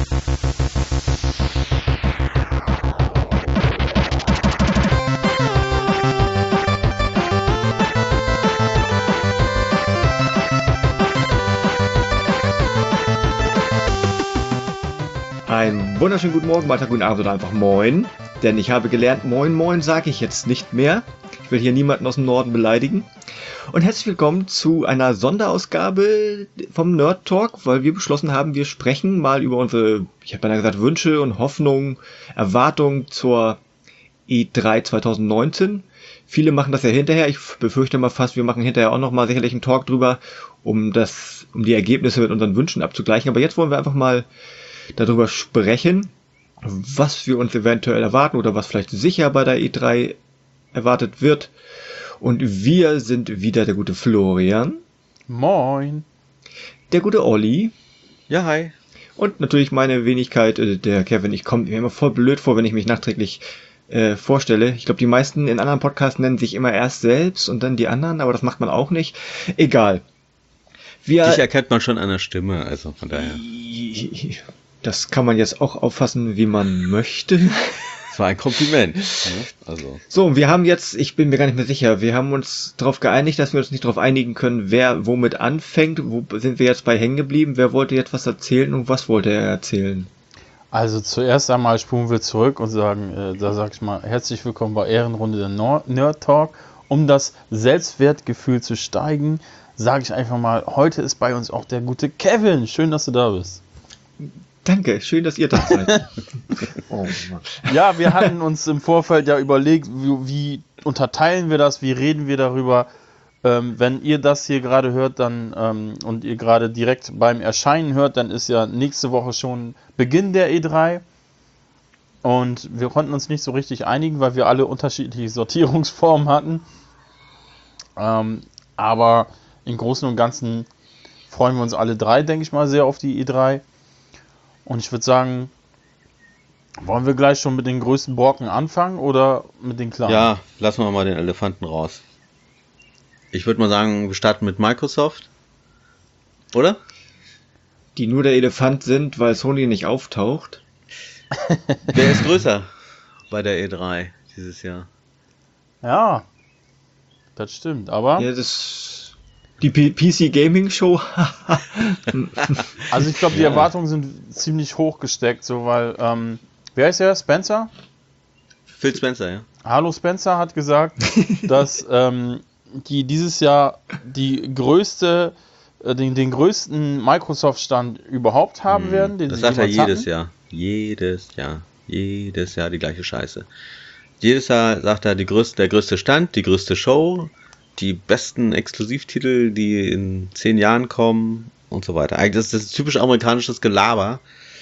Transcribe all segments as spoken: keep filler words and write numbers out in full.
Einen wunderschönen guten Morgen, Mittag, guten Abend oder einfach Moin. Denn ich habe gelernt, Moin Moin sage ich jetzt nicht mehr. Ich will hier niemanden aus dem Norden beleidigen. Und herzlich willkommen zu einer Sonderausgabe vom Nerd Talk, weil wir beschlossen haben, wir sprechen mal über unsere, ich habe beinahe gesagt, Wünsche und Hoffnungen, Erwartungen zur E drei zwanzig neunzehn. Viele machen das ja hinterher. Ich befürchte mal fast, wir machen hinterher auch nochmal sicherlich einen Talk drüber, um das, um die Ergebnisse mit unseren Wünschen abzugleichen. Aber jetzt wollen wir einfach mal darüber sprechen, was wir uns eventuell erwarten oder was vielleicht sicher bei der E drei erwartet wird. Und wir sind wieder der gute Florian. Moin. Der gute Olli. Ja, hi. Und natürlich meine Wenigkeit, äh, der Kevin. Ich komme mir immer voll blöd vor, wenn ich mich nachträglich äh, vorstelle. Ich glaube, die meisten in anderen Podcasts nennen sich immer erst selbst und dann die anderen, aber das macht man auch nicht. Egal. Wir, Dich erkennt man schon an der Stimme, also von daher. Das kann man jetzt auch auffassen, wie man möchte. Das war ein Kompliment. Also. So, wir haben jetzt, ich bin mir gar nicht mehr sicher, wir haben uns darauf geeinigt, dass wir uns nicht darauf einigen können, wer womit anfängt. Wo sind wir jetzt bei hängen geblieben? Wer wollte jetzt was erzählen und was wollte er erzählen? Also zuerst einmal spulen wir zurück und sagen, äh, da sag ich mal, herzlich willkommen bei Ehrenrunde der Nor- Nerd Talk. Um das Selbstwertgefühl zu steigen, sage ich einfach mal, heute ist bei uns auch der gute Kevin. Schön, dass du da bist. Danke, schön, dass ihr da seid. Oh, Mann. Ja, wir hatten uns im Vorfeld ja überlegt, wie, wie unterteilen wir das, wie reden wir darüber. Ähm, wenn ihr das hier gerade hört dann ähm, und ihr gerade direkt beim Erscheinen hört, dann ist ja nächste Woche schon Beginn der E drei. Und wir konnten uns nicht so richtig einigen, weil wir alle unterschiedliche Sortierungsformen hatten. Ähm, aber im Großen und Ganzen freuen wir uns alle drei, denke ich mal, sehr auf die E drei. Und ich würde sagen, wollen wir gleich schon mit den größten Brocken anfangen oder mit den kleinen? Ja, lassen wir mal den Elefanten raus. Ich würde mal sagen, wir starten mit Microsoft. Oder? Die nur der Elefant sind, weil Sony nicht auftaucht. Wer ist größer bei der E drei dieses Jahr? Ja, das stimmt, aber... Ja, das... Die P C Gaming Show. Also ich glaube, die Ja. Erwartungen sind ziemlich hoch gesteckt, so weil, ähm, wer ist der? Spencer? Phil Spencer, ja. Hallo Spencer hat gesagt, dass ähm, die dieses Jahr die größte, äh, den, den größten Microsoft-Stand überhaupt haben werden. Den Das sie sagt er jemals jedes hatten. Jahr. Jedes Jahr. Jedes Jahr die gleiche Scheiße. Jedes Jahr sagt er, die größte, der größte Stand, die größte Show, die besten Exklusivtitel, die in zehn Jahren kommen und so weiter. Eigentlich das ist das typisch amerikanisches Gelaber.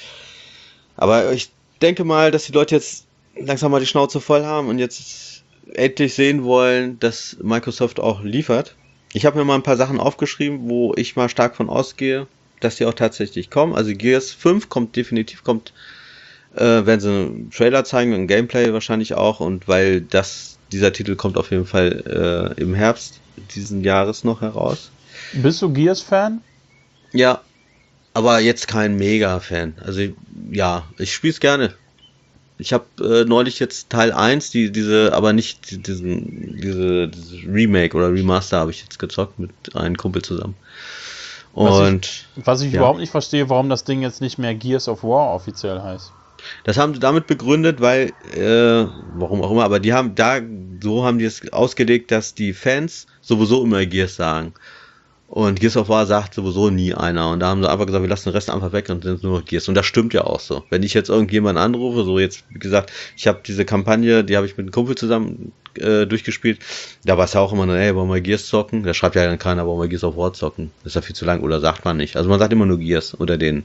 Aber ich denke mal, dass die Leute jetzt langsam mal die Schnauze voll haben und jetzt endlich sehen wollen, dass Microsoft auch liefert. Ich habe mir mal ein paar Sachen aufgeschrieben, wo ich mal stark von ausgehe, dass die auch tatsächlich kommen. Also Gears fünf kommt definitiv, kommt, äh, werden sie einen Trailer zeigen, ein Gameplay wahrscheinlich auch, und weil das dieser Titel kommt auf jeden Fall äh, im Herbst diesen Jahres noch heraus. Bist du Gears-Fan? Ja, aber jetzt kein Mega-Fan. Also ja, ich spiele es gerne. Ich habe äh, neulich jetzt Teil eins, die, diese, aber nicht diesen, diese, dieses Remake oder Remaster habe ich jetzt gezockt mit einem Kumpel zusammen. Und Was ich, was ich ja. überhaupt nicht verstehe, warum das Ding jetzt nicht mehr Gears of War offiziell heißt. Das haben sie damit begründet, weil, äh, warum auch immer, aber die haben da, so haben die es ausgelegt, dass die Fans sowieso immer Gears sagen. Und Gears of War sagt sowieso nie einer. Und da haben sie einfach gesagt, wir lassen den Rest einfach weg und sind nur noch Gears. Und das stimmt ja auch so. Wenn ich jetzt irgendjemanden anrufe, so jetzt, wie gesagt, ich habe diese Kampagne, die habe ich mit einem Kumpel zusammen äh, durchgespielt. Da war es ja auch immer nur, ey, wollen wir Gears zocken? Da schreibt ja dann keiner, wollen wir Gears of War zocken? Das ist ja viel zu lang, oder sagt man nicht. Also man sagt immer nur Gears unter den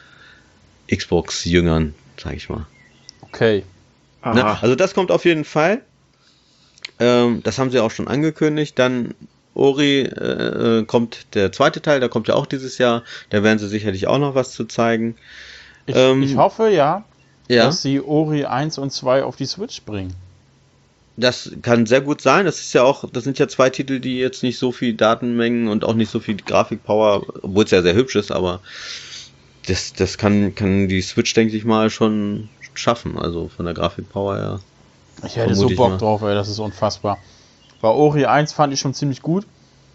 Xbox-Jüngern, sag ich mal. Okay. Na, also das kommt auf jeden Fall. Ähm, das haben sie auch schon angekündigt. Dann Ori äh, kommt der zweite Teil, der kommt ja auch dieses Jahr. Da werden sie sicherlich auch noch was zu zeigen. Ich, Ähm, ich hoffe ja, Ja, dass sie Ori eins und zwei auf die Switch bringen. das kann sehr gut sein. Das ist ja auch, das sind ja zwei Titel, die jetzt nicht so viel Datenmengen und auch nicht so viel Grafikpower, obwohl es ja sehr hübsch ist, aber das, das kann, kann die Switch, denke ich mal, schon schaffen. Also von der Grafikpower her. Ich hätte so ich Bock mal. drauf, ey, das ist unfassbar. Bei Ori eins fand ich schon ziemlich gut.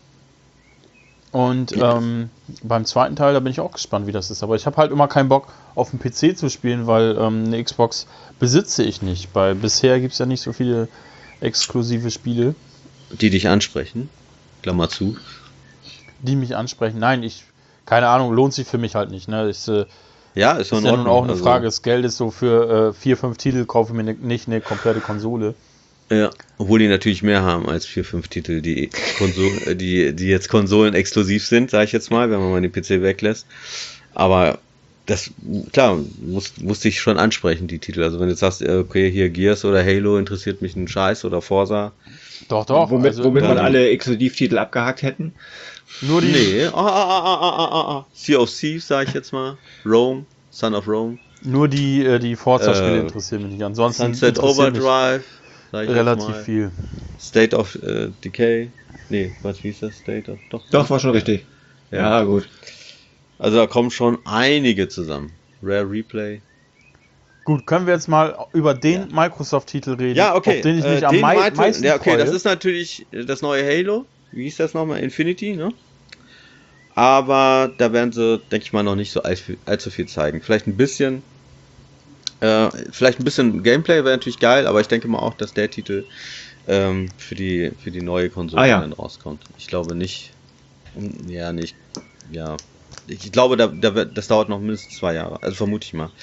Und ähm, beim zweiten Teil, da bin ich auch gespannt, wie das ist. Aber ich habe halt immer keinen Bock, auf dem P C zu spielen, weil ähm, eine Xbox besitze ich nicht. Weil bisher gibt es ja nicht so viele exklusive Spiele, Die dich ansprechen. Klammer zu. die mich ansprechen. Nein, ich, keine Ahnung, lohnt sich für mich halt nicht. Ne? Ich, äh, Ja, ist, ist ja nun auch eine Frage des Geldes. So für äh, vier, fünf Titel kaufe ich mir ne, nicht eine komplette Konsole. Ja, obwohl die natürlich mehr haben als vier, fünf Titel, die, Konsol die, die jetzt Konsolen exklusiv sind, sage ich jetzt mal, wenn man mal den P C weglässt. Aber das, klar, muss, muss dich schon ansprechen, die Titel. Also wenn du jetzt sagst, okay, hier Gears oder Halo interessiert mich ein Scheiß oder Forza. Doch, doch. Womit, also, womit man dann- alle Exklusivtitel abgehakt hätten. nur die, Nee, ah, ah, ah, ah, ah, ah, ah. Sea of Thieves, sage ich jetzt mal. Rome, Son of Rome. nur die, äh, die Forza-Spiele Äh, interessieren mich nicht. Ansonsten Sunset interessiert mich Overdrive, sag ich relativ jetzt mal. viel. State of äh, Decay. Nee, was, wie ist das? State of... Doch, Doch, war schon richtig. Ja, gut. Also da kommen schon einige zusammen. Rare Replay. Gut, können wir jetzt mal über den Microsoft-Titel reden, Ja, okay. auf den ich äh, mich am den mei meinte- meisten Ja, okay, freue. das ist natürlich das neue Halo. Wie hieß das nochmal? Infinity, ne? Aber da werden sie, denke ich mal, noch nicht so allzu allzu viel zeigen. Vielleicht ein bisschen. Äh, vielleicht ein bisschen Gameplay wäre natürlich geil, aber ich denke mal auch, dass der Titel ähm, für die für die neue Konsole Ah, ja. dann rauskommt. Ich glaube nicht. um, Ja, nicht. Ja. Ich glaube, da, da wird, das dauert noch mindestens zwei Jahre. Also vermute ich mal.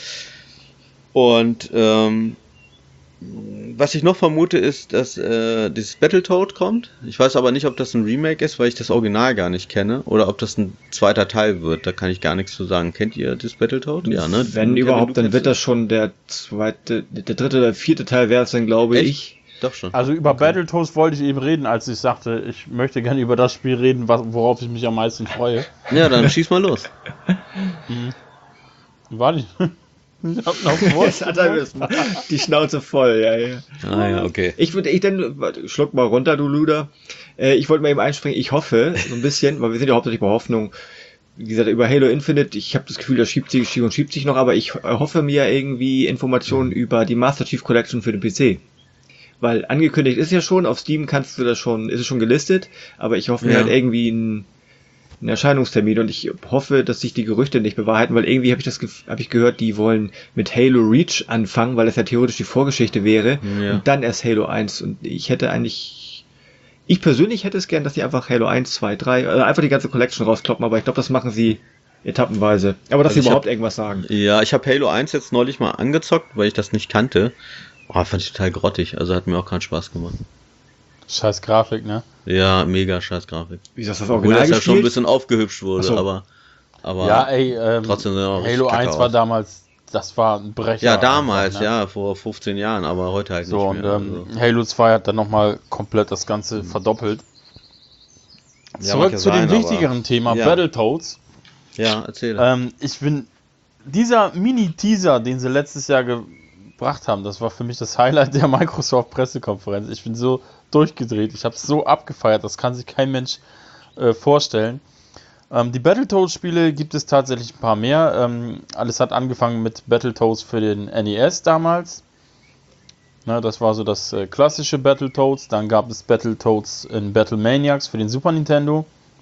Und ähm, was ich noch vermute ist, dass äh, dieses Battletoad kommt. Ich weiß aber nicht, ob das ein Remake ist, weil ich das Original gar nicht kenne. Oder ob das ein zweiter Teil wird. Da kann ich gar nichts zu sagen. Kennt ihr das Battletoad? Ja, ne? Wenn Kevin, überhaupt, du dann kennst wird es? das schon der zweite, der dritte oder vierte Teil wäre es dann, glaube Echt? ich. Doch schon. Also über Battletoads wollte ich eben reden, als ich sagte, ich möchte gerne über das Spiel reden, was, worauf ich mich am meisten freue. Ja, dann schieß mal los. Warte, ich ich hab noch vor. Jetzt hat er die Schnauze voll, ja, ja. Ah ja, okay. Ich würde, ich dann, warte, schluck mal runter, du Luder. Äh, ich wollte mal eben einspringen, ich hoffe, so ein bisschen, weil wir sind ja hauptsächlich bei Hoffnung, wie gesagt, über Halo Infinite, ich habe das Gefühl, das schiebt sich, schiebt und schiebt sich noch, aber ich hoffe mir irgendwie Informationen über die Master Chief Collection für den P C. Weil angekündigt ist ja schon, auf Steam kannst du das schon, ist es schon gelistet, aber ich hoffe mir Ja. halt irgendwie einen, einen Erscheinungstermin und ich hoffe, dass sich die Gerüchte nicht bewahrheiten, weil irgendwie habe ich das gef- habe ich gehört, die wollen mit Halo Reach anfangen, weil das ja theoretisch die Vorgeschichte wäre Ja. und dann erst Halo eins und ich hätte eigentlich, ich persönlich hätte es gern, dass die einfach Halo eins, zwei, drei, also einfach die ganze Collection rauskloppen, aber ich glaube, das machen sie etappenweise. Aber dass Also sie ich überhaupt hab- irgendwas sagen. Ja, ich habe Halo eins jetzt neulich mal angezockt, weil ich das nicht kannte. Oh, fand ich total grottig. Also hat mir auch keinen Spaß gemacht. Scheiß Grafik, ne? Ja, mega scheiß Grafik. Wie ist das, das Obwohl Original das ja schon ein gespielt? bisschen aufgehübscht wurde, Ach so. aber, aber Ja, ey, ähm, trotzdem sehen auch richtig Halo kacke eins war aus. damals, das war ein Brecher. Ja, damals, einfach, ne? ja, vor fünfzehn Jahren, aber heute halt So, nicht und mehr. ähm, also. Halo zwei hat dann nochmal komplett das Ganze verdoppelt. Ja, Zurück mag ja zu dem sein, wichtigeren aber- Thema, Ja. Battletoads. Ja, erzähl. Ähm, ich bin, dieser Mini-Teaser, den sie letztes Jahr gebracht haben, das war für mich das Highlight der Microsoft-Pressekonferenz. Ich bin so durchgedreht, ich habe es so abgefeiert, das kann sich kein Mensch äh, vorstellen. Ähm, die Battletoads-Spiele gibt es tatsächlich ein paar mehr. Ähm, alles hat angefangen mit Battletoads für den N E S damals. Ne, das war so das äh, klassische Battletoads. Dann gab es Battletoads in Battlemaniacs für den Super Nintendo.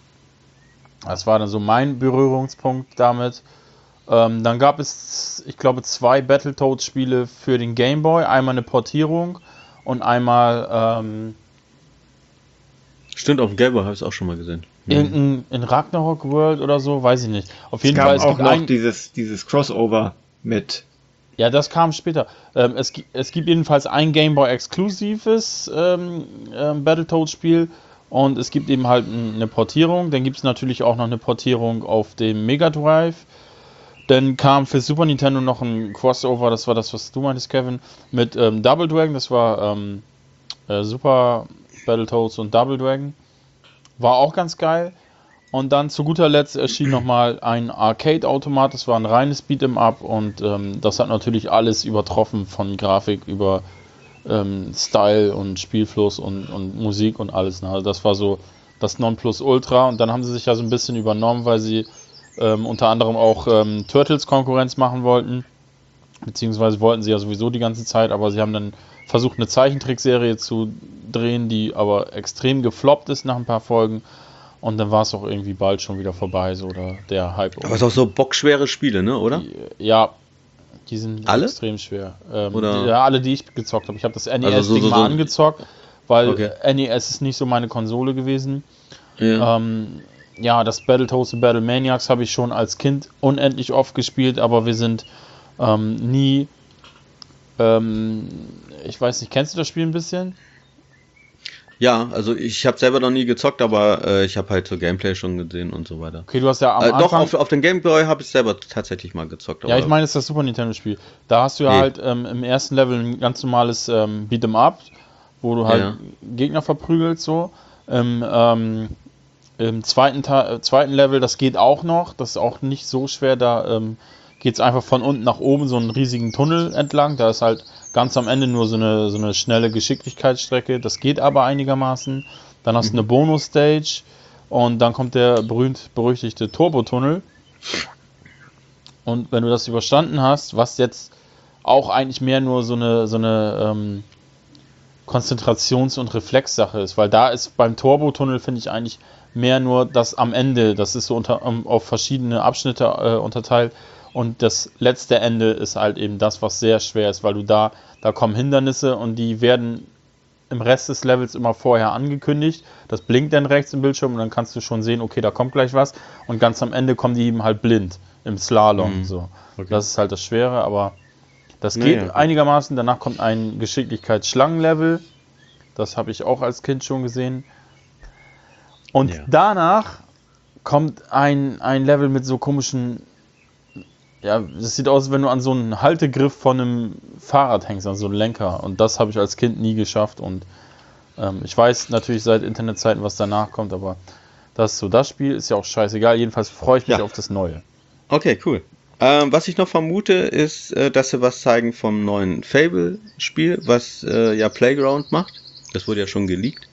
Das war dann so mein Berührungspunkt damit. Ähm, dann gab es, ich glaube, zwei Battletoads-Spiele für den Game Boy. Einmal eine Portierung und einmal ähm, Stimmt, auf dem Gameboy habe ich es auch schon mal gesehen. irgendein in Ragnarok World oder so, weiß ich nicht. Auf Es jeden gab Fall, es auch gibt noch ein, dieses, dieses Crossover mit. ja, das kam später. Ähm, es, gi- es gibt jedenfalls ein Game Boy exklusives ähm, ähm, Battletoads-Spiel und es gibt eben halt n- eine Portierung. Dann gibt es natürlich auch noch eine Portierung auf dem Mega Drive. Dann kam für Super Nintendo noch ein Crossover, das war das, was du meintest, Kevin, mit ähm, Double Dragon. Das war ähm, äh, Super Battletoads und Double Dragon. War auch ganz geil. Und dann zu guter Letzt erschien nochmal ein Arcade-Automat. Das war ein reines Beat'em Up und ähm, das hat natürlich alles übertroffen von Grafik über ähm, Style und Spielfluss und, und Musik und alles. Ne? Also das war so das Nonplusultra. Und dann haben sie sich ja so ein bisschen übernommen, weil sie ähm, unter anderem auch ähm, Turtles Konkurrenz machen wollten. Beziehungsweise wollten sie ja sowieso die ganze Zeit, aber sie haben dann versucht, eine Zeichentrickserie zu drehen, die aber extrem gefloppt ist nach ein paar Folgen. Und dann war es auch irgendwie bald schon wieder vorbei, so oder der Hype. Aber es ist auch so bockschwere Spiele, ne, oder? Die, ja, die sind alle? extrem schwer. Ähm, oder? Die, ja, alle, die ich gezockt habe. Ich habe das N E S-Ding also so, so, mal so angezockt, weil okay. N E S ist nicht so meine Konsole gewesen. Ja, Ähm, ja das Battletoads und Battle Maniacs habe ich schon als Kind unendlich oft gespielt, aber wir sind ähm, nie... Ähm, ich weiß nicht, kennst du das Spiel ein bisschen? ja, also ich habe selber noch nie gezockt, aber äh, ich habe halt so Gameplay schon gesehen und so weiter. Okay, du hast ja am äh, Anfang... Doch, auf, auf dem Game Boy habe ich selber tatsächlich mal gezockt. Ja, ich meine, es ist das Super Nintendo-Spiel. Da hast du ja Nee. halt ähm, im ersten Level ein ganz normales ähm, Beat'em Up, wo du halt Ja. Gegner verprügelst, so. Im, ähm, im zweiten, Ta- äh, zweiten Level, das geht auch noch, das ist auch nicht so schwer, da ähm, geht es einfach von unten nach oben so einen riesigen Tunnel entlang, da ist halt ganz am Ende nur so eine, so eine schnelle Geschicklichkeitsstrecke, das geht aber einigermaßen. Dann hast du Mhm. eine Bonus-Stage und dann kommt der berühmt-berüchtigte Turbo-Tunnel. Und wenn du das überstanden hast, was jetzt auch eigentlich mehr nur so eine, so eine ähm, Konzentrations- und Reflexsache ist, weil da ist beim Turbo-Tunnel, finde ich, eigentlich mehr nur das am Ende, das ist so unter, um, auf verschiedene Abschnitte äh, unterteilt und das letzte Ende ist halt eben das, was sehr schwer ist, weil du da, da kommen Hindernisse und die werden im Rest des Levels immer vorher angekündigt, das blinkt dann rechts im Bildschirm und dann kannst du schon sehen, okay, da kommt gleich was und ganz am Ende kommen die eben halt blind im Slalom, Mhm. so. Okay. Das ist halt das Schwere, aber das Naja, geht gut. einigermaßen. Danach kommt ein Geschicklichkeitsschlangenlevel. Das habe ich auch als Kind schon gesehen. Und Ja. danach kommt ein, ein Level mit so komischen... Ja, das sieht aus, wenn du an so einen Haltegriff von einem Fahrrad hängst, an so einen Lenker. Und das habe ich als Kind nie geschafft. Und ähm, ich weiß natürlich seit Internetzeiten, was danach kommt, aber das ist so das Spiel. Ist ja auch scheißegal. Jedenfalls freue ich mich Ja. auf das Neue. Okay, cool. Ähm, was ich noch vermute, ist, äh, dass sie was zeigen vom neuen Fable-Spiel, was äh, ja Playground macht. Das wurde ja schon geleakt.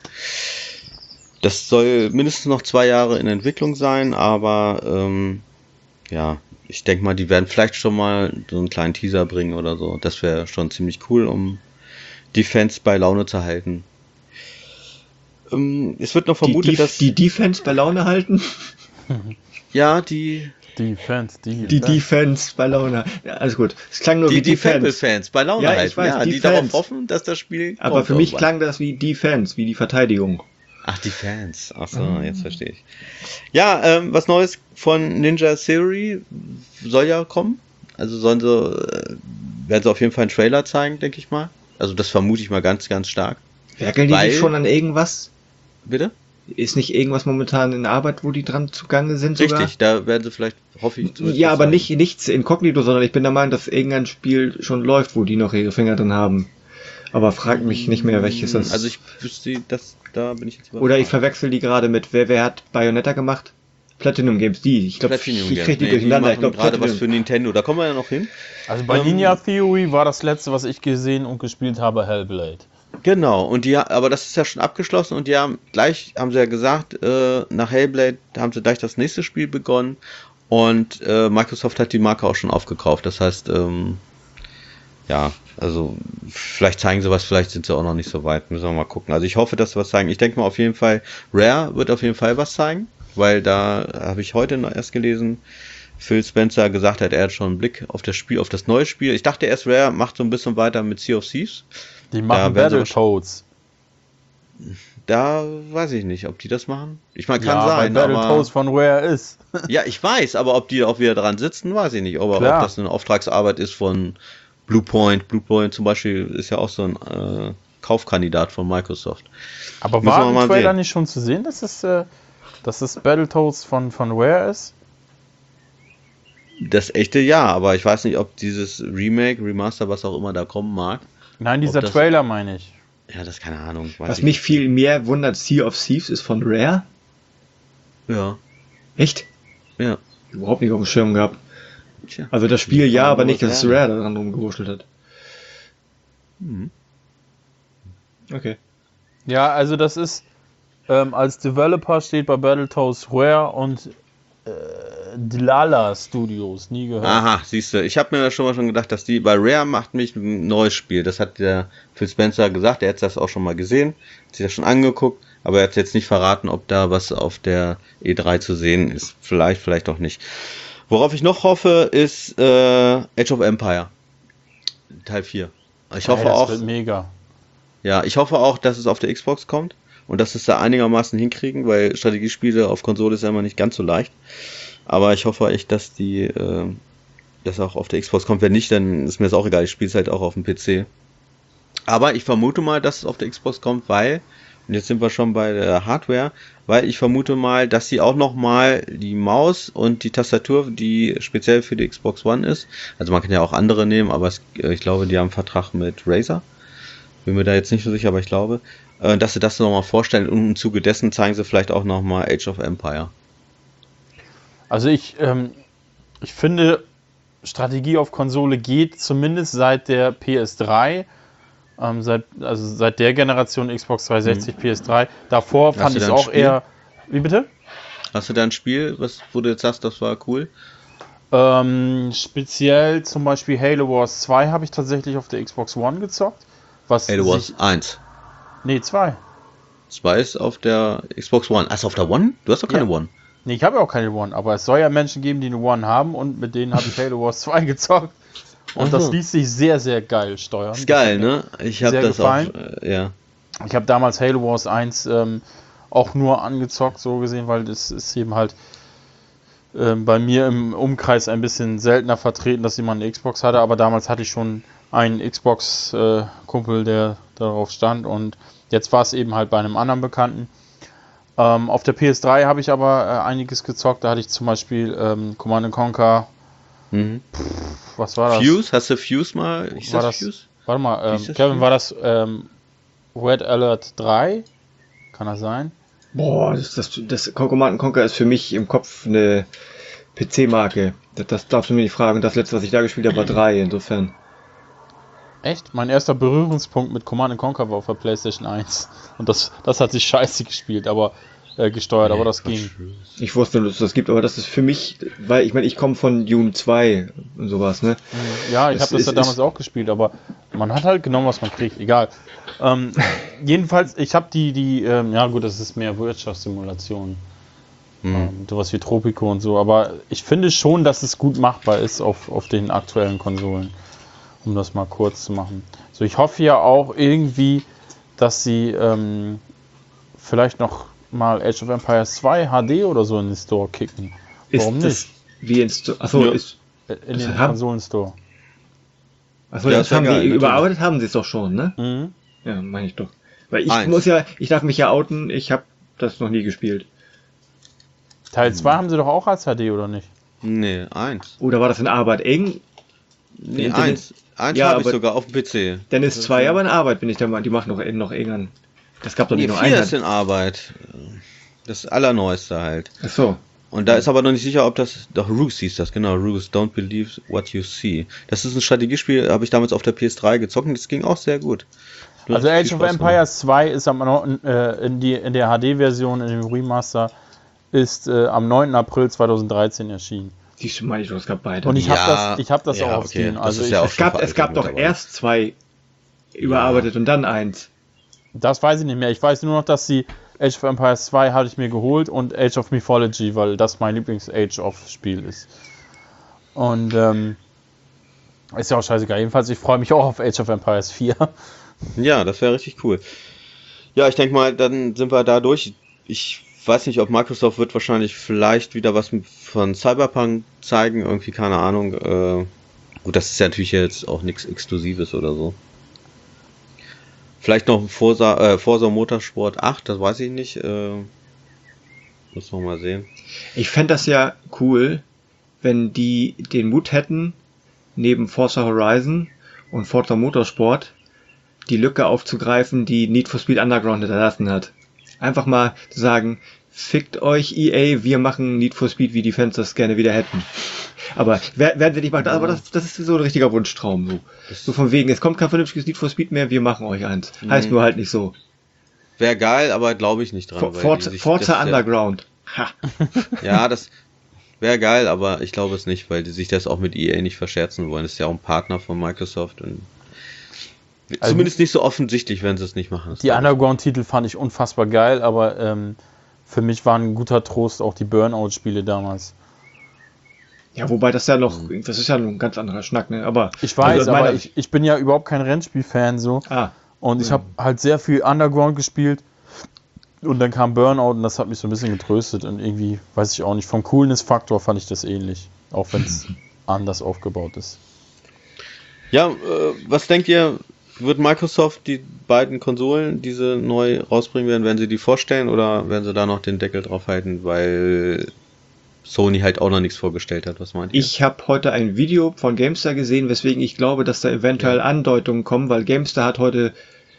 Das soll mindestens noch zwei Jahre in Entwicklung sein, aber ähm, ja, ich denke mal, die werden vielleicht schon mal so einen kleinen Teaser bringen oder so. Das wäre schon ziemlich cool, um die Fans bei Laune zu halten. Ähm, es wird noch Die, vermutet, die, dass die Defense bei Laune halten? ja die Defense, Defense. Die Defense bei Laune. Ja, alles gut. Es klang nur die, wie die Defense. Fable-Fans bei Laune Ja, ich halten, weiß, ja, die Defense. darauf hoffen, dass das Spiel Aber kommt für mich irgendwann. klang das wie Defense, wie die Verteidigung. Ach, die Fans. Ach so, jetzt verstehe ich. Ja, ähm, was Neues von Ninja Theory soll ja kommen. Also sollen sie, äh, werden sie auf jeden Fall einen Trailer zeigen, denke ich mal. Also das vermute ich mal ganz, ganz stark. Werkeln die Weil- nicht schon an irgendwas? Bitte? Ist nicht irgendwas momentan in Arbeit, wo die dran zugange sind sogar? Richtig, da werden sie vielleicht, hoffe ich. zumindest Ja, was aber zeigen. nicht nichts inkognito, sondern ich bin der Meinung, dass irgendein Spiel schon läuft, wo die noch ihre Finger drin haben. Aber frag mich nicht mehr, welches das Also ich wüsste, das, da bin ich jetzt Oder ich überfragt. verwechsel die gerade mit, wer, wer hat Bayonetta gemacht? Platinum Games, die. Ich glaube, ich Platinum krieg Games. die Nee, durcheinander. die Ich glaube, machen gerade was Platinum. für Nintendo, da kommen wir ja noch hin. Also bei Ähm, Ninja Theory war das letzte, was ich gesehen und gespielt habe, Hellblade. Genau, und die, aber das ist ja schon abgeschlossen und die haben gleich, haben sie ja gesagt, äh, nach Hellblade haben sie gleich das nächste Spiel begonnen und äh, Microsoft hat die Marke auch schon aufgekauft. Das heißt, ähm, ja, also vielleicht zeigen sie was, vielleicht sind sie auch noch nicht so weit. Müssen wir mal gucken. Also ich hoffe, dass sie was zeigen. Ich denke mal auf jeden Fall, Rare wird auf jeden Fall was zeigen, weil da habe ich heute noch erst gelesen, Phil Spencer gesagt hat, er hat schon einen Blick auf das Spiel, auf das neue Spiel. Ich dachte erst, Rare macht so ein bisschen weiter mit Sea of Thieves. Die machen werden sie Battletoads. Da weiß ich nicht, ob die das machen. Ich meine, kann Ja, sein, weil aber Battletoads von Rare ist. ja, ich weiß, aber ob die auch wieder dran sitzen, weiß ich nicht. Aber Klar. ob das eine Auftragsarbeit ist von Bluepoint. Bluepoint zum Beispiel ist ja auch so ein äh, Kaufkandidat von Microsoft. Aber Müssen wir war mal im Trailer sehen. nicht schon zu sehen, dass es, äh, dass es Battletoads von, von Rare ist? Das echte ja, aber ich weiß nicht, ob dieses Remake, Remaster, was auch immer da kommen mag. Nein, dieser Ob das- Trailer meine ich. Ja, das ist keine Ahnung. Weiß Was ich mich viel mehr wundert, Sea of Thieves ist von Rare. nicht. Ja, Echt? ja. Überhaupt nicht auf dem Schirm gehabt. Tja. Also das Spiel ja, Kann aber nur nicht, dass es werden. Rare daran rumgewurschtelt hat. Mhm. Okay. Ja, also das ist, ähm, als Developer steht bei Battletoads Rare und Dlala Studios, nie gehört. Aha, siehst du, ich habe mir schon mal schon gedacht, dass die bei Rare macht mich ein neues Spiel. Das hat der Phil Spencer gesagt, er hat das auch schon mal gesehen, hat sich das schon angeguckt, aber er hat jetzt nicht verraten, ob da was auf der E drei zu sehen ist. Vielleicht, vielleicht auch nicht. Worauf ich noch hoffe, ist äh, Age of Empire Teil vier. Ich hoffe Ey, das auch, wird mega. ja, ich hoffe auch, dass es auf der Xbox kommt und dass es da einigermaßen hinkriegen, weil Strategiespiele auf Konsole ist ja immer nicht ganz so leicht. Aber ich hoffe echt, dass die, äh, das auch auf der Xbox kommt. Wenn nicht, dann ist mir das auch egal. Ich spiele es halt auch auf dem P C. Aber ich vermute mal, dass es auf der Xbox kommt, weil, und jetzt sind wir schon bei der Hardware, weil ich vermute mal, dass sie auch nochmal die Maus und die Tastatur, die speziell für die Xbox One ist, also man kann ja auch andere nehmen, aber es, ich glaube, die haben einen Vertrag mit Razer. Bin mir da jetzt nicht so sicher, aber ich glaube, äh, dass sie das nochmal vorstellen und im Zuge dessen zeigen sie vielleicht auch nochmal Age of Empire. Also ich, ähm, ich finde, Strategie auf Konsole geht zumindest seit der P S drei, ähm, seit, also seit der Generation Xbox dreihundertsechzig, mhm. P S drei. Davor Hast fand ich es auch Spiel? eher... Wie bitte? Hast du da ein Spiel, was, wo du jetzt sagst, das war cool? Ähm, speziell zum Beispiel Halo Wars zwei habe ich tatsächlich auf der Xbox One gezockt. Was Halo Wars sich, eins. Nee, zwei. zwei ist auf der Xbox One. Achso, auf der One? Du hast doch keine Ja. One. Nee, ich habe ja auch keine One, aber es soll ja Menschen geben, die eine One haben und mit denen habe ich Halo Wars zwei gezockt. Und Aha. das ließ sich sehr, sehr geil steuern. Ist geil, ne? Ich habe sehr das gefallen. auch, äh, ja. Ich habe damals Halo Wars eins ähm, auch nur angezockt, so gesehen, weil das ist eben halt ähm, bei mir im Umkreis ein bisschen seltener vertreten, dass jemand eine Xbox hatte, aber damals hatte ich schon einen Xbox-Kumpel, äh, der darauf stand und jetzt war es eben halt bei einem anderen Bekannten. Ähm, auf der P S drei habe ich aber äh, einiges gezockt, da hatte ich zum Beispiel ähm, Command and Conquer, Mhm. was war das? Fuse? Hast du Fuse mal? Ich War sag das- Fuse? Warte mal, Wie ähm, ist das Kevin, Spiel? war das ähm, Red Alert drei? Kann das sein? Boah, das, das, das Command and Conquer ist für mich im Kopf eine P C-Marke. Das, das darfst du mir nicht fragen. Das letzte, was ich da gespielt habe, war drei, insofern. Echt? Mein erster Berührungspunkt mit Command and Conquer war auf der PlayStation eins. Und das, das hat sich scheiße gespielt, aber äh, gesteuert, aber das ging. Ich wusste, dass es das gibt, aber das ist für mich, weil ich meine, ich komme von Dune zwei und sowas, ne? Ja, ich Es habe das ist- ja damals ist- auch gespielt, aber man hat halt genommen, was man kriegt. Egal. Ähm, jedenfalls, ich habe die, die, ähm, ja gut, das ist mehr Wirtschaftssimulation. Mhm. Ähm, sowas wie Tropico und so, aber ich finde schon, dass es gut machbar ist auf, auf den aktuellen Konsolen. Um das mal kurz zu machen. So, ich hoffe ja auch irgendwie, dass sie ähm, vielleicht noch mal Age of Empires zwei H D oder so in den Store kicken. Warum ist nicht? das wie ins, achso, Ja. ist, Äh, In das den haben- Konsolen-Store. achso, Ja, das ist ja haben geil, sie natürlich. überarbeitet, haben sie es doch schon, ne? Mhm. Ja, meine ich doch. Weil ich Eins. muss ja, ich darf mich ja outen, ich habe das noch nie gespielt. Teil zwei haben sie doch auch als H D, oder nicht? Nee, eins. Oder war das in Arbeit eng? Nee, Nee, eins. Eins Ja, habe ich aber- sogar auf dem P C. Dann ist zwei aber in Arbeit, bin ich der Meinung. Die machen noch, noch eng. Das gab doch Nee, nicht nur vier einen. ist in Arbeit. Das allerneueste halt. Achso. Und da ist aber noch nicht sicher, ob das. Doch, Ruse hieß das, genau. Ruse, Don't Believe What You See. Das ist ein Strategiespiel, habe ich damals auf der P S drei gezockt und das ging auch sehr gut. Du Also hast Age viel of Spaß gemacht. Empires zwei ist am, neun- äh, in, die, in der H D-Version, in dem Remaster, ist äh, am neunten April zweitausenddreizehn erschienen. Siehst du, meine ich doch, es gab beide. Und ich Ja, habe das, ich hab das ja, auch auf okay, Steam. das Also ist ich, ja auch es gab, es gab doch mittlerweile. erst zwei überarbeitet und dann eins. das weiß ich nicht mehr. Ich weiß nur noch, dass die Age of Empires zwei hatte ich mir geholt und Age of Mythology, weil das mein Lieblings-Age of Spiel ist. Und ähm, ist ja auch scheißegal. Jedenfalls, ich freue mich auch auf Age of Empires vier. Ja, das wäre richtig cool. Ja, ich denke mal, dann sind wir da durch. Ich weiß nicht, ob Microsoft wird wahrscheinlich vielleicht wieder was von Cyberpunk zeigen, irgendwie, keine Ahnung. Äh, gut, das ist ja natürlich jetzt auch nichts Exklusives oder so. Vielleicht noch ein Forza, äh, Forza Motorsport acht, das weiß ich nicht. Äh, müssen wir mal sehen. Ich fände das ja cool, wenn die den Mut hätten, neben Forza Horizon und Forza Motorsport die Lücke aufzugreifen, die Need for Speed Underground hinterlassen hat. Einfach mal zu sagen, fickt euch E A, wir machen Need for Speed, wie die Fans das gerne wieder hätten. Aber wer- werden sie nicht machen, aber das, das ist so ein richtiger Wunschtraum. So. so von wegen, es kommt kein vernünftiges Need for Speed mehr, wir machen euch eins. Heißt Mhm. nur halt nicht so. Wäre geil, aber glaube ich nicht dran. For, weil Forza, die sich- Forza das ist ja- Underground. Ha. Ja, das, Wäre geil, aber ich glaube es nicht, weil die sich das auch mit E A nicht verscherzen wollen. Das ist ja auch ein Partner von Microsoft und also zumindest nicht so offensichtlich, wenn sie es nicht machen. Die Underground-Titel fand ich unfassbar geil, aber ähm, für mich waren ein guter Trost auch die Burnout-Spiele damals. Ja, wobei das ja noch, das ist ja ein ganz anderer Schnack, ne? Aber ich weiß, also aber ich, ich bin ja überhaupt kein Rennspiel-Fan so. Ah. Und ich habe halt sehr viel Underground gespielt und dann kam Burnout und das hat mich so ein bisschen getröstet und irgendwie, weiß ich auch nicht, vom Coolness-Faktor fand ich das ähnlich, auch wenn es anders aufgebaut ist. Ja, äh, was denkt ihr, wird Microsoft die beiden Konsolen, die sie neu rausbringen werden, werden sie die vorstellen oder werden sie da noch den Deckel drauf halten, weil Sony halt auch noch nichts vorgestellt hat? Was meint ihr? Ich habe heute ein Video von GameStar gesehen, weswegen ich glaube, dass da eventuell ja. Andeutungen kommen, weil GameStar hat heute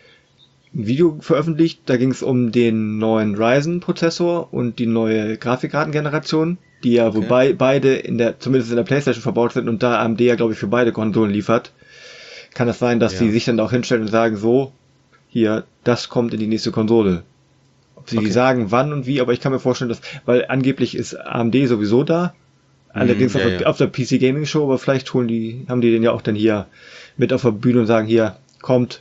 ein Video veröffentlicht, da ging es um den neuen Ryzen-Prozessor und die neue Grafikkartengeneration, die ja, okay. wobei beide in der, zumindest in der PlayStation verbaut sind und da A M D ja, glaube ich, für beide Konsolen liefert. Kann es sein, dass ja. sie sich dann auch hinstellen und sagen, so, hier, das kommt in die nächste Konsole. Ob sie okay. sagen, wann und wie, aber ich kann mir vorstellen, dass, weil angeblich ist A M D sowieso da, allerdings mm, ja, auf, ja. auf der P C Gaming Show, aber vielleicht holen die, haben die den ja auch dann hier mit auf der Bühne und sagen, hier, kommt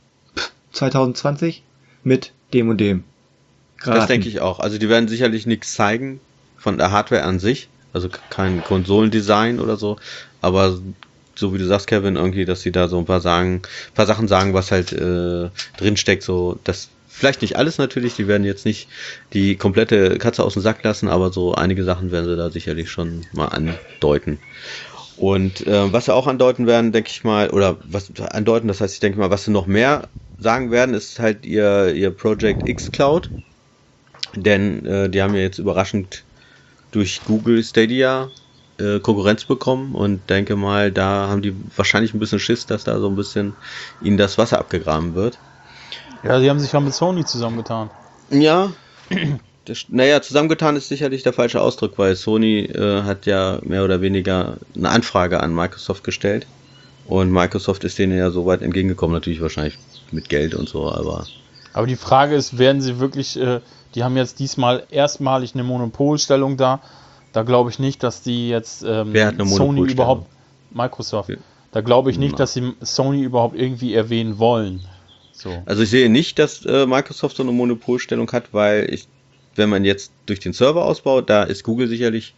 zwanzig zwanzig mit dem und dem. Graten. Das denke ich auch. Also die werden sicherlich nichts zeigen von der Hardware an sich, also kein Konsolendesign oder so, aber so wie du sagst, Kevin, irgendwie, dass sie da so ein paar sagen, ein paar Sachen sagen, was halt äh, drinsteckt, so, das vielleicht nicht alles natürlich, die werden jetzt nicht die komplette Katze aus dem Sack lassen, aber so einige Sachen werden sie da sicherlich schon mal andeuten. Und äh, was sie auch andeuten werden, denke ich mal, oder was andeuten, das heißt, ich denke mal, was sie noch mehr sagen werden, ist halt ihr, ihr Project X Cloud, denn äh, die haben ja jetzt überraschend durch Google Stadia Konkurrenz bekommen und denke mal, da haben die wahrscheinlich ein bisschen Schiss, dass da so ein bisschen ihnen das Wasser abgegraben wird. Ja, sie haben sich ja mit Sony zusammengetan. Ja, das, naja, zusammengetan ist sicherlich der falsche Ausdruck, weil Sony äh, hat ja mehr oder weniger eine Anfrage an Microsoft gestellt und Microsoft ist denen ja so weit entgegengekommen, natürlich wahrscheinlich mit Geld und so, aber... Aber die Frage ist, werden sie wirklich, äh, die haben jetzt diesmal erstmalig eine Monopolstellung da. Da glaube ich nicht, dass die jetzt ähm, Sony überhaupt, Microsoft, da glaube ich nicht, Na. dass sie Sony überhaupt irgendwie erwähnen wollen. So. Also ich sehe nicht, dass äh, Microsoft so eine Monopolstellung hat, weil ich, wenn man jetzt durch den Server ausbaut, da ist Google sicherlich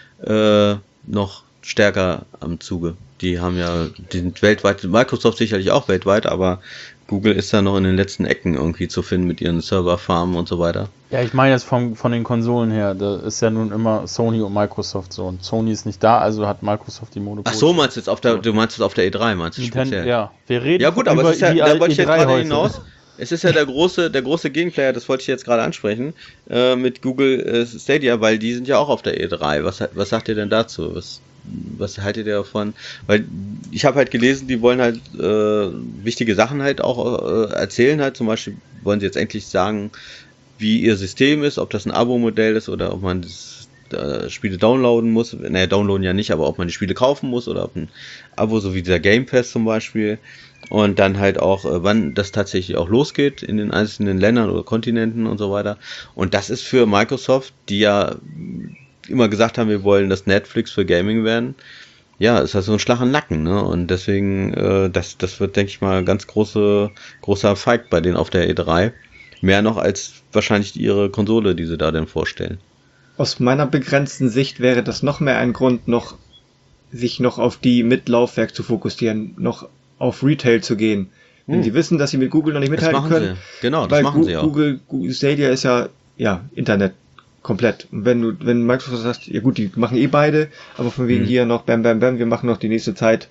äh, noch stärker am Zuge. Die haben ja, die sind weltweit, Microsoft sicherlich auch weltweit, aber Google ist da noch in den letzten Ecken irgendwie zu finden mit ihren Serverfarmen und so weiter. Ja, ich meine jetzt vom, von den Konsolen her, da ist ja nun immer Sony und Microsoft so. Und Sony ist nicht da, also hat Microsoft die Monopol. Ach so, meinst du jetzt auf der, du meinst jetzt auf der E drei, meinst du speziell? Ja, wir reden ja, gut, aber über es ist ja, da wollte ich jetzt gerade heute. hinaus. Es ist ja der große, der große Gegenplayer, das wollte ich jetzt gerade ansprechen, äh, mit Google äh, Stadia, weil die sind ja auch auf der E drei. Was, was sagt ihr denn dazu? Was, was haltet ihr davon? Weil ich habe halt gelesen, die wollen halt äh, wichtige Sachen halt auch äh, erzählen halt. Zum Beispiel wollen sie jetzt endlich sagen, wie ihr System ist, ob das ein Abo-Modell ist oder ob man das, äh, Spiele downloaden muss. Naja, downloaden ja nicht, aber ob man die Spiele kaufen muss oder ob ein Abo, so wie dieser Game Pass zum Beispiel. Und dann halt auch, äh, wann das tatsächlich auch losgeht in den einzelnen Ländern oder Kontinenten und so weiter. Und das ist für Microsoft, die ja immer gesagt haben, wir wollen das Netflix für Gaming werden. Ja, ist halt so ein Schlag im Nacken, ne? Und deswegen, äh, das, das wird, denke ich mal, ein ganz große, großer Fight bei denen auf der E drei. Mehr noch als wahrscheinlich ihre Konsole, die sie da denn vorstellen. Aus meiner begrenzten Sicht wäre das noch mehr ein Grund, noch sich noch auf die mit Laufwerk zu fokussieren, noch auf Retail zu gehen. Wenn hm. sie wissen, dass sie mit Google noch nicht mithalten können. Sie. Genau, das machen Gu- sie auch. Google, Google Stadia ist ja, ja, Internet komplett. Und wenn du, wenn Microsoft sagt, ja gut, die machen eh beide, aber von wegen hm. hier noch bam, bam, bam, wir machen noch die nächste Zeit.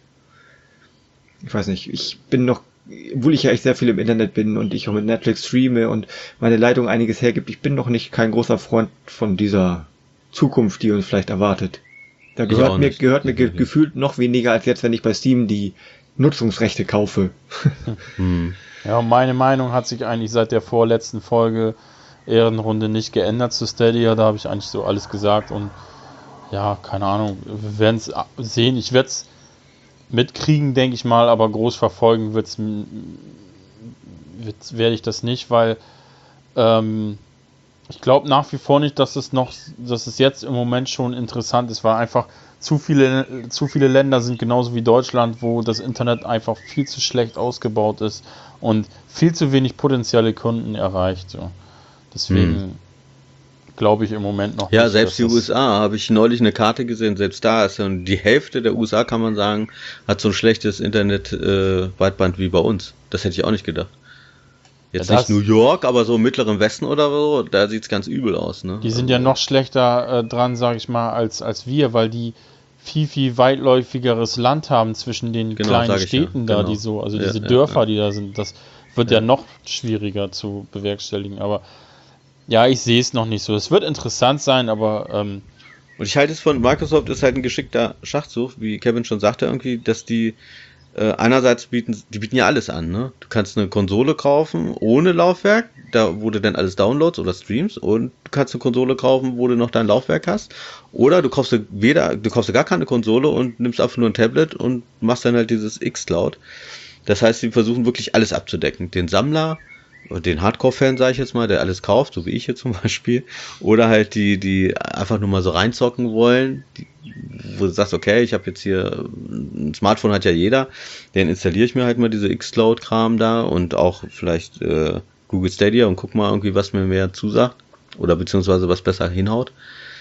Ich weiß nicht, ich bin noch, obwohl ich ja echt sehr viel im Internet bin und ich auch mit Netflix streame und meine Leitung einiges hergibt, ich bin noch nicht kein großer Freund von dieser Zukunft, die uns vielleicht erwartet. Da gehört mir, gehört mir ge- gefühlt noch weniger als jetzt, wenn ich bei Steam die Nutzungsrechte kaufe. hm. Ja, meine Meinung hat sich eigentlich seit der vorletzten Folge Ehrenrunde nicht geändert zu Stadia. Da habe ich eigentlich so alles gesagt und ja, keine Ahnung, wir werden es sehen. Ich werde es mitkriegen, denke ich mal, aber groß verfolgen wird's, wird's, werde ich das nicht, weil ähm, ich glaube nach wie vor nicht, dass es noch, dass es jetzt im Moment schon interessant ist, weil einfach zu viele, zu viele Länder sind genauso wie Deutschland, wo das Internet einfach viel zu schlecht ausgebaut ist und viel zu wenig potenzielle Kunden erreicht. So. Deswegen hm. glaube ich im Moment noch ja, nicht. Ja, selbst die U S A, habe ich neulich eine Karte gesehen, selbst da ist ja die Hälfte der U S A, kann man sagen, hat so ein schlechtes Internet äh, Breitband wie bei uns. Das hätte ich auch nicht gedacht. Jetzt ja, nicht New York, aber so im mittleren Westen oder so, da sieht es ganz übel aus. Ne? Die sind also ja noch schlechter äh, dran, sage ich mal, als, als wir, weil die viel, viel weitläufigeres Land haben zwischen den genau, kleinen Städten ja. da, genau. die so, also ja, diese ja, Dörfer, ja. die da sind. Das wird ja. ja noch schwieriger zu bewerkstelligen. Aber ja, ich sehe es noch nicht so. Es wird interessant sein, aber ähm, und ich halte es von Microsoft ist halt ein geschickter Schachzug, wie Kevin schon sagte, irgendwie, dass die äh, einerseits bieten, die bieten ja alles an, ne? Du kannst eine Konsole kaufen ohne Laufwerk, da wo du dann alles Downloads oder Streams, und du kannst eine Konsole kaufen, wo du noch dein Laufwerk hast, oder du kaufst weder, du kaufst gar keine Konsole und nimmst einfach nur ein Tablet und machst dann halt dieses xCloud. Das heißt, sie versuchen wirklich alles abzudecken. Den Sammler, den Hardcore-Fan, sage ich jetzt mal, der alles kauft, so wie ich hier zum Beispiel, oder halt die, die einfach nur mal so reinzocken wollen, die, wo du sagst, okay, ich habe jetzt hier, ein Smartphone hat ja jeder, den installiere ich mir halt mal diese xCloud-Kram da und auch vielleicht äh, Google Stadia und guck mal irgendwie, was mir mehr zusagt oder beziehungsweise was besser hinhaut.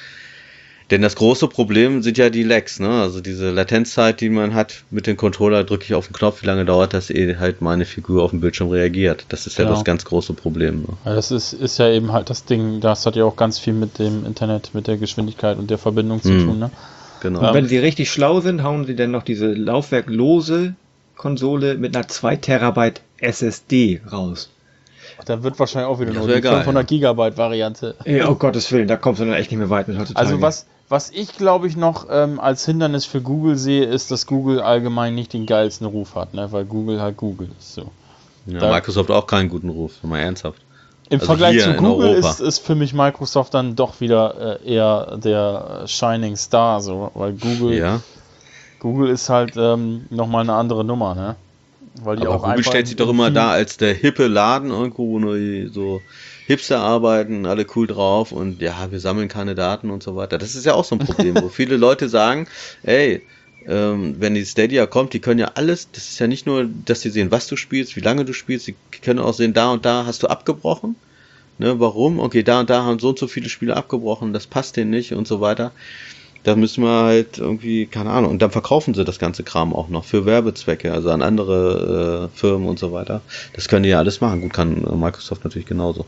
Denn das große Problem sind ja die Lags, ne? Also diese Latenzzeit, die man hat mit dem Controller, drücke ich auf den Knopf, wie lange dauert das, ehe halt meine Figur auf dem Bildschirm reagiert. Das ist ja genau. das ganz große Problem. Ne? Ja, das ist, ist ja eben halt das Ding, das hat ja auch ganz viel mit dem Internet, mit der Geschwindigkeit und der Verbindung zu hm. tun. Ne? Genau. Und wenn sie richtig schlau sind, hauen sie dann noch diese laufwerklose Konsole mit einer zwei Terabyte S S D raus. Da wird wahrscheinlich auch wieder nur die fünfhundert Gigabyte Variante. Ja, um Gottes Willen, da kommst du dann echt nicht mehr weit mit heutzutage. Also was, was ich glaube ich noch ähm, als Hindernis für Google sehe, ist, dass Google allgemein nicht den geilsten Ruf hat, ne? Weil Google halt Google ist. So. Ja, da, Microsoft auch keinen guten Ruf, mal ernsthaft. Im also Vergleich zu Google ist, ist für mich Microsoft dann doch wieder äh, eher der Shining Star, so, weil Google, ja. Google ist halt ähm, nochmal eine andere Nummer, ne? Weil die aber auch Google stellt sich doch immer da als der hippe Laden irgendwo, wo nur so Hipster arbeiten, alle cool drauf und ja, wir sammeln keine Daten und so weiter. Das ist ja auch so ein Problem, wo viele Leute sagen, ey, ähm, wenn die Stadia kommt, die können ja alles, das ist ja nicht nur, dass die sehen, was du spielst, wie lange du spielst, die können auch sehen, da und da hast du abgebrochen. Ne, warum? Okay, da und da haben so und so viele Spiele abgebrochen, das passt denen nicht und so weiter. Da müssen wir halt irgendwie, keine Ahnung, und dann verkaufen sie das ganze Kram auch noch für Werbezwecke, also an andere äh, Firmen und so weiter. Das können die ja alles machen. Gut, kann äh, Microsoft natürlich genauso.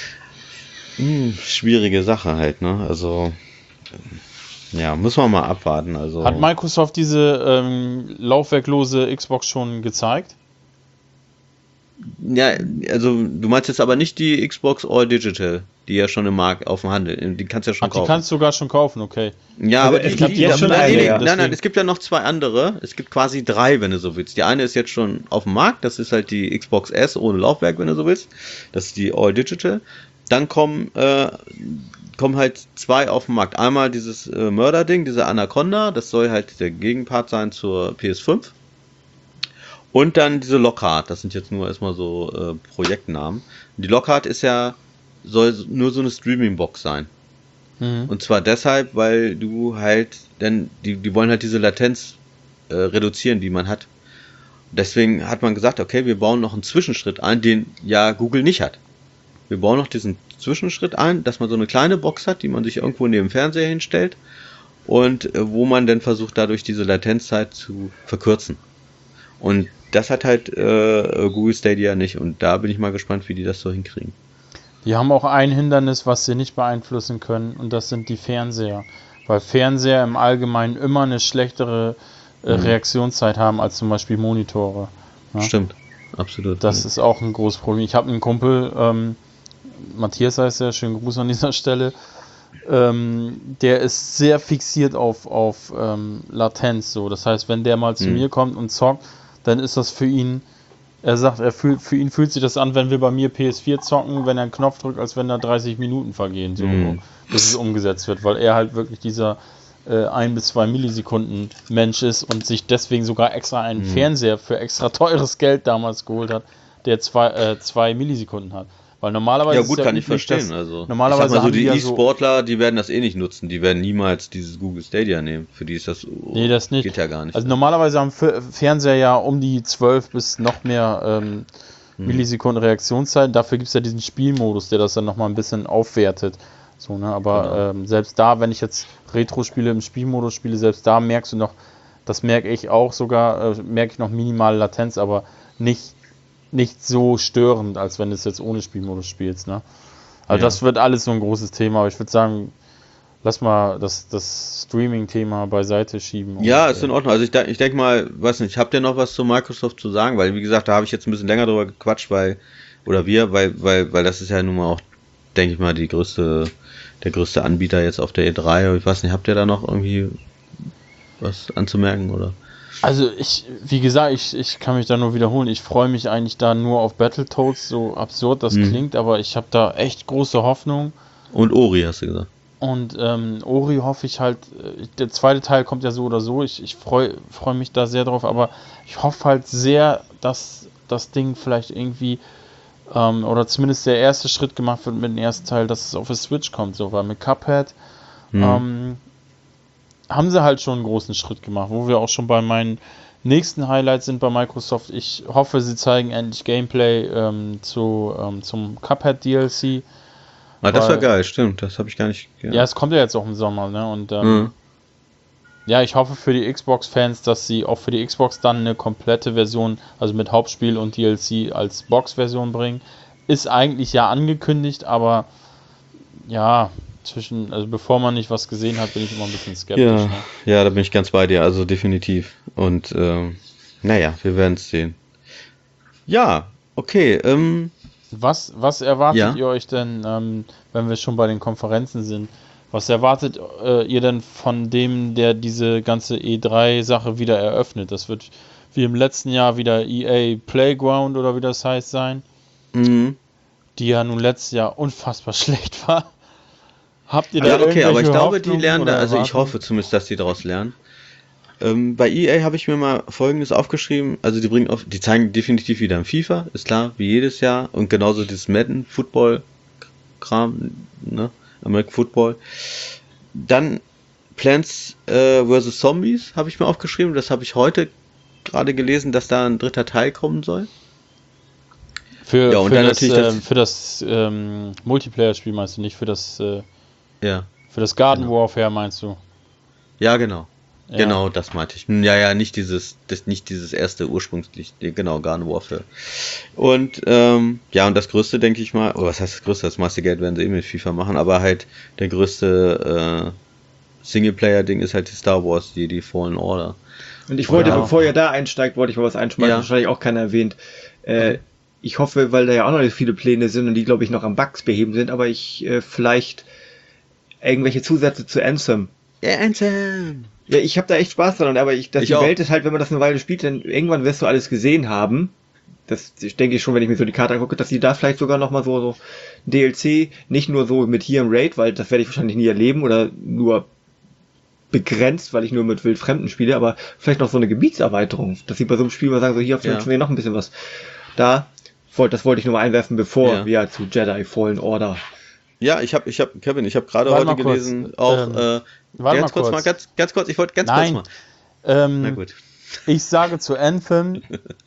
Hm, schwierige Sache halt, ne? Also, ja, müssen wir mal abwarten. Also hat Microsoft diese ähm, laufwerklose Xbox schon gezeigt? Ja, also du meinst jetzt aber nicht die Xbox All Digital, die ja schon im Markt auf dem Handel, die kannst du ja schon Ach, kaufen. Die kannst du sogar schon kaufen, okay. Ja, aber, aber es die, gibt die, jetzt die, schon nein, eine, nee, ja. nein, nein, es gibt ja noch zwei andere. Es gibt quasi drei, wenn du so willst. Die eine ist jetzt schon auf dem Markt, das ist halt die Xbox S ohne Laufwerk, wenn du so willst. Das ist die All Digital. Dann kommen äh, kommen halt zwei auf den Markt. Einmal dieses äh, Mörder-Ding, diese Anaconda, das soll halt der Gegenpart sein zur P S fünf. Und dann diese Lockhart, das sind jetzt nur erstmal so äh, Projektnamen. Die Lockhart ist ja, soll nur so eine Streaming-Box sein. Mhm. Und zwar deshalb, weil du halt, denn die, die wollen halt diese Latenz äh, reduzieren, die man hat. Deswegen hat man gesagt, okay, wir bauen noch einen Zwischenschritt ein, den ja Google nicht hat. Wir bauen noch diesen Zwischenschritt ein, dass man so eine kleine Box hat, die man sich irgendwo neben dem Fernseher hinstellt und äh, wo man dann versucht, dadurch diese Latenzzeit zu verkürzen. Und das hat halt äh, Google Stadia nicht. Und da bin ich mal gespannt, wie die das so hinkriegen. Die haben auch ein Hindernis, was sie nicht beeinflussen können. Und das sind die Fernseher. Weil Fernseher im Allgemeinen immer eine schlechtere äh, mhm. Reaktionszeit haben als zum Beispiel Monitore. Ja? Stimmt, absolut. Das ja. ist auch ein großes Problem. Ich habe einen Kumpel, ähm, Matthias heißt er, schönen Gruß an dieser Stelle. Ähm, der ist sehr fixiert auf, auf ähm, Latenz. So. Das heißt, wenn der mal zu mhm. mir kommt und zockt, dann ist das für ihn, er sagt, er fühlt, für ihn fühlt sich das an, wenn wir bei mir P S vier zocken, wenn er einen Knopf drückt, als wenn da dreißig Minuten vergehen, so, mm. bis es umgesetzt wird, weil er halt wirklich dieser äh, ein bis zwei Millisekunden Mensch ist und sich deswegen sogar extra einen mm. Fernseher für extra teures Geld damals geholt hat, der zwei, äh, zwei Millisekunden hat. Weil normalerweise Ja gut, ist kann ich üblich, verstehen. dass- Also normalerweise ich sag mal so, haben die die ja so- E-Sportler, die werden das eh nicht nutzen. Die werden niemals dieses Google Stadia nehmen. Für die ist das, Nee, das nicht. geht ja gar nicht. Also normalerweise haben F- Fernseher ja um die zwölf bis noch mehr ähm, Hm. Millisekunden Reaktionszeit. Dafür gibt es ja diesen Spielmodus, der das dann nochmal ein bisschen aufwertet. So, ne? Aber Genau. ähm, selbst da, wenn ich jetzt Retro-Spiele im Spielmodus spiele, selbst da merkst du noch, das merke ich auch sogar, äh, merke ich noch minimale Latenz, aber nicht, nicht so störend, als wenn du es jetzt ohne Spielmodus spielst. Ne? Also Ja. das wird alles so ein großes Thema, aber ich würde sagen, lass mal das, das Streaming-Thema beiseite schieben. Ja, und, ist in Ordnung. Also ich, de- ich denke mal, weiß nicht, habt ihr noch was zu Microsoft zu sagen? Weil, wie gesagt, da habe ich jetzt ein bisschen länger drüber gequatscht, weil, oder wir, weil, weil, weil das ist ja nun mal auch, denke ich mal, die größte, der größte Anbieter jetzt auf der E drei. Ich weiß nicht, habt ihr da noch irgendwie was anzumerken, oder? Also ich, wie gesagt, ich, ich kann mich da nur wiederholen. Ich freue mich eigentlich da nur auf Battletoads, so absurd das Mhm. klingt, aber ich habe da echt große Hoffnung. Und Ori, hast du gesagt. Und ähm, Ori hoffe ich halt, äh, der zweite Teil kommt ja so oder so, ich, ich freue freu mich da sehr drauf, aber ich hoffe halt sehr, dass das Ding vielleicht irgendwie, ähm, oder zumindest der erste Schritt gemacht wird mit dem ersten Teil, dass es auf der Switch kommt, so, weil mit Cuphead Mhm. ähm, haben sie halt schon einen großen Schritt gemacht, wo wir auch schon bei meinen nächsten Highlights sind bei Microsoft. Ich hoffe, sie zeigen endlich Gameplay ähm, zu, ähm, zum Cuphead D L C. Ah, das war weil- geil, stimmt. Das habe ich gar nicht. Ja, es kommt ja jetzt auch im Sommer, ne? Und ähm, Mhm. ja, ich hoffe für die Xbox-Fans, dass sie auch für die Xbox dann eine komplette Version, also mit Hauptspiel und D L C als Box-Version bringen. Ist eigentlich ja angekündigt, aber ja, zwischen, also bevor man nicht was gesehen hat, bin ich immer ein bisschen skeptisch. Ja, Ne? ja, da bin ich ganz bei dir, also definitiv. Und ähm, naja, wir werden es sehen. Ja, okay. Ähm, Was, was erwartet Ja. ihr euch denn, ähm, wenn wir schon bei den Konferenzen sind? Was erwartet äh, ihr denn von dem, der diese ganze E drei Sache wieder eröffnet? Das wird wie im letzten Jahr wieder E A Playground oder wie das heißt sein, mh. die ja nun letztes Jahr unfassbar schlecht war. Habt ihr da Ja, okay, aber ich irgendwelche glaube, die Hoffnungen lernen da, oder also ich Erwartungen? hoffe zumindest, dass die daraus lernen. Ähm, bei E A habe ich mir mal Folgendes aufgeschrieben, also die bringen auf, die zeigen definitiv wieder ein FIFA, ist klar, wie jedes Jahr, und genauso dieses Madden Football Kram, ne, American Football. Dann Plants äh, versus. Zombies habe ich mir aufgeschrieben, das habe ich heute gerade gelesen, dass da ein dritter Teil kommen soll. Für, Ja, und für dann das, natürlich das- ähm, für das ähm, Multiplayer-Spiel meinst du, nicht für das, äh, Ja, für das Garden Genau. Warfare meinst du? ja, genau. Ja. Genau, das meinte ich. Hm, Ja, ja, nicht dieses, das, nicht dieses erste ursprünglich, genau, Garden Warfare. Und ähm, ja, und das größte, denke ich mal, oder was heißt das größte? Das meiste Geld werden sie eh mit FIFA machen, aber halt der größte äh, Singleplayer-Ding ist halt die Star Wars, die, die Fallen Order. Und ich wollte, Ja. bevor ihr da einsteigt, wollte ich mal was einschmeißen, Ja. wahrscheinlich auch keiner erwähnt. Äh, ich hoffe, weil da ja auch noch nicht viele Pläne sind und die, glaube ich, noch am Bugs beheben sind, aber ich äh, vielleicht irgendwelche Zusätze zu Anthem. Ja, Anthem! Ja, ich habe da echt Spaß dran, aber ich, dass Ich die auch. Welt ist halt, wenn man das eine Weile spielt, dann irgendwann wirst du alles gesehen haben. Das denke ich schon, wenn ich mir so die Karte angucke, dass die da vielleicht sogar nochmal so, so D L C, nicht nur so mit hier im Raid, weil das werde ich wahrscheinlich nie erleben oder nur begrenzt, weil ich nur mit Wildfremden spiele, aber vielleicht noch so eine Gebietserweiterung, dass sie bei so einem Spiel mal sagen, so hier auf Ja. dem schon noch ein bisschen was. Da, wollt, das wollte ich nur mal einwerfen, bevor Ja. wir zu Jedi Fallen Order. Ja, ich habe, ich habe, Kevin, ich habe gerade Warte heute mal kurz, gelesen, auch, ähm, äh, warte ganz mal kurz, kurz. mal, ganz, ganz kurz, ich wollte ganz Nein. kurz mal. Na Ähm, gut. ich sage zu Anthem,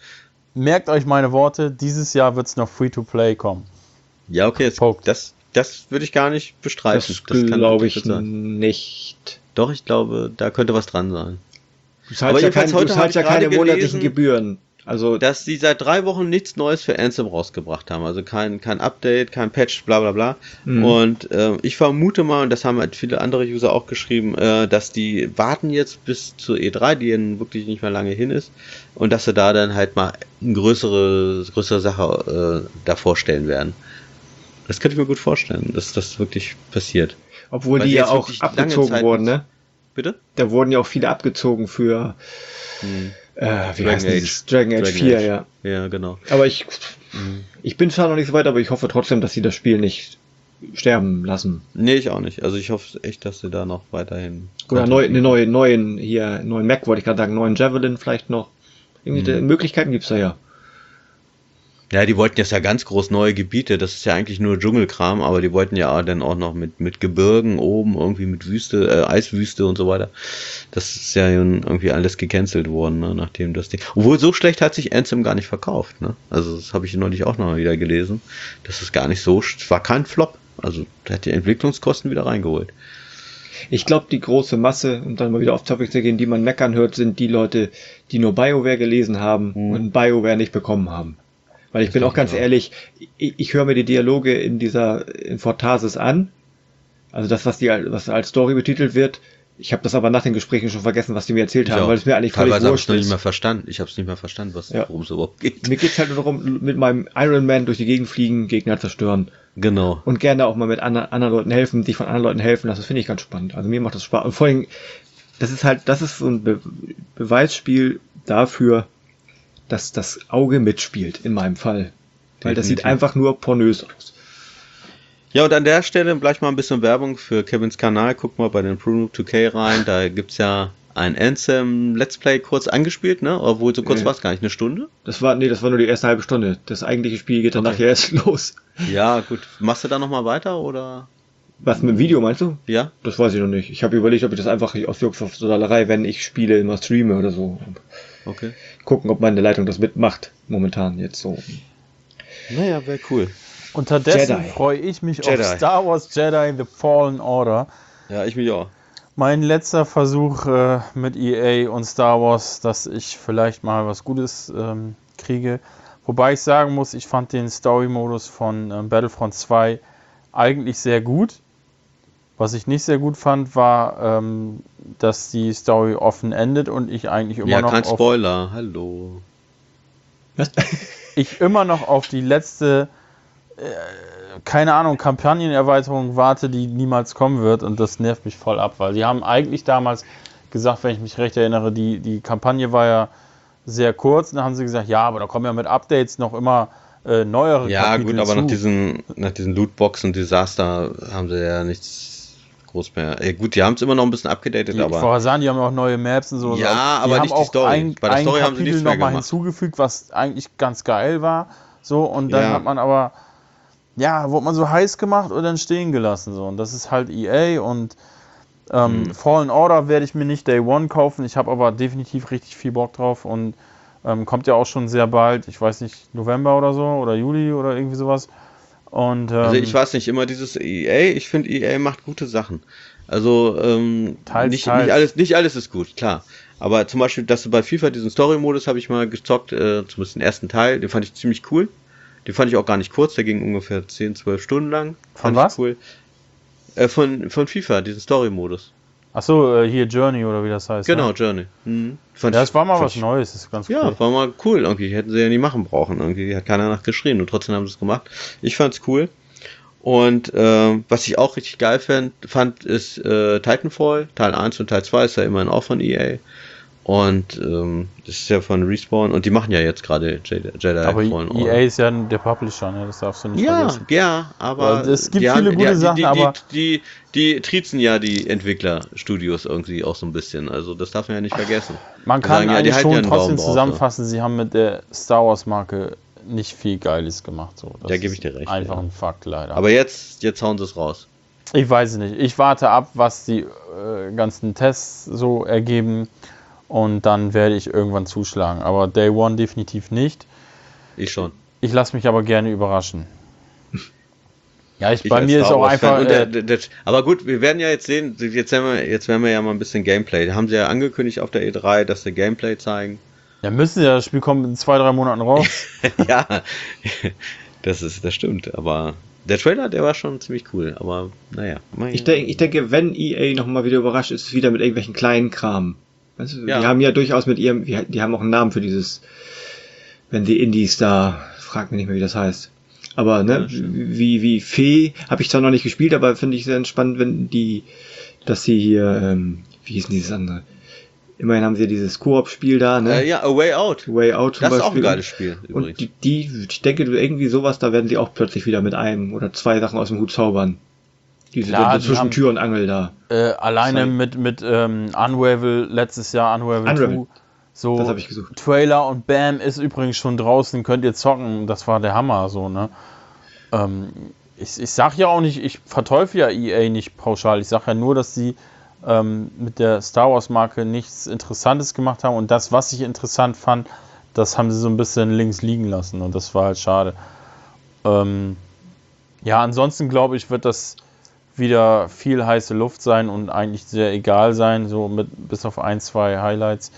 merkt euch meine Worte, dieses Jahr wird es noch Free-to-Play kommen. Ja, okay, jetzt, Poked. das, das würde ich gar nicht bestreiten. Das, kann glaube wirklich ich gut sein. nicht. Doch, ich glaube, da könnte was dran sein. Du Aber zahlst ja, jedenfalls kein, heute du habe zahlst ich ja keine gerade monatlichen gelesen, Gebühren. Also, Dass sie seit drei Wochen nichts Neues für Anthem rausgebracht haben. Also kein, kein Update, kein Patch, bla bla bla. Mhm. Und äh, ich vermute mal, und das haben halt viele andere User auch geschrieben, äh, dass die warten jetzt bis zur E drei, die dann wirklich nicht mehr lange hin ist, und dass sie da dann halt mal eine größere, größere Sache äh, da vorstellen werden. Das könnte ich mir gut vorstellen, dass das wirklich passiert. obwohl weil die die ja jetzt auch wirklich lange abgezogen Zeit wurden, nicht- ne? Bitte? Da wurden ja auch viele abgezogen für, Hm. äh, wie Dragon heißt dieses? Dragon Age Dragon vier, Age. ja. Ja, genau. Aber ich, Mhm. ich bin zwar noch nicht so weit, aber ich hoffe trotzdem, dass sie das Spiel nicht sterben lassen. Nee, ich auch nicht. Also ich hoffe echt, dass sie da noch weiterhin... Oder neu, eine neue, neuen, hier, neuen Mac wollte ich gerade sagen, neuen Javelin vielleicht noch. Irgendwie Mhm. die Möglichkeiten gibt's da ja. Ja, die wollten jetzt ja ganz groß neue Gebiete, das ist ja eigentlich nur Dschungelkram, aber die wollten ja dann auch noch mit, mit Gebirgen oben, irgendwie mit Wüste, äh, Eiswüste und so weiter. Das ist ja irgendwie alles gecancelt worden, ne, nachdem das Ding. Obwohl, so schlecht hat sich Anthem gar nicht verkauft, ne? Also das habe ich neulich auch noch mal wieder gelesen. Das ist gar nicht so, es war kein Flop. Also da hat die Entwicklungskosten wieder reingeholt. Ich glaube, die große Masse, um dann mal wieder auf Topic zu gehen, die man meckern hört, sind die Leute, die nur BioWare gelesen haben hm. und BioWare nicht bekommen haben. Weil ich das bin auch ganz ehrlich, ich, ich höre mir die Dialoge in dieser in Fortasis an, also das, was die was als Story betitelt wird. Ich habe das aber nach den Gesprächen schon vergessen, was die mir erzählt ich haben, auch. Weil es mir eigentlich völlig wurscht ist. Teilweise habe ich nicht mehr verstanden. Ich habe es nicht mehr verstanden, was ja. worum es überhaupt geht. Mir geht's halt nur darum, mit meinem Iron Man durch die Gegend fliegen, Gegner zerstören. Genau. Und gerne auch mal mit anderen, anderen Leuten helfen, sich von anderen Leuten helfen lassen. Das finde ich ganz spannend. Also mir macht das Spaß. Und vor allem, das ist halt, das ist so ein Be- Beweisspiel dafür, dass das Auge mitspielt, in meinem Fall. Weil Definitiv. Das sieht einfach nur pornös aus. Ja, und an der Stelle gleich mal ein bisschen Werbung für Kevins Kanal. Guck mal bei den ProNoob zwei K rein. Da gibt's ja ein Anthem Let's Play kurz angespielt, ne? Obwohl so kurz nee. war es gar nicht. Eine Stunde? Das war, nee, das war nur die erste halbe Stunde. Das eigentliche Spiel geht dann okay. nachher erst los. Ja, gut. Machst du da nochmal weiter, oder? Was, mit dem Video meinst du? Ja. Das weiß ich noch nicht. Ich habe überlegt, ob ich das einfach aus Jux-Dollerei, wenn ich spiele, immer streame oder so. Okay. Gucken, ob meine Leitung das mitmacht. Momentan jetzt so. Naja, wäre cool. Unterdessen freue ich mich Jedi. auf Star Wars Jedi The Fallen Order. Ja, ich mich auch. Mein letzter Versuch äh, mit E A und Star Wars, dass ich vielleicht mal was Gutes ähm, kriege. Wobei ich sagen muss, ich fand den Story-Modus von ähm, Battlefront zwei eigentlich sehr gut. Was ich nicht sehr gut fand, war, ähm, dass die Story offen endet und ich eigentlich immer ja, noch kein auf... Spoiler, hallo. Was? ich immer noch auf die letzte... Äh, keine Ahnung, Kampagnenerweiterung warte, die niemals kommen wird und das nervt mich voll ab, weil die haben eigentlich damals gesagt, wenn ich mich recht erinnere, die, die Kampagne war ja sehr kurz und dann haben sie gesagt, ja, aber da kommen ja mit Updates noch immer äh, neuere ja, Kapitel gut, aber zu. nach diesen, nach diesen Lootboxen, Desaster haben sie ja nichts groß mehr. Ja, gut, die haben es immer noch ein bisschen abgedatet, die, aber... Vorher sagen, die haben auch neue Maps und so. Ja, die aber haben nicht auch die Story. Ein, Bei der ein Story haben sie Kapitel nichts mehr noch mal gemacht. hinzugefügt, was eigentlich ganz geil war. So, und dann ja. hat man aber... Ja, wurde man so heiß gemacht oder dann stehen gelassen. So. Und das ist halt E A und ähm, mhm. Fallen Order werde ich mir nicht Day One kaufen. Ich habe aber definitiv richtig viel Bock drauf und ähm, kommt ja auch schon sehr bald. Ich weiß nicht, November oder so oder Juli oder irgendwie sowas. Und, ähm, also ich weiß nicht, immer dieses E A, ich finde E A macht gute Sachen. Also ähm, teils, nicht, teils. nicht, alles, nicht alles ist gut, klar. Aber zum Beispiel, dass du bei FIFA diesen Story-Modus habe ich mal gezockt, äh, zumindest den ersten Teil, den fand ich ziemlich cool. Den fand ich auch gar nicht kurz, der ging ungefähr zehn, zwölf Stunden lang. Von fand was? Ich cool. Äh, von, von FIFA, diesen Story-Modus. Achso, äh, hier Journey oder wie das heißt. Genau, ne? Journey. Mhm. Ja, das war mal was ich, Neues, das ist ganz cool. Ja, war mal cool irgendwie. Hätten sie ja nie machen brauchen. Irgendwie hat keiner nach geschrien und trotzdem haben sie es gemacht. Ich fand's cool. Und äh, was ich auch richtig geil fand, fand ist äh, Titanfall. Teil eins und Teil zwei ist ja immerhin auch von E A. Und ähm, das ist ja von Respawn und die machen ja jetzt gerade Jedi, Jedi aber Fallen Order. E A ist ja der Publisher, ne? Das darfst du nicht ja, vergessen. Ja, aber weil es gibt die viele haben, gute die, Sachen, die, die, aber die, die, die triezen ja die Entwicklerstudios irgendwie auch so ein bisschen. Also das darf man ja nicht vergessen. Man kann sagen, eigentlich ja, schon ja trotzdem Baum zusammenfassen, sie haben mit der Star Wars Marke nicht viel Geiles gemacht. So. Das da gebe ich dir recht. Einfach ja. ein Fakt leider. Aber jetzt, jetzt hauen sie es raus. Ich weiß es nicht. Ich warte ab, was die äh, ganzen Tests so ergeben. Und dann werde ich irgendwann zuschlagen. Aber Day One definitiv nicht. Ich schon. Ich lasse mich aber gerne überraschen. Ja, ich, ich bei mir ist auch einfach... Äh, der, der, der, aber gut, wir werden ja jetzt sehen, jetzt werden wir, jetzt werden wir ja mal ein bisschen Gameplay. Da haben sie ja angekündigt auf der E drei, dass sie Gameplay zeigen. Ja, müssen ja, das Spiel kommt in zwei, drei Monaten raus. Ja, das ist, das stimmt. Aber der Trailer, der war schon ziemlich cool. Aber naja. Ich, denk, ich denke, wenn E A nochmal wieder überrascht, ist es wieder mit irgendwelchen kleinen Kram. Weißt du, ja. Die haben ja durchaus mit ihrem, die haben auch einen Namen für dieses, wenn die Indies da, frag mich nicht mehr, wie das heißt. Aber, ne, ja, wie, wie Fee, habe ich zwar noch nicht gespielt, aber finde ich sehr entspannt, wenn die, dass sie hier, ähm, wie hieß denn dieses andere? Immerhin haben sie ja dieses Koop-Spiel da, ne? Äh, ja, A Way Out. A Way Out zum das Beispiel. ist auch ein geiles Spiel, übrigens. Und die, die, ich denke, irgendwie sowas, da werden sie auch plötzlich wieder mit einem oder zwei Sachen aus dem Hut zaubern. Diese Klar, zwischen haben, Tür und Angel da. Äh, alleine Sorry. mit, mit ähm, Unravel, letztes Jahr Unravel, Unravel. So, Das habe ich gesucht. Trailer und Bam ist übrigens schon draußen, könnt ihr zocken. Das war der Hammer, so, ne? Ähm, ich, ich sag ja auch nicht, ich verteufel ja E A nicht pauschal. Ich sag ja nur, dass sie ähm, mit der Star Wars Marke nichts Interessantes gemacht haben. Und das, was ich interessant fand, das haben sie so ein bisschen links liegen lassen. Und das war halt schade. Ähm, ja, ansonsten glaube ich, wird das wieder viel heiße Luft sein und eigentlich sehr egal sein, so mit bis auf ein, zwei Highlights.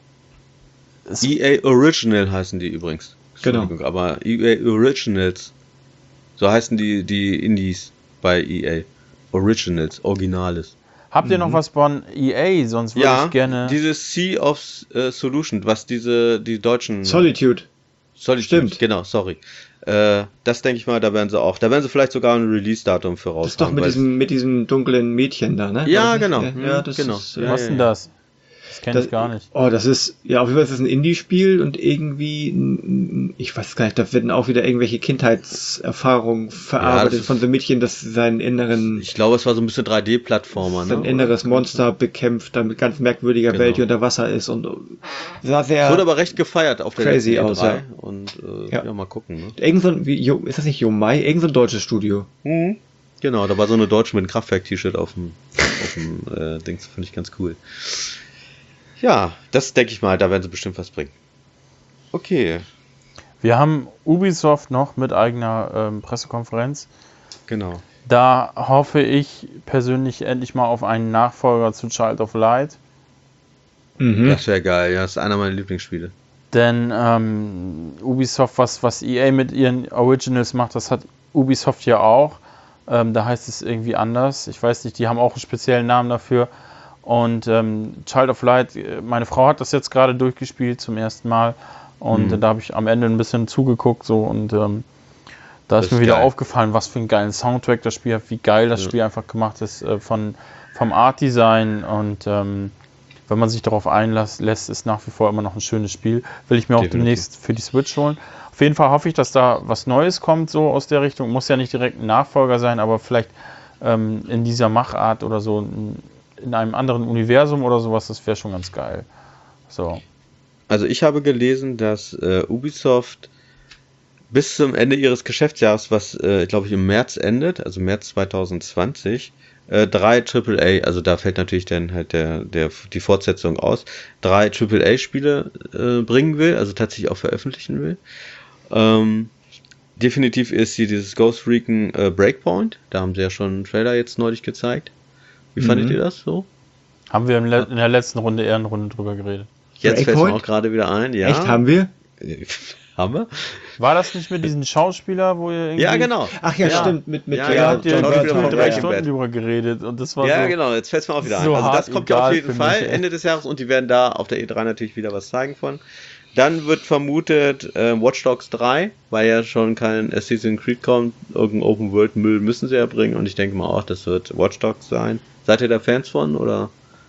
E A Original heißen die übrigens. Genau. Aber E A Originals, so heißen die, die Indies bei E A. Originals, Originales. Habt ihr noch was von E A? Sonst würde Ja, ich gerne... dieses Sea of äh, Solution, was diese, die deutschen... Solitude. Solitude, Stimmt. genau, sorry. Äh, das denke ich mal, da werden sie auch, da werden sie vielleicht sogar ein Release-Datum für raus. Das ist doch mit diesem, mit diesem dunklen Mädchen da, ne? Ja, War das genau. nicht? Mhm, Ja, das genau. ist, Ja, was ja, denn ja. das? Das kenne ich gar nicht. Oh, das ist, ja, auf jeden Fall ist es ein Indie-Spiel und irgendwie, n- n- ich weiß gar nicht, da werden auch wieder irgendwelche Kindheitserfahrungen verarbeitet ist- von so einem Mädchen, das seinen inneren, Ich glaube, es war so ein bisschen drei D-Plattformer, ne? sein inneres Monster bekämpft, damit ganz merkwürdiger Genau. Welt, die unter Wasser ist und sah sehr, Wurde aber recht gefeiert auf der Crazy letzten aus, E drei. ja. Und äh, Ja. ja. mal gucken, ne? irgend so ein, wie, Jo- ist das nicht Yomai? Irgend so ein deutsches Studio. Mhm. Genau, da war so eine Deutsche mit einem Kraftwerk-T-Shirt auf dem, auf dem äh, Dings, finde ich ganz cool. Ja, das denke ich mal, da werden sie bestimmt was bringen. Okay, Wir haben Ubisoft noch mit eigener ähm, Pressekonferenz. genau. Da hoffe ich persönlich endlich mal auf einen Nachfolger zu Child of Light. Mhm. Das wäre geil, ja, das ist einer meiner Lieblingsspiele. Denn ähm, Ubisoft, was, was E A mit ihren Originals macht, das hat Ubisoft ja auch. Ähm, da heißt es irgendwie anders. Ich weiß nicht, die haben auch einen speziellen Namen dafür. Und ähm, Child of Light, äh, meine Frau hat das jetzt gerade durchgespielt zum ersten Mal. Und Mhm. äh, da habe ich am Ende ein bisschen zugeguckt. So, und ähm, da Das ist mir ist wieder geil. aufgefallen, was für einen geilen Soundtrack das Spiel hat, wie geil das Ja. Spiel einfach gemacht ist äh, von, vom Art-Design. Und ähm, wenn man sich darauf einlässt, lässt, ist nach wie vor immer noch ein schönes Spiel. Will ich mir auch Definitiv. demnächst für die Switch holen. Auf jeden Fall hoffe ich, dass da was Neues kommt, so aus der Richtung. Muss ja nicht direkt ein Nachfolger sein, aber vielleicht ähm, in dieser Machart oder so, in, in einem anderen Universum oder sowas, das wäre schon ganz geil. So. Also ich habe gelesen, dass äh, Ubisoft bis zum Ende ihres Geschäftsjahres, was äh, glaube ich im März endet, also März zwanzig zwanzig, äh, drei Triple A, also da fällt natürlich dann halt der, der, die Fortsetzung aus, drei Triple A Spiele äh, bringen will, also tatsächlich auch veröffentlichen will. Ähm, definitiv ist hier dieses Ghost Recon äh, Breakpoint, da haben sie ja schon einen Trailer jetzt neulich gezeigt. Wie Mhm. fandet ihr das so? Haben wir im Le in der letzten Runde Ehrenrunde drüber geredet. Jetzt fällt mir Breakpoint? auch gerade wieder ein, ja. Echt, haben wir? Haben wir? War das nicht mit diesem Schauspieler, wo ihr irgendwie... Ja, genau. Ach ja, Ja. stimmt, mit, mit Ja, Da ja, habt ihr John gefühlt Schauspieler von drei Breaking Stunden Bad. drüber geredet und das war Ja, so... genau, jetzt fällt es mir auch wieder so ein. Also das hart kommt egal ja auf jeden für Fall mich, ey. Ende des Jahres und die werden da auf der E drei natürlich wieder was zeigen von. Dann wird vermutet äh, Watch Dogs drei, weil ja schon kein Assassin's Creed kommt. Irgendein Open World Müll müssen sie ja bringen und ich denke mal auch, das wird Watch Dogs sein. Seid ihr da Fans von oder?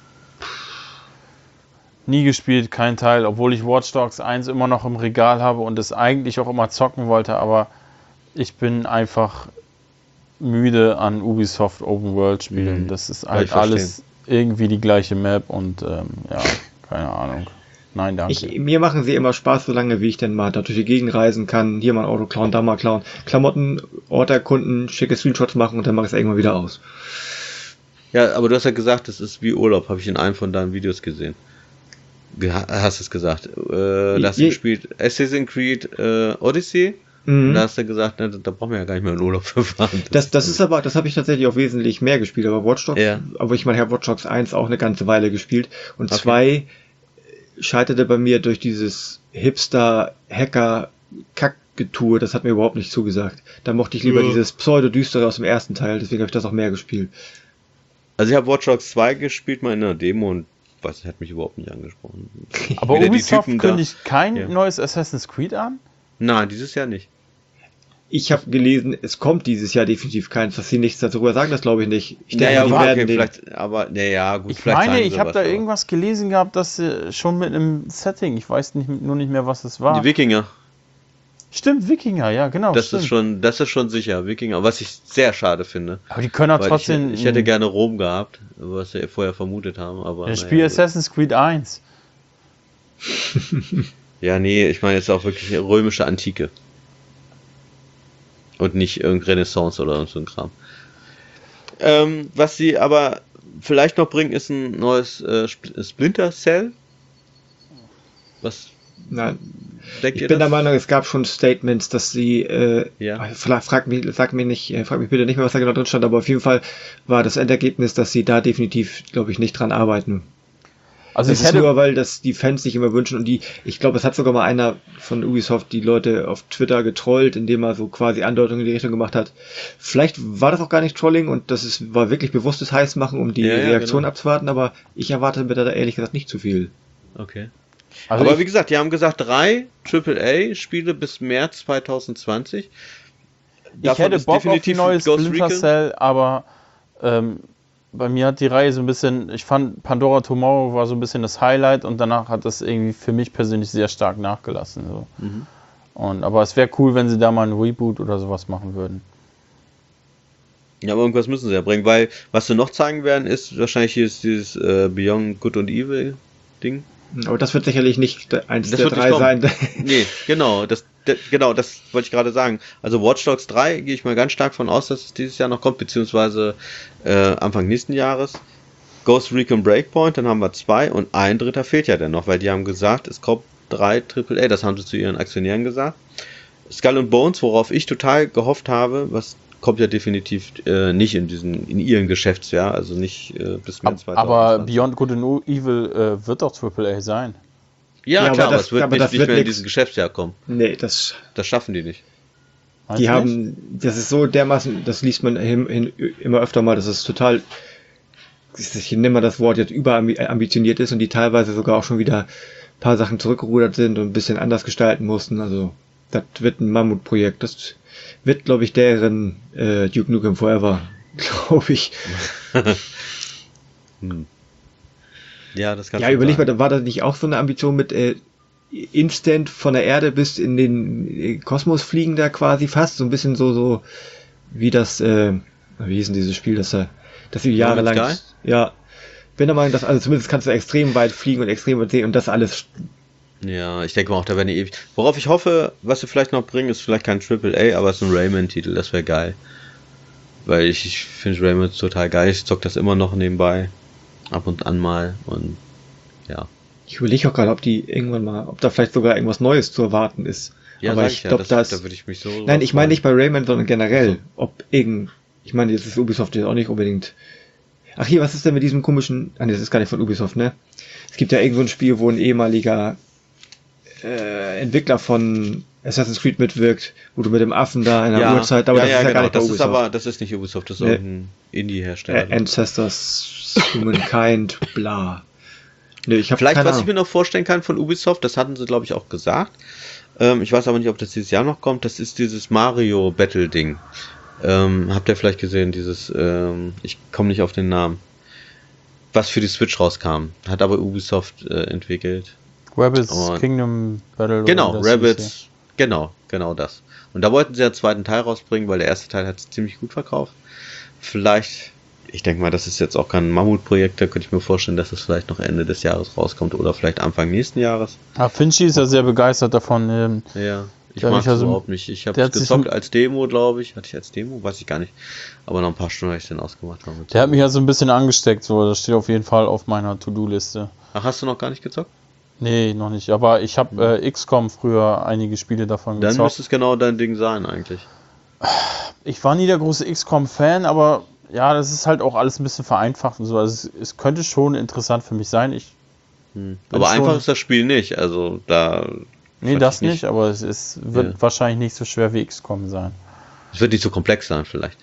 Nie gespielt, kein Teil, obwohl ich Watch Dogs eins immer noch im Regal habe und es eigentlich auch immer zocken wollte, aber ich bin einfach müde an Ubisoft Open World Spielen. Mhm. Das ist Kann halt ich verstehen. alles irgendwie die gleiche Map und ähm, ja, keine Ahnung. Nein, danke. Ich, mir machen sie immer Spaß, solange wie ich denn mal da durch die Gegend reisen kann, hier mal ein Auto klauen, da mal klauen, Klamotten, Ort erkunden, schicke Screenshots machen und dann mache ich es irgendwann wieder aus. Ja, aber du hast ja gesagt, das ist wie Urlaub, habe ich in einem von deinen Videos gesehen. Ge- Hast es gesagt. Äh, da hast du Je- gespielt Assassin's Creed äh, Odyssey. Mhm. Und da hast du gesagt, ne, da brauchen wir ja gar nicht mehr in Urlaub für fahren. Das, das ist aber, das habe ich tatsächlich auch wesentlich mehr gespielt, aber Watch Dogs, Ja. aber ich meine, ich habe Watch Dogs eins auch eine ganze Weile gespielt und Okay. zwei scheiterte bei mir durch dieses Hipster-Hacker-Kack-Getue, das hat mir überhaupt nicht zugesagt. Da mochte ich lieber Ja. dieses Pseudo-Düstere aus dem ersten Teil, deswegen habe ich das auch mehr gespielt. Also ich habe Watch Dogs zwei gespielt mal in einer Demo und was hat mich überhaupt nicht angesprochen. aber Wieder die Ubisoft Typen da. kündigt kein Ja. neues Assassin's Creed an? Nein, dieses Jahr nicht. Ich habe gelesen, es kommt dieses Jahr definitiv keins, dass sie nichts darüber sagen, das glaube ich nicht. Ich denke, Naja, die okay, werden den, vielleicht, aber naja, gut, Ich vielleicht meine, zeigen ich sie habe was, da aber- irgendwas gelesen gehabt, dass äh, schon mit einem Setting, ich weiß nicht, nur nicht mehr, was es war. Die Wikinger, Stimmt, Wikinger, ja, genau. das stimmt. ist schon, das ist schon sicher, Wikinger, was ich sehr schade finde. Aber die können ja Weil trotzdem. ich, ich hätte gerne Rom gehabt, was wir vorher vermutet haben, aber Ja, naja, Spiel gut. Assassin's Creed eins. Ja, nee, ich meine jetzt auch wirklich römische Antike. Und nicht irgendeine Renaissance oder so ein Kram. Ähm, was sie aber vielleicht noch bringen, ist ein neues äh, Splinter Cell. Was Nein. denkt Ich ihr bin das? der Meinung, es gab schon Statements, dass sie, äh, Ja. vielleicht frag mich, sag mir nicht, äh, frag mich bitte nicht mehr, was da genau drin stand, aber auf jeden Fall war das Endergebnis, dass sie da definitiv, glaube ich, nicht dran arbeiten. Also Das ich ist hätte, nur, weil das die Fans sich immer wünschen und die, ich glaube, es hat sogar mal einer von Ubisoft die Leute auf Twitter getrollt, indem er so quasi Andeutungen in die Richtung gemacht hat. Vielleicht war das auch gar nicht Trolling und das ist, war wirklich bewusstes Heißmachen, um die Ja, ja, Reaktion genau. abzuwarten, aber ich erwarte mir da ehrlich gesagt nicht zu viel. Okay. also aber ich, wie gesagt, die haben gesagt, drei Triple A-Spiele bis März zwanzig zwanzig. ich Davon hätte ist Bock auf ein definitiv neues Ghost Splinter Recon. Cell, aber ähm, bei mir hat die Reihe so ein bisschen, ich fand Pandora Tomorrow war so ein bisschen das Highlight und danach hat das irgendwie für mich persönlich sehr stark nachgelassen. So. Mhm. Und, aber es wäre cool, wenn sie da mal ein Reboot oder sowas machen würden. Ja, aber irgendwas müssen sie ja bringen, weil was sie noch zeigen werden, ist wahrscheinlich hier ist dieses äh, Beyond Good und Evil Ding. Aber das wird sicherlich nicht eins Das der wird nicht drei kommen. sein. Nee, genau, das, de, genau, das wollte ich gerade sagen. Also Watch Dogs drei gehe ich mal ganz stark von aus, dass es dieses Jahr noch kommt, beziehungsweise äh, Anfang nächsten Jahres. Ghost Recon Breakpoint, dann haben wir zwei und ein dritter fehlt ja dann noch, weil die haben gesagt, es kommt drei Triple A, das haben sie zu ihren Aktionären gesagt. Skull and Bones, worauf ich total gehofft habe, was kommt ja definitiv äh, nicht in diesen in ihren Geschäftsjahr, also nicht äh, bis März Ab, aber zweitausendzwanzig. Beyond Good and Evil äh, wird doch Triple A sein. Ja, Ja, aber klar, aber das- es wird aber nicht, das nicht wird mehr in nix. dieses Geschäftsjahr kommen. Nee, das, Das schaffen die nicht. Meinst die du nicht? haben, das ist so dermaßen, das liest man hin, hin, immer öfter mal, dass es total, ich nehme mal das Wort jetzt überambitioniert ist und die teilweise sogar auch schon wieder ein paar Sachen zurückgerudert sind und ein bisschen anders gestalten mussten. Also, das wird ein Mammutprojekt. Das wird, glaube ich, deren äh, Duke Nukem Forever, glaube ich. Hm. Ja, das kann Ja, schon überleg mal, sein. da war da nicht auch so eine Ambition mit äh, Instant von der Erde bis in den äh, Kosmos fliegen da quasi fast, so ein bisschen so, so wie das, äh, wie hieß denn dieses Spiel, das da, das sie jahrelang, Sky? ja, bin der Meinung, dass, also zumindest kannst du extrem weit fliegen und extrem weit sehen und das alles, Ja, ich denke mal auch, da werden die ewig. Worauf ich hoffe, was sie vielleicht noch bringen, ist vielleicht kein Triple A, aber es ist ein Rayman-Titel, das wäre geil. Weil ich, ich finde Rayman total geil, ich zock das immer noch nebenbei. Ab und an mal und ja. ich überlege auch gerade, ob die irgendwann mal, ob da vielleicht sogar irgendwas Neues zu erwarten ist. Ja, aber sag ich ja, glaube, das, das, da würde ich mich so. nein, ich meine nicht bei Rayman, sondern generell, So. ob irgend, ich meine, jetzt ist Ubisoft jetzt auch nicht unbedingt. Ach hier, was ist denn mit diesem komischen, ah nee, das ist gar nicht von Ubisoft, ne? Es gibt ja irgendwo ein Spiel, wo ein ehemaliger äh, Entwickler von Assassin's Creed mitwirkt, wo du mit dem Affen da in der Ja, Uhrzeit, aber ja, das ja, ist ja genau. gar nicht bei Das ist Ubisoft. aber, das ist nicht Ubisoft, das ist Nee. irgendein Indie-Hersteller. äh, Ancestors, Humankind, bla. Nee, ich habe Vielleicht, keine was ich Ahnung. mir noch vorstellen kann von Ubisoft, das hatten sie, glaube ich, auch gesagt. Ähm, ich weiß aber nicht, ob das dieses Jahr noch kommt. Das ist dieses Mario Battle Ding. Ähm, habt ihr vielleicht gesehen, dieses, ähm, ich komme nicht auf den Namen. Was für die Switch rauskam. Hat aber Ubisoft äh, entwickelt. Rabbids Und- Kingdom Battle. Genau, oder wie das hieß, Rabbids. Genau, genau das. Und da wollten sie ja einen zweiten Teil rausbringen, weil der erste Teil hat ziemlich gut verkauft. Vielleicht, ich denke mal, das ist jetzt auch kein Mammutprojekt, da könnte ich mir vorstellen, dass es vielleicht noch Ende des Jahres rauskommt oder vielleicht Anfang nächsten Jahres. ja. Ah, Finchi ist ja sehr begeistert davon. ähm, Ja, ich Der hat mag mich ja es so- überhaupt nicht. Ich habe der es hat sich gezockt ein- als Demo, glaube ich. Hatte ich als Demo? Weiß ich gar nicht. Aber nach ein paar Stunden habe ich den ausgemacht. Damit. Der hat mich ja so ein bisschen angesteckt, so. Das steht auf jeden Fall auf meiner To-Do-Liste. Ach, hast du noch gar nicht gezockt? Nee, noch nicht. Aber ich habe äh, X COM früher einige Spiele davon Dann gezockt. müsste es genau dein Ding sein, eigentlich. Ich war nie der große X COM-Fan, aber ja, das ist halt auch alles ein bisschen vereinfacht und so. Also es, es könnte schon interessant für mich sein. Ich, Hm. Bin Aber schon- einfach ist das Spiel nicht. Also da. nee, weiß das ich nicht, aber es ist, wird Ja. wahrscheinlich nicht so schwer wie X COM sein. Es wird nicht so komplex sein, vielleicht.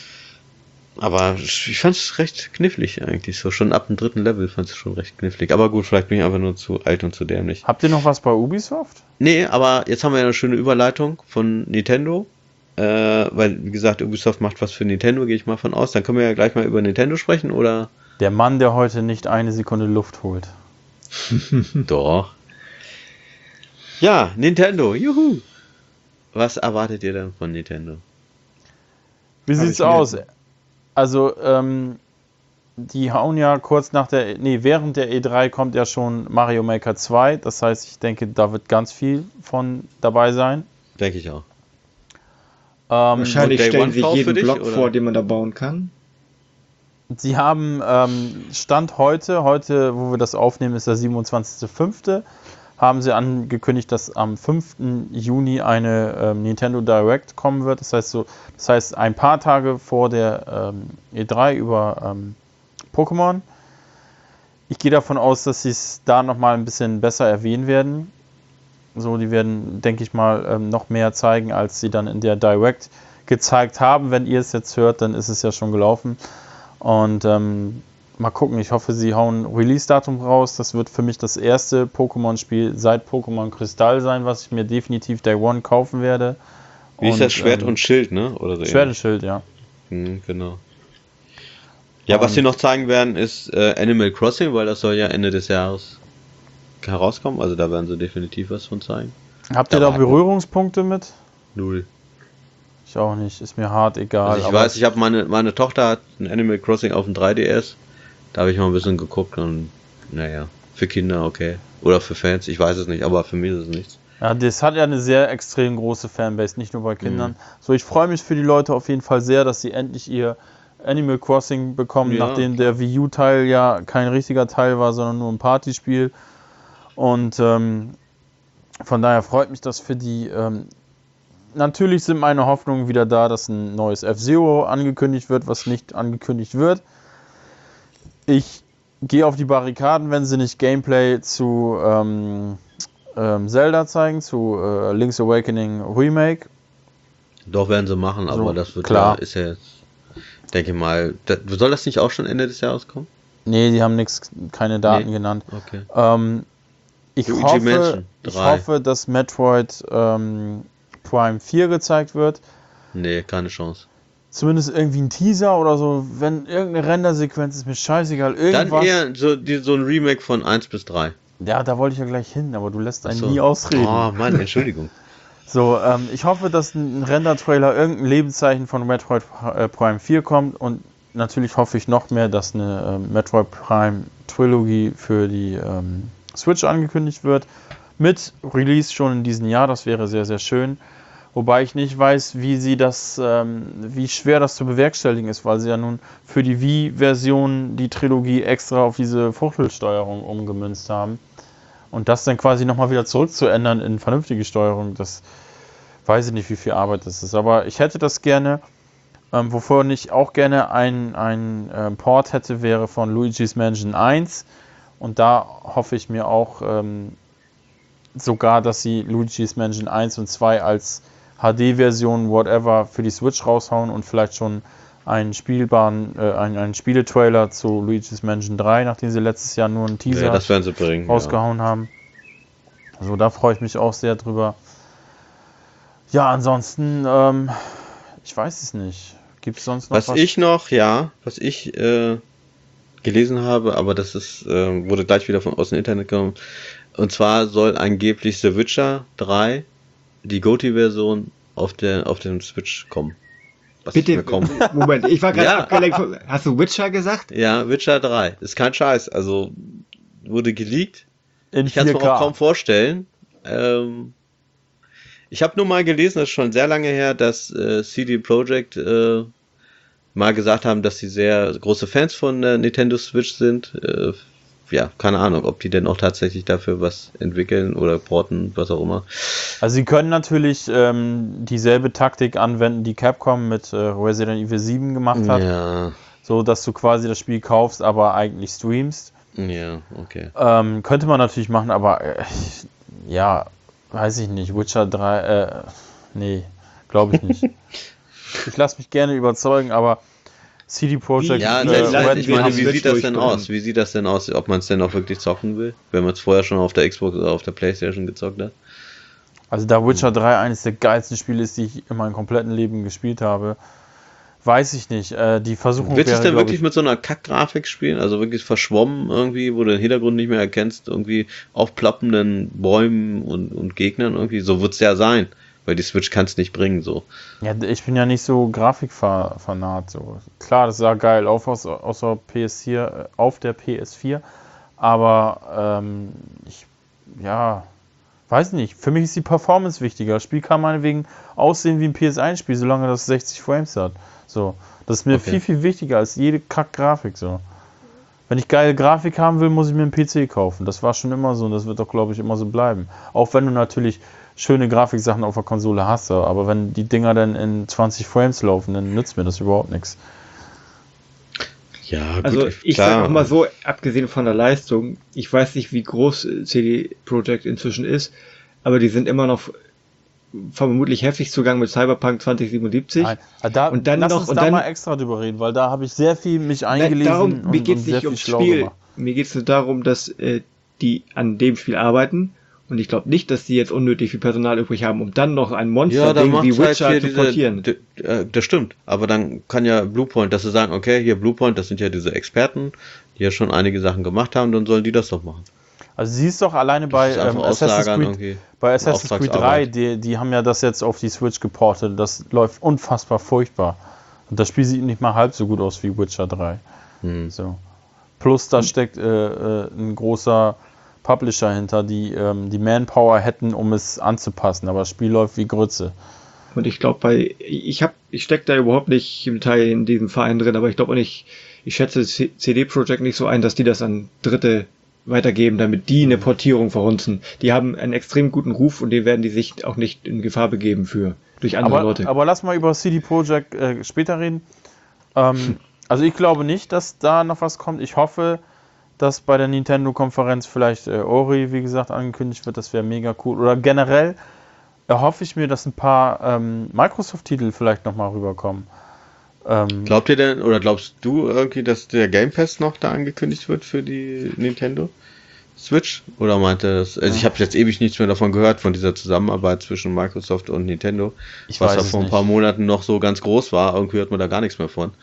Aber ich fand es recht knifflig eigentlich. So schon ab dem dritten Level fand es schon recht knifflig. Aber gut, vielleicht bin ich einfach nur zu alt und zu dämlich. Habt ihr noch was bei Ubisoft? Nee, aber jetzt haben wir ja eine schöne Überleitung von Nintendo. Äh, weil, wie gesagt, Ubisoft macht was für Nintendo, gehe ich mal von aus. Dann können wir ja gleich mal über Nintendo sprechen, oder? Der Mann, der heute nicht eine Sekunde Luft holt. Doch. Ja, Nintendo, juhu! Was erwartet ihr denn von Nintendo? Wie Hab sieht's ich mir- aus? Also, ähm, die hauen ja kurz nach der, nee, während der E drei kommt ja schon Mario Maker zwei. Das heißt, ich denke, da wird ganz viel von dabei sein. Denke ich auch. Ähm, Wahrscheinlich Day stellen One sie Kauf jeden für dich, Block oder? vor, den man da bauen kann. Sie haben ähm, Stand heute, heute, wo wir das aufnehmen, ist der siebenundzwanzigster fünfte haben sie angekündigt, dass am fünften Juni eine ähm, Nintendo Direct kommen wird. Das heißt, so, das heißt ein paar Tage vor der ähm, E drei über ähm, Pokémon. Ich gehe davon aus, dass sie es da nochmal ein bisschen besser erwähnen werden. So, die werden, denke ich mal, ähm, noch mehr zeigen, als sie dann in der Direct gezeigt haben. Wenn ihr es jetzt hört, dann ist es ja schon gelaufen. Und ähm, mal gucken, ich hoffe, sie hauen Release-Datum raus. Das wird für mich das erste Pokémon-Spiel seit Pokémon Kristall sein, was ich mir definitiv Day One kaufen werde. Wie ist Und, das Schwert ähm, und Schild, ne? Oder so Schwert und ähnlich. Schild, ja. Hm, genau. Ja, was Und- sie noch zeigen werden, ist äh, Animal Crossing, weil das soll ja Ende des Jahres herauskommen. Also da werden sie definitiv was von zeigen. Habt ihr Da da warten wir. Berührungspunkte mit? Null. Ich auch nicht, ist mir hart egal. Also ich aber weiß, ich habe meine, meine Tochter hat ein Animal Crossing auf dem drei D S. Da habe ich mal ein bisschen geguckt und naja, für Kinder okay. Oder für Fans, ich weiß es nicht, aber für mich ist es nichts. Ja, das hat ja eine sehr extrem große Fanbase, nicht nur bei Kindern. Mhm. So, ich freue mich für die Leute auf jeden Fall sehr, dass sie endlich ihr Animal Crossing bekommen, Ja, nachdem der Wii U-Teil ja kein richtiger Teil war, sondern nur ein Partyspiel. Und ähm, von daher freut mich das für die. Ähm, natürlich sind meine Hoffnungen wieder da, dass ein neues F-Zero angekündigt wird, was nicht angekündigt wird. Ich gehe auf die Barrikaden, wenn sie nicht Gameplay zu ähm, ähm, Zelda zeigen, zu äh, Link's Awakening Remake. Doch werden sie machen, aber So, das wird klar. ja, ist ja jetzt, denke ich mal, das, soll das nicht auch schon Ende des Jahres kommen? Nee, die haben nichts, keine Daten Nee. genannt. Okay. Ähm, ich, Luigi hoffe, Mansion ich drei. hoffe, dass Metroid ähm, Prime vier gezeigt wird. Nee, keine Chance. Zumindest irgendwie ein Teaser oder so. Wenn irgendeine Rendersequenz ist mir scheißegal. Dann Irgendwas. eher so, die, so ein Remake von eins bis drei. Ja, da wollte ich ja gleich hin, aber du lässt einen Ach so. nie ausreden. Oh Mann, Entschuldigung. So, ähm, ich hoffe, dass ein Render-Trailer irgendein Lebenszeichen von Metroid äh, Prime vier kommt und natürlich hoffe ich noch mehr, dass eine ähm, Metroid Prime Trilogie für die ähm, Switch angekündigt wird. Mit Release schon in diesem Jahr, das wäre sehr, sehr schön. Wobei ich nicht weiß, wie sie das, ähm, wie schwer das zu bewerkstelligen ist, weil sie ja nun für die Wii-Version die Trilogie extra auf diese Fuchtelsteuerung umgemünzt haben. Und das dann quasi nochmal wieder zurückzuändern in vernünftige Steuerung, das weiß ich nicht, wie viel Arbeit das ist. Aber ich hätte das gerne. Ähm, wovon ich auch gerne ein, ein äh, Port hätte, wäre von Luigi's Mansion eins. Und da hoffe ich mir auch ähm, sogar, dass sie Luigi's Mansion eins und zwei als H D-Version, whatever, für die Switch raushauen und vielleicht schon einen spielbaren, äh, einen, einen Spieletrailer zu Luigi's Mansion drei, nachdem sie letztes Jahr nur einen Teaser Ja, das werden sie bringen. rausgehauen haben. Also da freue ich mich auch sehr drüber. Ja, ansonsten, ähm, ich weiß es nicht. Gibt es sonst noch Was, was? ich noch, ja, was ich äh, gelesen habe, aber das ist, äh, wurde gleich wieder von aus dem Internet gekommen. Und zwar soll angeblich The Witcher drei, die G O T Y-Version, auf der auf dem Switch kommen. Was Bitte, wir kommen. Moment, ich war gerade Ja. abgelenkt. von- Hast du Witcher gesagt? Ja, Witcher drei. Ist kein Scheiß. Also wurde geleakt. In Ich kann es mir vier K. auch kaum vorstellen. Ähm, ich habe nur mal gelesen, das ist schon sehr lange her, dass äh, C D Projekt äh, mal gesagt haben, dass sie sehr große Fans von der Nintendo Switch sind. Äh, ja, keine Ahnung, ob die denn auch tatsächlich dafür was entwickeln oder porten, was auch immer. Also sie können natürlich ähm, dieselbe Taktik anwenden, die Capcom mit äh, Resident Evil sieben gemacht hat. Ja, So, dass du quasi das Spiel kaufst, aber eigentlich streamst. ja, okay. Ähm, könnte man natürlich machen, aber äh, ja, weiß ich nicht. Witcher drei, äh, nee, glaube ich nicht. Ich lasse mich gerne überzeugen, aber C D Projekt Ja, Wie- selbst wie wenn, leiten ich wir meine, die wie Switch sieht das denn durchbringen? aus? Wie sieht das denn aus, ob man es denn auch wirklich zocken will, wenn man es vorher schon auf der Xbox oder auf der Playstation gezockt hat? Also da Witcher drei eines der geilsten Spiele ist, die ich in meinem kompletten Leben gespielt habe, weiß ich nicht. Äh, die Versuchung Willst du es wäre, denn glaub wirklich ich, mit so einer Kack-Grafik spielen? Also wirklich verschwommen irgendwie, wo du den Hintergrund nicht mehr erkennst, irgendwie aufplappenden Bäumen und, und Gegnern irgendwie? So wird es ja sein. weil die Switch kann es nicht bringen, so. Ja, ich bin ja nicht so Grafikfanat, so. Klar, das sah geil auf, aus, aus der P S vier, auf der P S vier, aber ähm, ich, ja, weiß nicht, für mich ist die Performance wichtiger. Das Spiel kann meinetwegen aussehen wie ein P S eins Spiel, solange das sechzig Frames hat, so. Das ist mir Okay. viel, viel wichtiger als jede Kack-Grafik, so. Wenn ich geile Grafik haben will, muss ich mir einen P C kaufen. Das war schon immer so und das wird doch, glaube ich, immer so bleiben. Auch wenn du natürlich schöne Grafiksachen auf der Konsole hast, aber wenn die Dinger dann in zwanzig Frames laufen, dann nützt mir das überhaupt nichts. Ja, gut, Also ich klar. sag auch mal so, abgesehen von der Leistung, ich weiß nicht, wie groß C D Projekt inzwischen ist, aber die sind immer noch vermutlich heftig zugange mit Cyberpunk zwanzig siebenundsiebzig. Nein, da, Und dann lass noch- uns und da dann- mal extra drüber reden, weil da habe ich sehr viel mich Nein, eingelesen darum, und, mir und geht es sehr nicht viel ums schlau Spiel. gemacht. Mir geht es nur darum, dass äh, die an dem Spiel arbeiten. Und ich glaube nicht, dass die jetzt unnötig viel Personal übrig haben, um dann noch ein Ja, Monster dann wie macht's halt Witcher hier zu diese, portieren. d- äh, das stimmt, aber dann kann ja Bluepoint, dass sie sagen, okay, hier Bluepoint, das sind ja diese Experten, die ja schon einige Sachen gemacht haben, dann sollen die das doch machen. Also siehst doch alleine bei ist einfach ähm, Assassin's auslagern Creed, irgendwie. bei Assassin's Creed drei, Auftragsarbeit. die, die haben ja das jetzt auf die Switch geportet. Das läuft unfassbar furchtbar. Und das Spiel sieht nicht mal halb so gut aus wie Witcher drei. Hm. So. Plus da steckt äh, äh, ein großer Publisher hinter, die ähm, die Manpower hätten, um es anzupassen. Aber das Spiel läuft wie Grütze. Und ich glaube, bei ich habe, ich stecke da überhaupt nicht im Detail in diesem Verein drin, aber ich glaube auch nicht, ich schätze C D Projekt nicht so ein, dass die das an Dritte weitergeben, damit die eine Portierung verhunzen. Die haben einen extrem guten Ruf und den werden die sich auch nicht in Gefahr begeben für durch andere Aber, Leute. aber lass mal über C D Projekt äh, später reden. Ähm, also ich glaube nicht, dass da noch was kommt. Ich hoffe, dass bei der Nintendo-Konferenz vielleicht äh, Ori, wie gesagt, angekündigt wird. Das wäre mega cool. Oder generell erhoffe ich mir, dass ein paar ähm, Microsoft-Titel vielleicht nochmal rüberkommen. Ähm, Glaubt ihr denn, oder glaubst du irgendwie, dass der Game Pass noch da angekündigt wird für die Nintendo Switch? Oder meinte das, also ich habe jetzt ewig nichts mehr davon gehört, von dieser Zusammenarbeit zwischen Microsoft und Nintendo, Ich was weiß da es vor ein nicht. paar Monaten noch so ganz groß war, irgendwie hört man da gar nichts mehr von.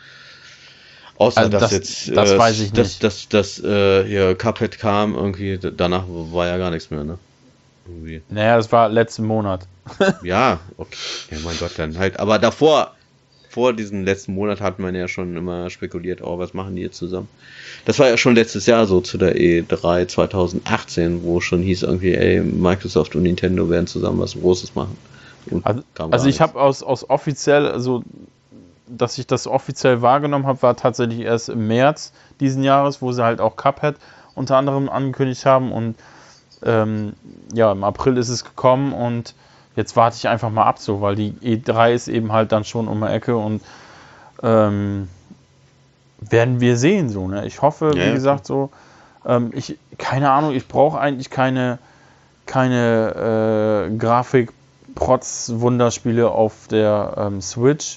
Außer, Also dass das- jetzt, das äh, weiß ich dass, nicht. dass, dass, äh, hier Cuphead kam, irgendwie, d- danach war ja gar nichts mehr, ne? Irgendwie. naja, das war letzten Monat. Ja, okay. Ja, mein Gott, dann halt. Aber davor, vor diesem letzten Monat hat man ja schon immer spekuliert, oh, was machen die jetzt zusammen? Das war ja schon letztes Jahr so zu der E drei zweitausendachtzehn, wo schon hieß irgendwie, ey, Microsoft und Nintendo werden zusammen was Großes machen. Und Also, kam also gar ich nichts. habe aus, aus offiziell, also dass ich das offiziell wahrgenommen habe, war tatsächlich erst im März diesen Jahres, wo sie halt auch Cuphead unter anderem angekündigt haben und ähm, ja, im April ist es gekommen und jetzt warte ich einfach mal ab so, weil die E drei ist eben halt dann schon um die Ecke und ähm, werden wir sehen so, ne? Ich hoffe, Ja, wie ja, gesagt, so, ähm, ich, keine Ahnung, ich brauche eigentlich keine, keine äh, Grafik-Protz-Wunderspiele auf der ähm, Switch.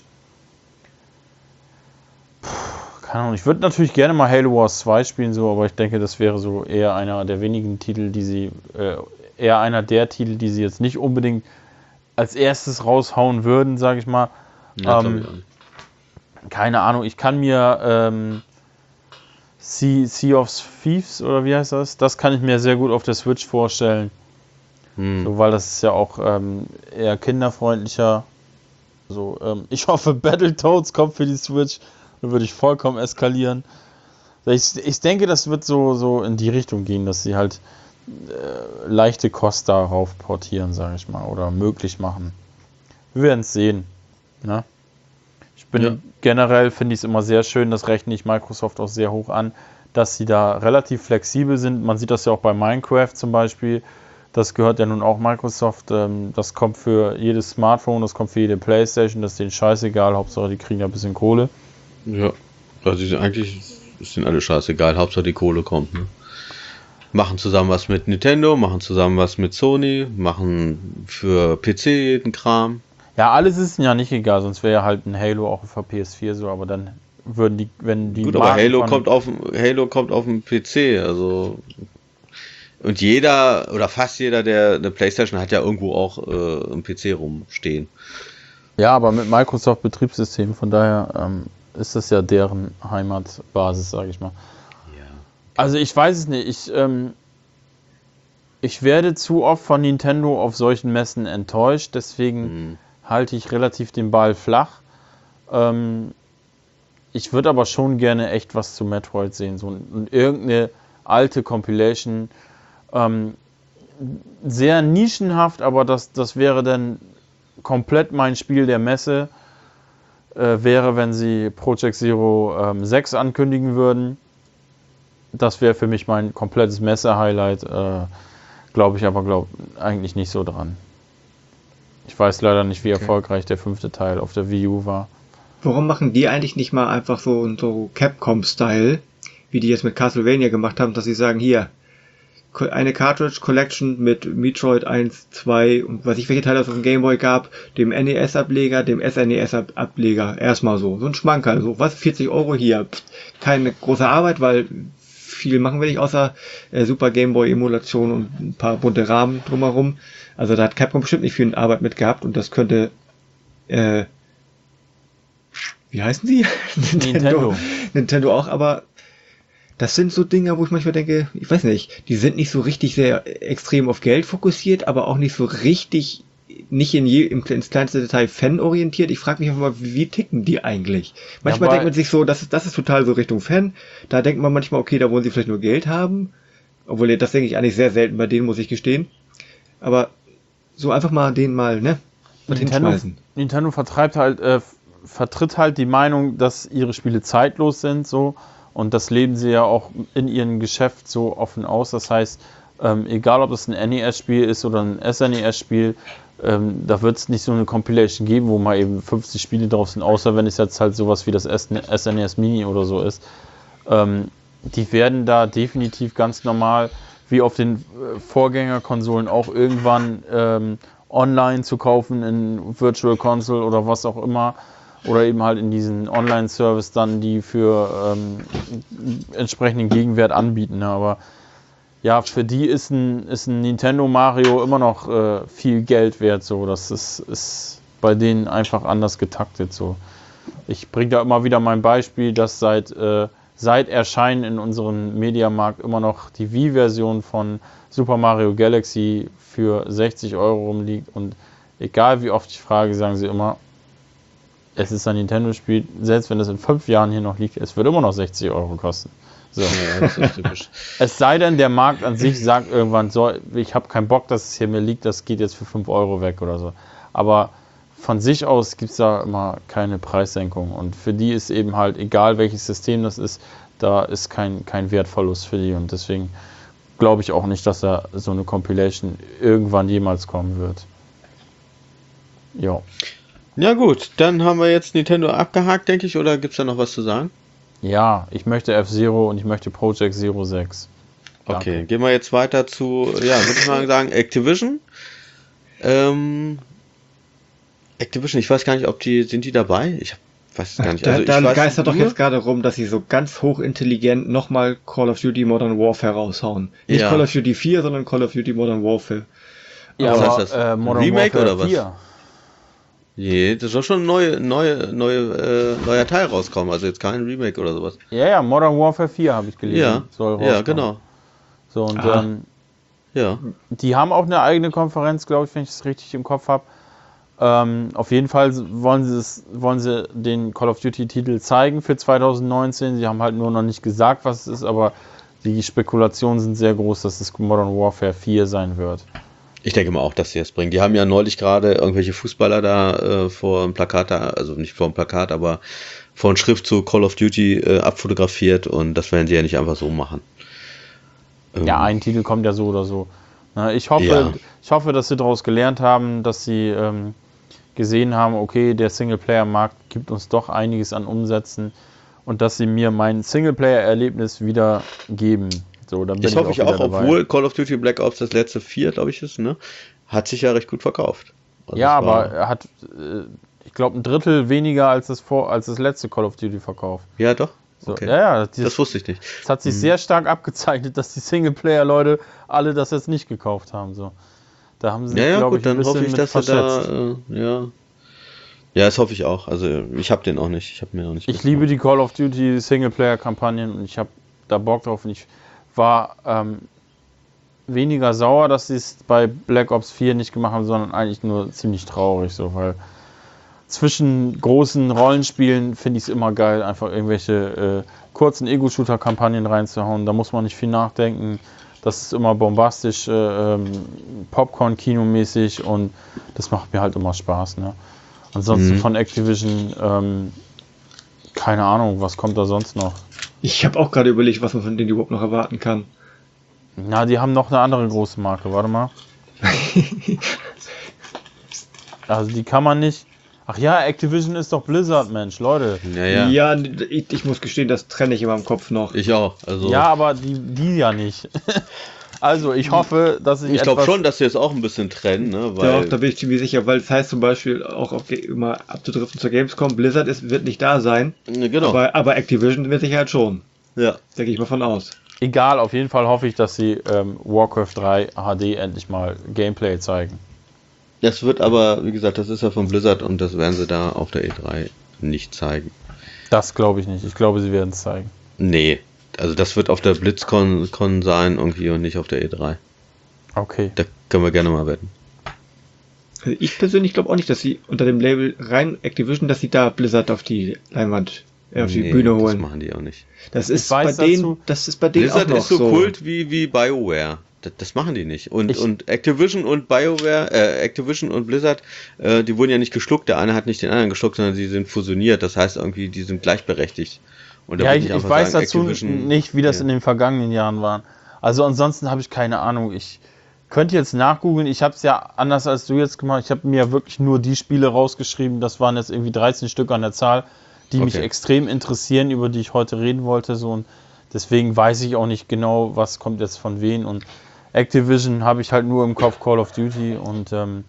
Puh, keine Ahnung, ich würde natürlich gerne mal Halo Wars zwei spielen, so, aber ich denke, das wäre so eher einer der wenigen Titel, die sie, äh, eher einer der Titel, die sie jetzt nicht unbedingt als erstes raushauen würden, sage ich mal. Ja, glaub ähm, ich auch. Keine Ahnung, ich kann mir ähm, Sea, sea of Thieves oder wie heißt das? Das kann ich mir sehr gut auf der Switch vorstellen. Hm. So, weil das ist ja auch ähm, eher kinderfreundlicher. So, ähm, ich hoffe, Battletoads kommt für die Switch. Dann würde ich vollkommen eskalieren. Ich, ich denke, das wird so, so in die Richtung gehen, dass sie halt äh, leichte Kost darauf portieren, sage ich mal, oder möglich machen. Wir werden es sehen. Ne? Ich bin Ja. generell, finde ich es immer sehr schön, das rechne ich Microsoft auch sehr hoch an, dass sie da relativ flexibel sind. Man sieht das ja auch bei Minecraft zum Beispiel. Das gehört ja nun auch Microsoft. Ähm, das kommt für jedes Smartphone, das kommt für jede Playstation, das ist denen scheißegal. Hauptsache, die kriegen ja ein bisschen Kohle. Ja, also die sind eigentlich ist denen alle scheißegal, Hauptsache die Kohle kommt, ne? Machen zusammen was mit Nintendo, machen zusammen was mit Sony, machen für P C jeden Kram. Ja, alles ist ihnen ja nicht egal, sonst wäre ja halt ein Halo auch auf der P S vier so, aber dann würden die, wenn die Gut, aber Marken Halo von- kommt auf Halo kommt auf dem P C, also und jeder oder fast jeder, der eine PlayStation hat, ja irgendwo auch äh, im P C rumstehen. Ja, aber mit Microsoft Betriebssystem, von daher ähm, ist das ja deren Heimatbasis, sage ich mal. Ja. Also ich weiß es nicht, ich, ähm, Ich werde zu oft von Nintendo auf solchen Messen enttäuscht, deswegen Mhm. halte ich relativ den Ball flach. Ähm, ich würde aber schon gerne echt was zu Metroid sehen, so ein, irgendeine alte Compilation. Ähm, sehr nischenhaft, aber das, das wäre dann komplett mein Spiel der Messe. Äh, wäre, wenn sie Project Zero ähm, sechs ankündigen würden. Das wäre für mich mein komplettes Messe-Highlight. Äh, Glaube ich aber glaub, eigentlich nicht so dran. Ich weiß leider nicht, wie Okay. erfolgreich der fünfte Teil auf der Wii U war. Warum machen die eigentlich nicht mal einfach so, so Capcom-Style, wie die jetzt mit Castlevania gemacht haben, dass sie sagen, hier, ko- eine Cartridge Collection mit Metroid eins, zwei und weiß ich, welche Teile es auf dem Game Boy gab, dem N E S-Ableger, dem S N E S-Ableger. Erstmal so. So ein Schmankerl. So, was? vierzig Euro hier. Pff, keine große Arbeit, weil viel machen wir nicht, außer äh, Super Game Boy Emulation und ein paar bunte Rahmen drumherum. Also da hat Capcom bestimmt nicht viel Arbeit mit gehabt und das könnte äh, wie heißen sie? Nintendo. Nintendo auch, aber das sind so Dinge, wo ich manchmal denke, ich weiß nicht, die sind nicht so richtig sehr extrem auf Geld fokussiert, aber auch nicht so richtig, nicht in je, im, ins kleinste Detail fanorientiert. Ich frage mich einfach mal, wie, wie ticken die eigentlich? Manchmal Dabei- denkt man sich so, das ist, das ist total so Richtung Fan. Da denkt man manchmal, okay, da wollen sie vielleicht nur Geld haben. Obwohl, das denke ich eigentlich sehr selten bei denen, muss ich gestehen. Aber so einfach mal denen mal, ne, was Nintendo, hinschmeißen. Nintendo vertreibt halt, äh, vertritt halt die Meinung, dass ihre Spiele zeitlos sind, so. Und das leben sie ja auch in ihrem Geschäft so offen aus. Das heißt, ähm, egal ob es ein N E S-Spiel ist oder ein S N E S-Spiel, ähm, da wird es nicht so eine Compilation geben, wo mal eben fünfzig Spiele drauf sind, außer wenn es jetzt halt sowas wie das S N E S Mini oder so ist. Ähm, die werden da definitiv ganz normal, wie auf den äh, Vorgängerkonsolen, auch irgendwann ähm, online zu kaufen in Virtual Console oder was auch immer. Oder eben halt in diesen Online-Service dann, die für ähm, entsprechenden Gegenwert anbieten. Ne? Aber ja, für die ist ein, ist ein Nintendo Mario immer noch äh, viel Geld wert. So. Das ist, ist bei denen einfach anders getaktet. So. Ich bringe da immer wieder mein Beispiel, dass seit, äh, seit Erscheinen in unserem Mediamarkt immer noch die Wii-Version von Super Mario Galaxy für sechzig Euro rumliegt. Und egal wie oft ich frage, sagen sie immer, es ist ein Nintendo-Spiel, selbst wenn es in fünf Jahren hier noch liegt, es wird immer noch sechzig Euro kosten. So. Ja, das ist typisch. Es sei denn, der Markt an sich sagt irgendwann, so, ich habe keinen Bock, dass es hier mir liegt, das geht jetzt für fünf Euro weg oder so. Aber von sich aus gibt es da immer keine Preissenkung. Und für die ist eben halt, egal welches System das ist, da ist kein, kein Wertverlust für die. Und deswegen glaube ich auch nicht, dass da so eine Compilation irgendwann jemals kommen wird. Ja. Ja gut, dann haben wir jetzt Nintendo abgehakt, denke ich, oder gibt es da noch was zu sagen? Ja, ich möchte F-Zero und ich möchte Project Zero sechs. Danke. Okay, gehen wir jetzt weiter zu, ja, würde ich mal sagen, Activision. Ähm, Activision, ich weiß gar nicht, ob die, sind die dabei? Ich weiß es gar nicht. Da, Also ich da weiß geistert doch nur- jetzt gerade rum, dass sie so ganz hochintelligent nochmal Call of Duty Modern Warfare raushauen. Nicht Ja. Call of Duty vier, sondern Call of Duty Modern Warfare. Ja, Was aber heißt das? äh, Modern Remake Warfare oder was? vier. Nee, das soll schon ein neue, neue, neue, äh, neuer Teil rauskommen, also jetzt kein Remake oder sowas. Ja, ja, Modern Warfare vier habe ich gelesen. Ja, soll ja, rauskommen. genau. So, und Ah. ähm, Ja. die haben auch eine eigene Konferenz, glaube ich, wenn ich das richtig im Kopf habe. Ähm, auf jeden Fall wollen sie, es, wollen sie den Call of Duty-Titel zeigen für zwanzig neunzehn. Sie haben halt nur noch nicht gesagt, was es ist, aber die Spekulationen sind sehr groß, dass es Modern Warfare vier sein wird. Ich denke mal auch, dass sie es bringen. Die haben ja neulich gerade irgendwelche Fußballer da äh, vor einem Plakat, da, also nicht vor einem Plakat, aber vor einem Schriftzug Call of Duty äh, abfotografiert und das werden sie ja nicht einfach so machen. Ähm, Ja, ein Titel kommt ja so oder so. Na, ich, hoffe, Ja. ich hoffe, dass sie daraus gelernt haben, dass sie ähm, gesehen haben, okay, der Singleplayer-Markt gibt uns doch einiges an Umsätzen und dass sie mir mein Singleplayer-Erlebnis wieder geben. So, dann bin Das ich hoffe auch ich wieder auch, dabei. obwohl Call of Duty Black Ops das letzte vier, glaube ich, ist, ne? Hat sich ja recht gut verkauft. Also Ja, es war- aber er hat, äh, ich glaube, ein Drittel weniger als das, vor, als das letzte Call of Duty verkauft. Ja, doch. So, Okay. Ja, ja, das, Das wusste ich nicht. das hat sich sehr stark abgezeichnet, dass die Singleplayer-Leute alle das jetzt nicht gekauft haben. So. Da haben sie Ja, sich, ja, glaube gut, ich, ein dann hoffe bisschen ich, mit dass wir verschätzt. da, äh, ja. Ja, das hoffe ich auch. Also, ich habe den auch nicht. Ich habe mir noch nicht. Ich liebe die Call of Duty Singleplayer-Kampagnen und ich habe da Bock drauf und ich war ähm, weniger sauer, dass sie es bei Black Ops vier nicht gemacht haben, sondern eigentlich nur ziemlich traurig, so, weil zwischen großen Rollenspielen finde ich es immer geil, einfach irgendwelche äh, kurzen Ego-Shooter-Kampagnen reinzuhauen. Da muss man nicht viel nachdenken. Das ist immer bombastisch, äh, ähm, Popcorn-Kino-mäßig und das macht mir halt immer Spaß. Ne? Ansonsten Mhm. von Activision, ähm, keine Ahnung, was kommt da sonst noch? Ich habe auch gerade überlegt, was man von denen überhaupt noch erwarten kann. Na, die haben noch eine andere große Marke, warte mal. Also die kann man nicht... Ach ja, Activision ist doch Blizzard, Mensch, Leute. Ja, ja. Ja, ich, ich muss gestehen, das trenne ich in meinem Kopf noch. Ich auch. Also Ja, aber die, die ja nicht. Also ich hoffe, dass ich ich glaube etwas- schon, dass sie es auch ein bisschen trennen, ne? Ja, Weil da bin ich ziemlich sicher, weil es heißt zum Beispiel auch auf, Ga- immer abzudriften zur Gamescom, Blizzard ist, wird nicht da sein, Ne, genau. aber, aber Activision mit Sicherheit schon. ja. Da gehe ich mal von aus. Egal, auf jeden Fall hoffe ich, dass sie ähm, Warcraft drei H D endlich mal Gameplay zeigen. Das wird aber, wie gesagt, das ist ja von Blizzard und das werden sie da auf der E drei nicht zeigen. Das glaube ich nicht. Ich glaube, sie werden es zeigen. Nee, also das wird auf der BlitzCon Con sein irgendwie und nicht auf der E drei. Okay. Da können wir gerne mal wetten. Also ich persönlich glaube auch nicht, dass sie unter dem Label rein Activision, dass sie da Blizzard auf die Leinwand, äh, auf die Nee, Bühne das holen. machen die auch nicht. Das ist bei weiß denen, dazu- das ist bei denen Blizzard auch noch ist so, so. Kult wie, wie BioWare. Das, das machen die nicht. Und, Ich- und Activision und BioWare, äh, Activision und Blizzard, äh, die wurden ja nicht geschluckt. Der eine hat nicht den anderen geschluckt, sondern sie sind fusioniert. Das heißt irgendwie, die sind gleichberechtigt. Und da Ja, würde ich, ich einfach weiß sagen, dazu Activision- nicht, wie das ja. in den vergangenen Jahren war. Also ansonsten habe ich keine Ahnung. Ich könnte jetzt nachgoogeln. Ich habe es ja anders als du jetzt gemacht. Ich habe mir wirklich nur die Spiele rausgeschrieben. Das waren jetzt irgendwie dreizehn Stück an der Zahl, die mich Okay. extrem interessieren, über die ich heute reden wollte. So, und deswegen weiß ich auch nicht genau, was kommt jetzt von wen. Und Activision habe ich halt nur im Kopf Call of Duty und ähm,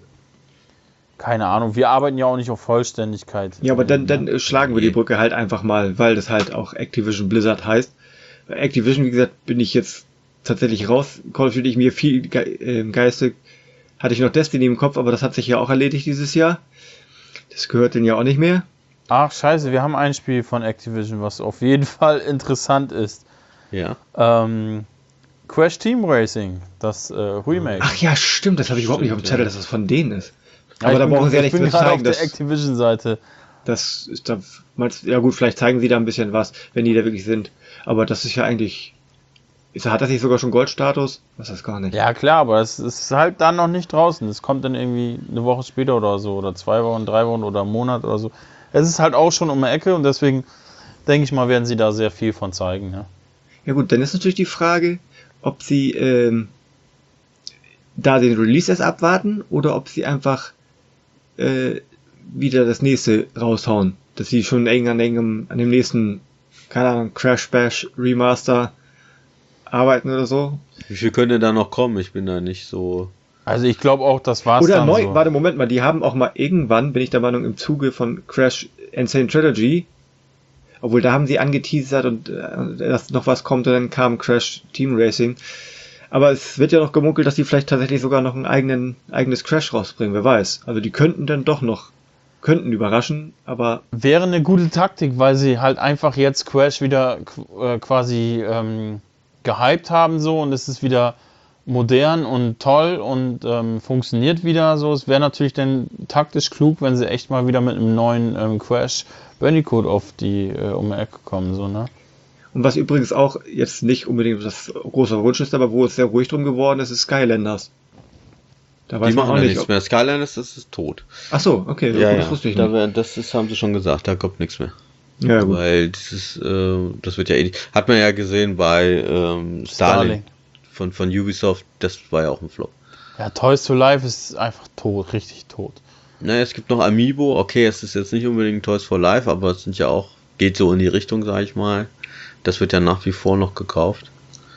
keine Ahnung. Wir arbeiten ja auch nicht auf Vollständigkeit. Ja, aber dann, dann äh, schlagen wir die Nee. Brücke halt einfach mal, weil das halt auch Activision Blizzard heißt. Bei Activision, wie gesagt, bin ich jetzt tatsächlich raus. Call of Duty mir viel ge äh, im Geiste. Hatte ich noch Destiny im Kopf, aber das hat sich ja auch erledigt dieses Jahr. Das gehört denen ja auch nicht mehr. Ach, scheiße, wir haben ein Spiel von Activision, was auf jeden Fall interessant ist. Ja. Ähm, Crash Team Racing, das äh, Remake. Ach ja, stimmt, das habe ich überhaupt nicht auf dem Stimmt, Zettel, ja. dass das von denen ist. Ja, Aber ich da bin- brauchen sie ja ich nichts bin mehr gerade zeigen. auf der Das, Activision-Seite. das ist da, meinst, ja gut, vielleicht zeigen sie da ein bisschen was, wenn die da wirklich sind. Aber das ist ja eigentlich. Ist, hat das nicht sogar schon Goldstatus? Was ist das gar nicht? Ja klar, aber es ist halt dann noch nicht draußen. Es kommt dann irgendwie eine Woche später oder so, oder zwei Wochen, drei Wochen oder einen Monat oder so. Es ist halt auch schon um die Ecke und deswegen denke ich mal, werden sie da sehr viel von zeigen. Ja. Ja gut, dann ist natürlich die Frage, ob sie ähm, da den Release erst abwarten oder ob sie einfach äh, wieder das nächste raushauen. Dass sie schon eng an, engem, an dem nächsten, keine Ahnung, Crash Bash Remaster arbeiten oder so. Wie viel könnte da noch kommen? Ich bin da nicht so. Also ich glaube auch, das war's Oder dann neu, so. warte, Moment mal, die haben auch mal irgendwann, bin ich der Meinung, im Zuge von Crash Insane Trilogy, obwohl da haben sie angeteasert und äh, dass noch was kommt und dann kam Crash Team Racing. Aber es wird ja noch gemunkelt, dass die vielleicht tatsächlich sogar noch ein eigenen, eigenes Crash rausbringen, wer weiß. Also die könnten dann doch noch, könnten überraschen, aber Wäre eine gute Taktik, weil sie halt einfach jetzt Crash wieder äh, quasi ähm, gehypt haben so und es ist wieder modern und toll und ähm, funktioniert wieder so. Es wäre natürlich dann taktisch klug, wenn sie echt mal wieder mit einem neuen ähm, Crash Bandicoot auf die äh, um die Ecke kommen so, ne? und was übrigens auch jetzt nicht unbedingt das große Wunsch ist, aber wo es sehr ruhig drum geworden ist, ist Skylanders. Da Die weiß man machen auch da nicht. nichts Ob, mehr. Skylanders, das ist tot. ach so, okay, Ja, das ja. wusste ich Da nicht. wär, das ist, haben sie schon gesagt, da kommt nichts mehr. Ja, gut. Weil dieses, äh, das wird ja eh, hat man ja gesehen bei ähm, Starlink, Starlink. Von, von Ubisoft, das war ja auch ein Flop. Ja, Toys to Life ist einfach tot, richtig tot. Naja, es gibt noch Amiibo, okay, es ist jetzt nicht unbedingt Toys for Life, aber es sind ja auch, geht so in die Richtung, sag ich mal. Das wird ja nach wie vor noch gekauft.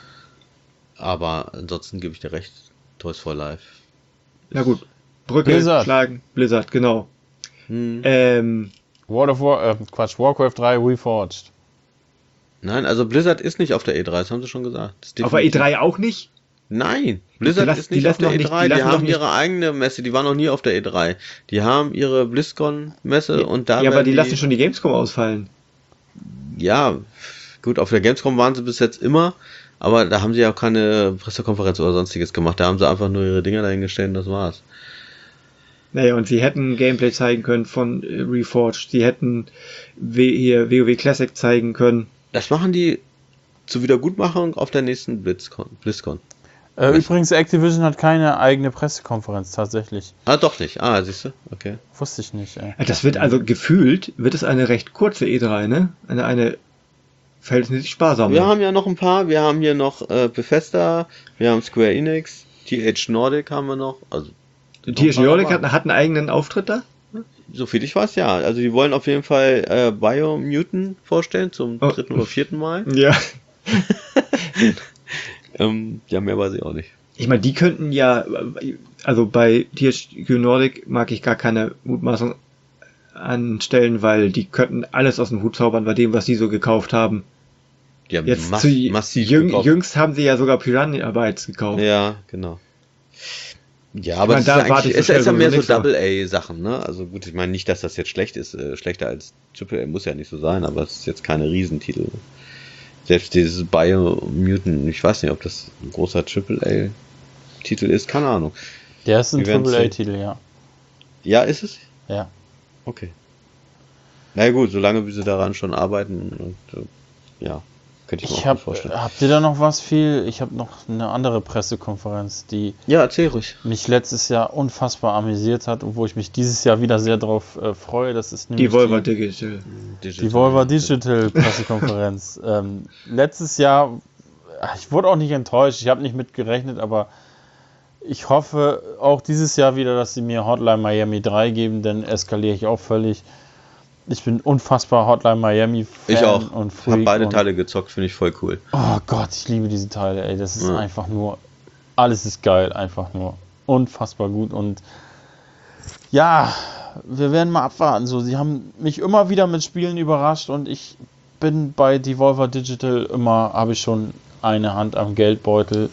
Aber ansonsten gebe ich dir recht, Toys for Life. Ja gut. Brücke Blizzard. schlagen, Blizzard, genau. Hm. Ähm, World of War, äh, Quatsch, Warcraft drei Reforged. Nein, also Blizzard ist nicht auf der E drei, das haben sie schon gesagt. Das ist auf der E definitiv- drei auch nicht? Nein, Blizzard lassen- ist die nicht auf lassen der doch E nicht- drei, die die, lassen doch haben nicht- ihre eigene Messe, die waren noch nie auf der E drei. Die haben ihre BlizzCon-Messe und da ja, aber werden die lassen schon die Gamescom ausfallen. Ja, gut, auf der Gamescom waren sie bis jetzt immer, Aber da haben sie ja auch keine Pressekonferenz oder sonstiges gemacht. Da haben sie einfach nur ihre Dinger dahingestellt und das war's. Naja, und sie hätten Gameplay zeigen können von äh, Reforged. Sie hätten w- hier WoW Classic zeigen können. Das machen die zur Wiedergutmachung auf der nächsten BlizzCon. BlizzCon. Äh, übrigens, Activision hat keine eigene Pressekonferenz tatsächlich. Ah, doch nicht. Ah, siehst du? Okay. Wusste ich nicht, ey. Das wird also gefühlt, wird es eine recht kurze E drei, ne? Eine, eine verhältnismäßig sparsame. Wir haben ja noch ein paar. Wir haben hier noch äh, Bethesda, wir haben Square Enix, T H Nordic haben wir noch. Also T H Nordic hat, hat einen eigenen Auftritt da? so viel ich weiß, ja. Also die wollen auf jeden Fall äh, Biomutant vorstellen zum Oh. dritten oder vierten Mal. Ja. Ähm, ja, mehr weiß ich auch nicht. Ich meine, die könnten ja, also bei T H Q Nordic mag ich gar keine Mutmaßung anstellen, weil die könnten alles aus dem Hut zaubern bei dem, was sie so gekauft haben. Die haben Jetzt mass zu, massiv jüng, gekauft. jüngst haben sie ja sogar Piranha Bytes gekauft. Ja, genau. Ja, aber meine, das da ist, warte eigentlich, ich so ist, ist ja schnell mehr so sowieso nichts, Double-A-Sachen, ne? Also gut, ich meine nicht, dass das jetzt schlecht ist, äh, schlechter als Triple A muss ja nicht so sein, aber es ist jetzt keine Riesentitel. Selbst dieses Biomutant, ich weiß nicht, ob das ein großer Triple A-Titel ist, keine Ahnung. Der ist ein Wir werden Triple sehen. A-Titel, ja. Ja, ist es? Ja. Okay. Na ja, gut, solange wie sie daran schon arbeiten und äh, ja, könnte ich mir Ich auch hab, gut vorstellen. habt ihr da noch was viel? Ich habe noch eine andere Pressekonferenz, die Ja, erzähl ruhig. mich letztes Jahr unfassbar amüsiert hat und wo ich mich dieses Jahr wieder sehr drauf äh, freue. Das ist nämlich Die Volva Digital. die Volva Digital Pressekonferenz. ähm, letztes Jahr, ach, ich wurde auch nicht enttäuscht, ich habe nicht mit gerechnet, aber ich hoffe auch dieses Jahr wieder, dass sie mir Hotline Miami drei geben, denn eskaliere ich auch völlig. Ich bin unfassbar Hotline Miami Fan Ich auch. und Hab Freak. beide und, Teile gezockt, finde ich voll cool. Oh Gott, ich liebe diese Teile, ey. Das ist Ja. einfach nur, alles ist geil, einfach nur unfassbar gut. Und ja, wir werden mal abwarten. So, sie haben mich immer wieder mit Spielen überrascht und ich bin bei Devolver Digital immer, habe ich schon eine Hand am Geldbeutel.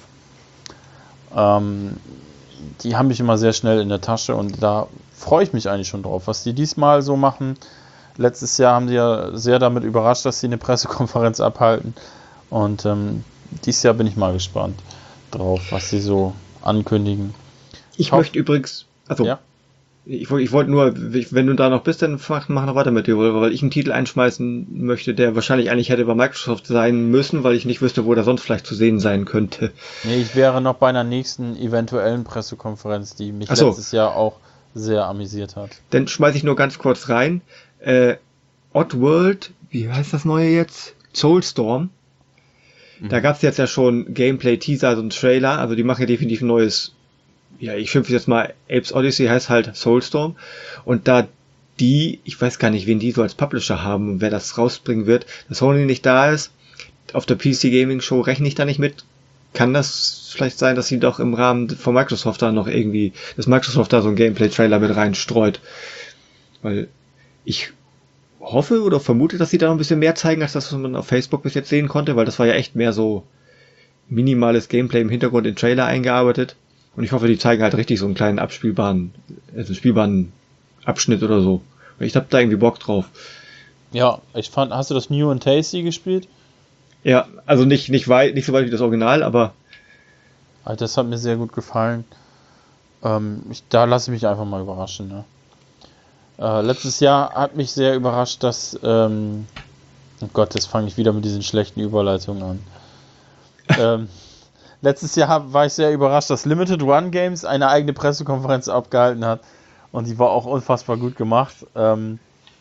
Ähm, die haben mich immer sehr schnell in der Tasche und da freue ich mich eigentlich schon drauf, was die diesmal so machen. Letztes Jahr haben die ja sehr damit überrascht, dass sie eine Pressekonferenz abhalten. Und ähm, dieses Jahr bin ich mal gespannt drauf, was sie so ankündigen. Ich Hoff- möchte übrigens, also Ja? ich, woll- ich wollte nur, wenn du da noch bist, dann mach, mach noch weiter mit Devolver, weil ich einen Titel einschmeißen möchte, der wahrscheinlich eigentlich hätte bei Microsoft sein müssen, weil ich nicht wüsste, wo der sonst vielleicht zu sehen sein könnte. Nee, ich wäre noch bei einer nächsten eventuellen Pressekonferenz, die mich Ach so. letztes Jahr auch sehr amüsiert hat. Dann schmeiße ich nur ganz kurz rein. Äh, Oddworld, wie heißt das neue jetzt? Soulstorm. Da gab es jetzt ja schon Gameplay-Teaser und Trailer, also die machen ja definitiv ein neues, ja, ich schimpfe jetzt mal, Apes Odyssey heißt halt Soulstorm. Und da die, ich weiß gar nicht, wen die so als Publisher haben und wer das rausbringen wird, dass Sony nicht da ist, auf der P C Gaming Show rechne ich da nicht mit. Kann das vielleicht sein, dass sie doch im Rahmen von Microsoft da noch irgendwie, dass Microsoft da so ein Gameplay-Trailer mit reinstreut? Weil ich hoffe oder vermute, dass sie da noch ein bisschen mehr zeigen, als das, was man auf Facebook bis jetzt sehen konnte, weil das war ja echt mehr so minimales Gameplay im Hintergrund in Trailer eingearbeitet. Und ich hoffe, die zeigen halt richtig so einen kleinen abspielbaren, also spielbaren Abschnitt oder so. Ich hab da irgendwie Bock drauf. Ja, ich fand, hast du das New and Tasty gespielt? Ja, also nicht, nicht weit, nicht so weit wie das Original, aber Also das hat mir sehr gut gefallen. Ähm, ich, da lasse ich mich einfach mal überraschen. Ne? Äh, letztes Jahr hat mich sehr überrascht, dass... Ähm, oh Gott, jetzt fange ich wieder mit diesen schlechten Überleitungen an. ähm, letztes Jahr war ich sehr überrascht, dass Limited Run Games eine eigene Pressekonferenz abgehalten hat. Und die war auch unfassbar gut gemacht. Ähm,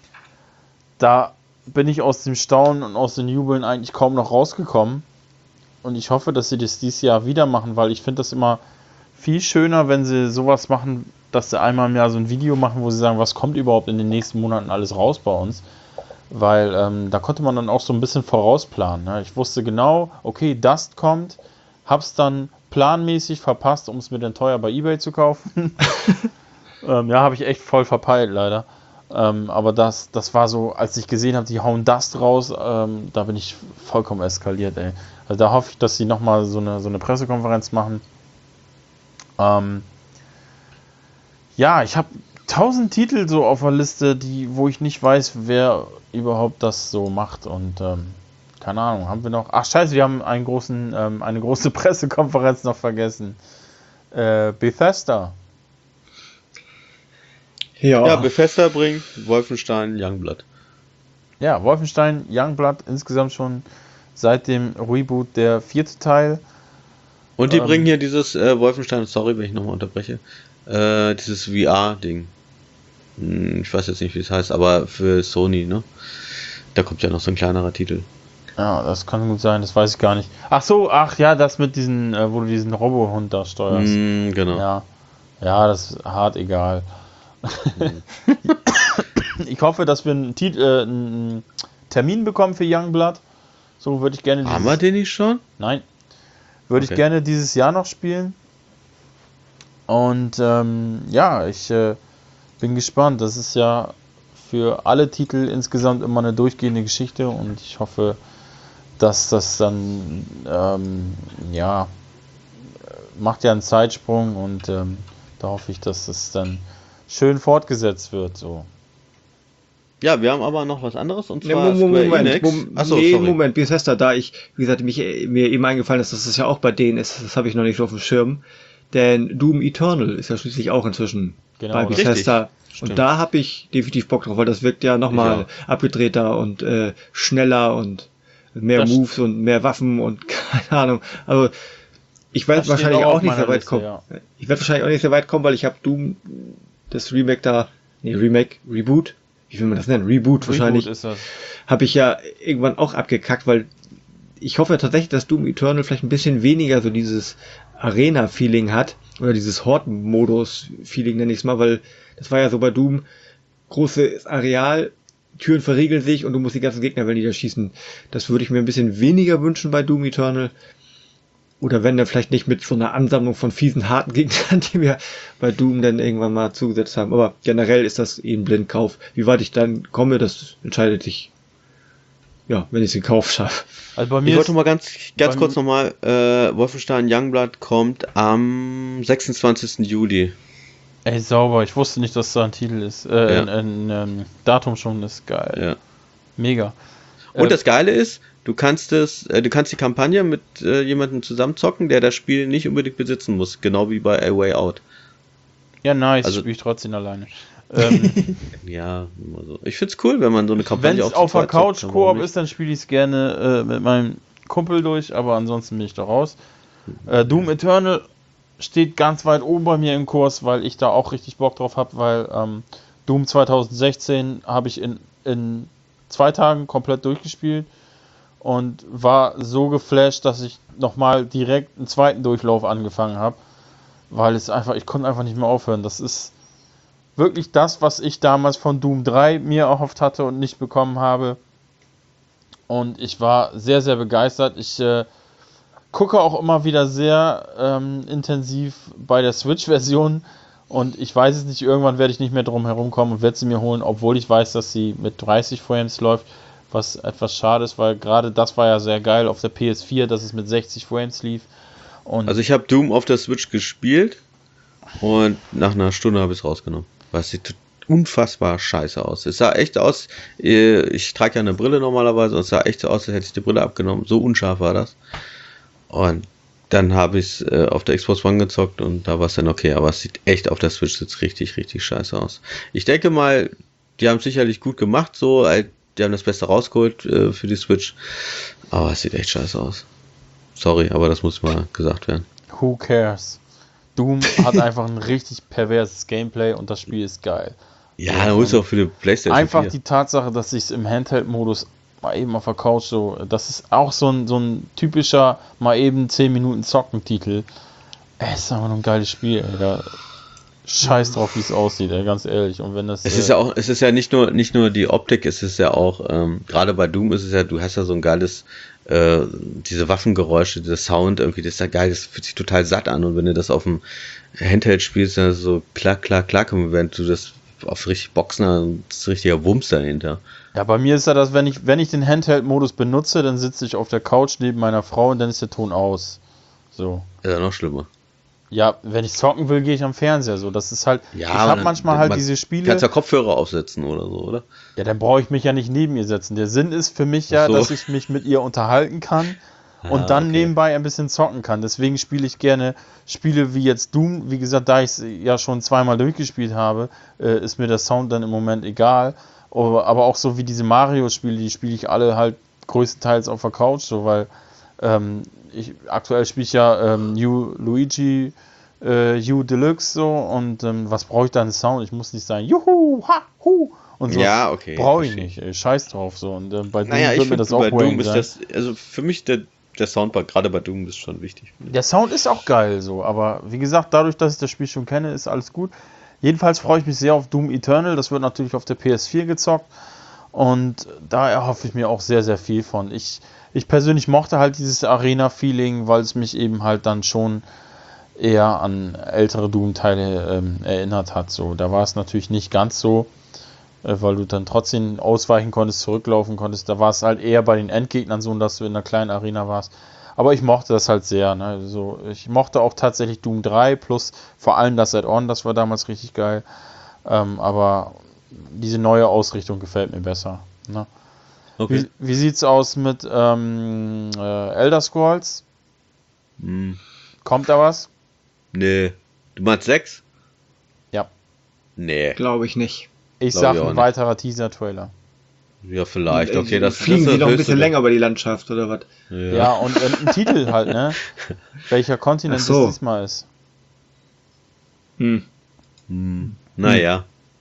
da bin ich aus dem Staunen und aus den Jubeln eigentlich kaum noch rausgekommen. Und ich hoffe, dass sie das dieses Jahr wieder machen, weil ich finde das immer viel schöner, wenn sie sowas machen, dass sie einmal im Jahr so ein Video machen, wo sie sagen, was kommt überhaupt in den nächsten Monaten alles raus bei uns. Weil ähm, da konnte man dann auch so ein bisschen vorausplanen. Ne? Ich wusste genau, okay, Dust kommt, hab's dann planmäßig verpasst, um es mir dann teuer bei eBay zu kaufen. ähm, ja, habe ich echt voll verpeilt, leider. Ähm, aber das, das war so, als ich gesehen habe, die hauen Dust raus, ähm, da bin ich vollkommen eskaliert, ey. Also da hoffe ich, dass sie nochmal so eine, so eine Pressekonferenz machen. Ähm, ja, ich habe tausend Titel so auf der Liste, die, wo ich nicht weiß, wer überhaupt das so macht und ähm, keine Ahnung, haben wir noch. Ach scheiße, wir haben einen großen, ähm, eine große Pressekonferenz noch vergessen. Äh, Bethesda. Ja. Ja, Bethesda bringt Wolfenstein Youngblood. Ja, Wolfenstein Youngblood insgesamt schon seit dem Reboot der vierte Teil. Und die Ähm, bringen hier dieses äh, Wolfenstein, sorry, wenn ich nochmal unterbreche, äh, dieses V R-Ding. Hm, ich weiß jetzt nicht, wie es heißt, aber für Sony, ne? Da kommt ja noch so ein kleinerer Titel. Ja, das kann gut sein, das weiß ich gar nicht. Ach so, ach ja, das mit diesen, äh, wo du diesen Robohund da steuerst. Hm, genau. Ja, ja, das ist hart egal. Hm. Ich hoffe, dass wir einen, Tit äh, einen Termin bekommen für Youngblood. So würde ich gerne. Dieses, Haben wir den nicht schon? Nein. Würde Okay. ich gerne dieses Jahr noch spielen. Und ähm, ja, ich äh, bin gespannt. Das ist ja für alle Titel insgesamt immer eine durchgehende Geschichte und ich hoffe, dass das dann ähm, ja macht ja einen Zeitsprung und ähm, da hoffe ich, dass das dann schön fortgesetzt wird. So. Ja, wir haben aber noch was anderes und Ja, zwar Mo- Square Moment, Enix. Mom- Achso, nee, sorry. Moment, Bethesda, da ich, wie gesagt, mich, mir eben eingefallen ist, dass das ja auch bei denen ist, das habe ich noch nicht so auf dem Schirm, denn Doom Eternal ist ja schließlich auch inzwischen Genau, bei das- Bethesda. Stimmt. Und da habe ich definitiv Bock drauf, weil das wirkt ja nochmal abgedrehter und äh, schneller und mehr Das Moves und mehr Waffen und keine Ahnung. Also ich werde Das steht wahrscheinlich auch auch auf nicht meiner sehr weit Liste, kommen. ja. Ich werde wahrscheinlich auch nicht sehr weit kommen, weil ich habe Doom, das Remake da, nee, Remake, Reboot, wie will man das nennen? Reboot wahrscheinlich. Reboot ist das. Habe ich ja irgendwann auch abgekackt, weil ich hoffe tatsächlich, dass Doom Eternal vielleicht ein bisschen weniger so dieses Arena-Feeling hat oder dieses Horde-Modus-Feeling nenne ich es mal, weil das war ja so bei Doom, großes Areal, Türen verriegeln sich und du musst die ganzen Gegner wieder schießen. Das würde ich mir ein bisschen weniger wünschen bei Doom Eternal. Oder wenn dann vielleicht nicht mit so einer Ansammlung von fiesen, harten Gegnern, die wir bei Doom dann irgendwann mal zugesetzt haben. Aber generell ist das eben Blindkauf. Wie weit ich dann komme, das entscheidet sich, ja, wenn ich es den Kauf schaffe. Also bei Ich mir wollte ist, mal ganz, ganz bei kurz nochmal, äh, Wolfenstein Youngblood kommt am sechsundzwanzigsten Juli. ey, sauber, ich wusste nicht, dass da ein Titel ist. Äh, Ja. ein, ein, ähm, Datum schon ist geil. Ja. Mega. Und Äh, das Geile ist, du kannst es, äh, du kannst die Kampagne mit äh, jemandem zusammenzocken, der das Spiel nicht unbedingt besitzen muss, genau wie bei A Way Out. Ja, nice, also- spiele ich trotzdem alleine. Ähm, Ja, immer so. Ich find's cool, wenn man so eine Wenn Kampagne es auch zu auf der zweit zockt, Couch dann Koop warum nicht? ist, dann spiele ich es gerne äh, mit meinem Kumpel durch, aber ansonsten bin ich da raus. Äh, Doom Eternal steht ganz weit oben bei mir im Kurs, weil ich da auch richtig Bock drauf habe, weil ähm, Doom zwanzig sechzehn habe ich in, in zwei Tagen komplett durchgespielt und war so geflasht, dass ich nochmal direkt einen zweiten Durchlauf angefangen habe, weil es einfach, ich konnte einfach nicht mehr aufhören. Das ist wirklich das, was ich damals von Doom drei mir erhofft hatte und nicht bekommen habe. Und ich war sehr, sehr begeistert. Ich äh, gucke auch immer wieder sehr ähm, intensiv bei der Switch-Version. Und ich weiß es nicht, irgendwann werde ich nicht mehr drum herum kommen und werde sie mir holen, obwohl ich weiß, dass sie mit dreißig Frames läuft. Was etwas schade ist, weil gerade das war ja sehr geil auf der P S vier, dass es mit sechzig Frames lief. Und Also ich habe Doom auf der Switch gespielt und nach einer Stunde habe ich es rausgenommen. Weil es sieht unfassbar scheiße aus. Es sah echt aus, äh, ich trage ja eine Brille normalerweise und es sah echt so aus, als hätte ich die Brille abgenommen. So unscharf war das. Und dann habe ich es äh, auf der Xbox One gezockt und da war es dann okay, aber es sieht echt auf der Switch sieht's richtig, richtig scheiße aus. Ich denke mal, die haben es sicherlich gut gemacht, so, äh, die haben das Beste rausgeholt äh, für die Switch, aber es sieht echt scheiße aus. Sorry, aber das muss mal gesagt werden. who cares? Doom hat einfach ein richtig perverses Gameplay und das Spiel ist geil. Ja, dann holst du auch für die PlayStation Einfach vier. die Tatsache, dass ich es im Handheld-Modus mal eben auf der Couch so, das ist auch so ein, so ein typischer mal eben zehn Minuten Zocken-Titel. Es ist einfach nur ein geiles Spiel, ey. Da scheiß drauf, wie es aussieht, ey, ganz ehrlich. Und wenn das. Es äh, ist ja auch, es ist ja nicht nur, nicht nur die Optik, es ist ja auch, ähm, gerade bei Doom ist es ja, du hast ja so ein geiles, äh, diese Waffengeräusche, dieser Sound irgendwie, das ist ja geil, das fühlt sich total satt an und wenn du das auf dem Handheld spielst, dann ist es so klack, klack, klack und wenn du das auf richtig Boxen, dann ist richtiger Wumms dahinter. Ja, bei mir ist ja das, wenn ich, wenn ich den Handheld-Modus benutze, dann sitze ich auf der Couch neben meiner Frau und dann ist der Ton aus. So. Ist ja noch schlimmer. Ja, wenn ich zocken will, gehe ich am Fernseher. So, das ist halt. Ja, ich aber habe dann- manchmal halt man- diese Spiele. Kannst ja Kopfhörer aufsetzen oder so, oder? Ja, dann brauche ich mich ja nicht neben ihr setzen. Der Sinn ist für mich ja, Ach so. dass ich mich mit ihr unterhalten kann und Ah, dann okay. nebenbei ein bisschen zocken kann. Deswegen spiele ich gerne Spiele wie jetzt Doom. Wie gesagt, da ich es ja schon zweimal durchgespielt habe, äh, ist mir der Sound dann im Moment egal. Oh, aber auch so wie diese Mario-Spiele, die spiele ich alle halt größtenteils auf der Couch, so weil ähm, ich aktuell spiele ich ja ähm, New Luigi äh, U Deluxe so und ähm, was brauche ich da einen Sound? Ich muss nicht sagen, juhu, ha, hu und so. Ja, okay. Brauche ich verstehe. nicht, ey, scheiß drauf so. Und äh, bei Doom Naja, ich wird mir finde, das auch bei Doom Wayne ist sein. das, also für mich der, der Soundbar, gerade bei Doom, ist schon wichtig. Der Sound ist auch geil so, aber wie gesagt, dadurch, dass ich das Spiel schon kenne, ist alles gut. Jedenfalls freue ich mich sehr auf Doom Eternal, das wird natürlich auf der P S vier gezockt und da erhoffe ich mir auch sehr, sehr viel von. Ich, ich persönlich mochte halt dieses Arena-Feeling, weil es mich eben halt dann schon eher an ältere Doom-Teile ähm, erinnert hat. So, da war es natürlich nicht ganz so, äh, weil du dann trotzdem ausweichen konntest, zurücklaufen konntest. Da war es halt eher bei den Endgegnern so, dass du in einer kleinen Arena warst. Aber ich mochte das halt sehr. Ne? Also ich mochte auch tatsächlich Doom drei plus vor allem das Add-on, das war damals richtig geil. Ähm, aber diese neue Ausrichtung gefällt mir besser. Ne? Okay. Wie, wie sieht's aus mit ähm, äh, Elder Scrolls? Hm, Kommt da was? nee. Du meinst sechs? Ja. Nee. Glaube ich nicht. Ich Glaub sag ich auch ein nicht. weiterer Teaser-Trailer. Ja, vielleicht. Okay, das Fliegen das die noch ein höchste- bisschen länger über die Landschaft oder was? Ja. Ja, und, und ein Titel halt, ne? Welcher Kontinent Ach so. es diesmal ist. Hm. Hm, naja.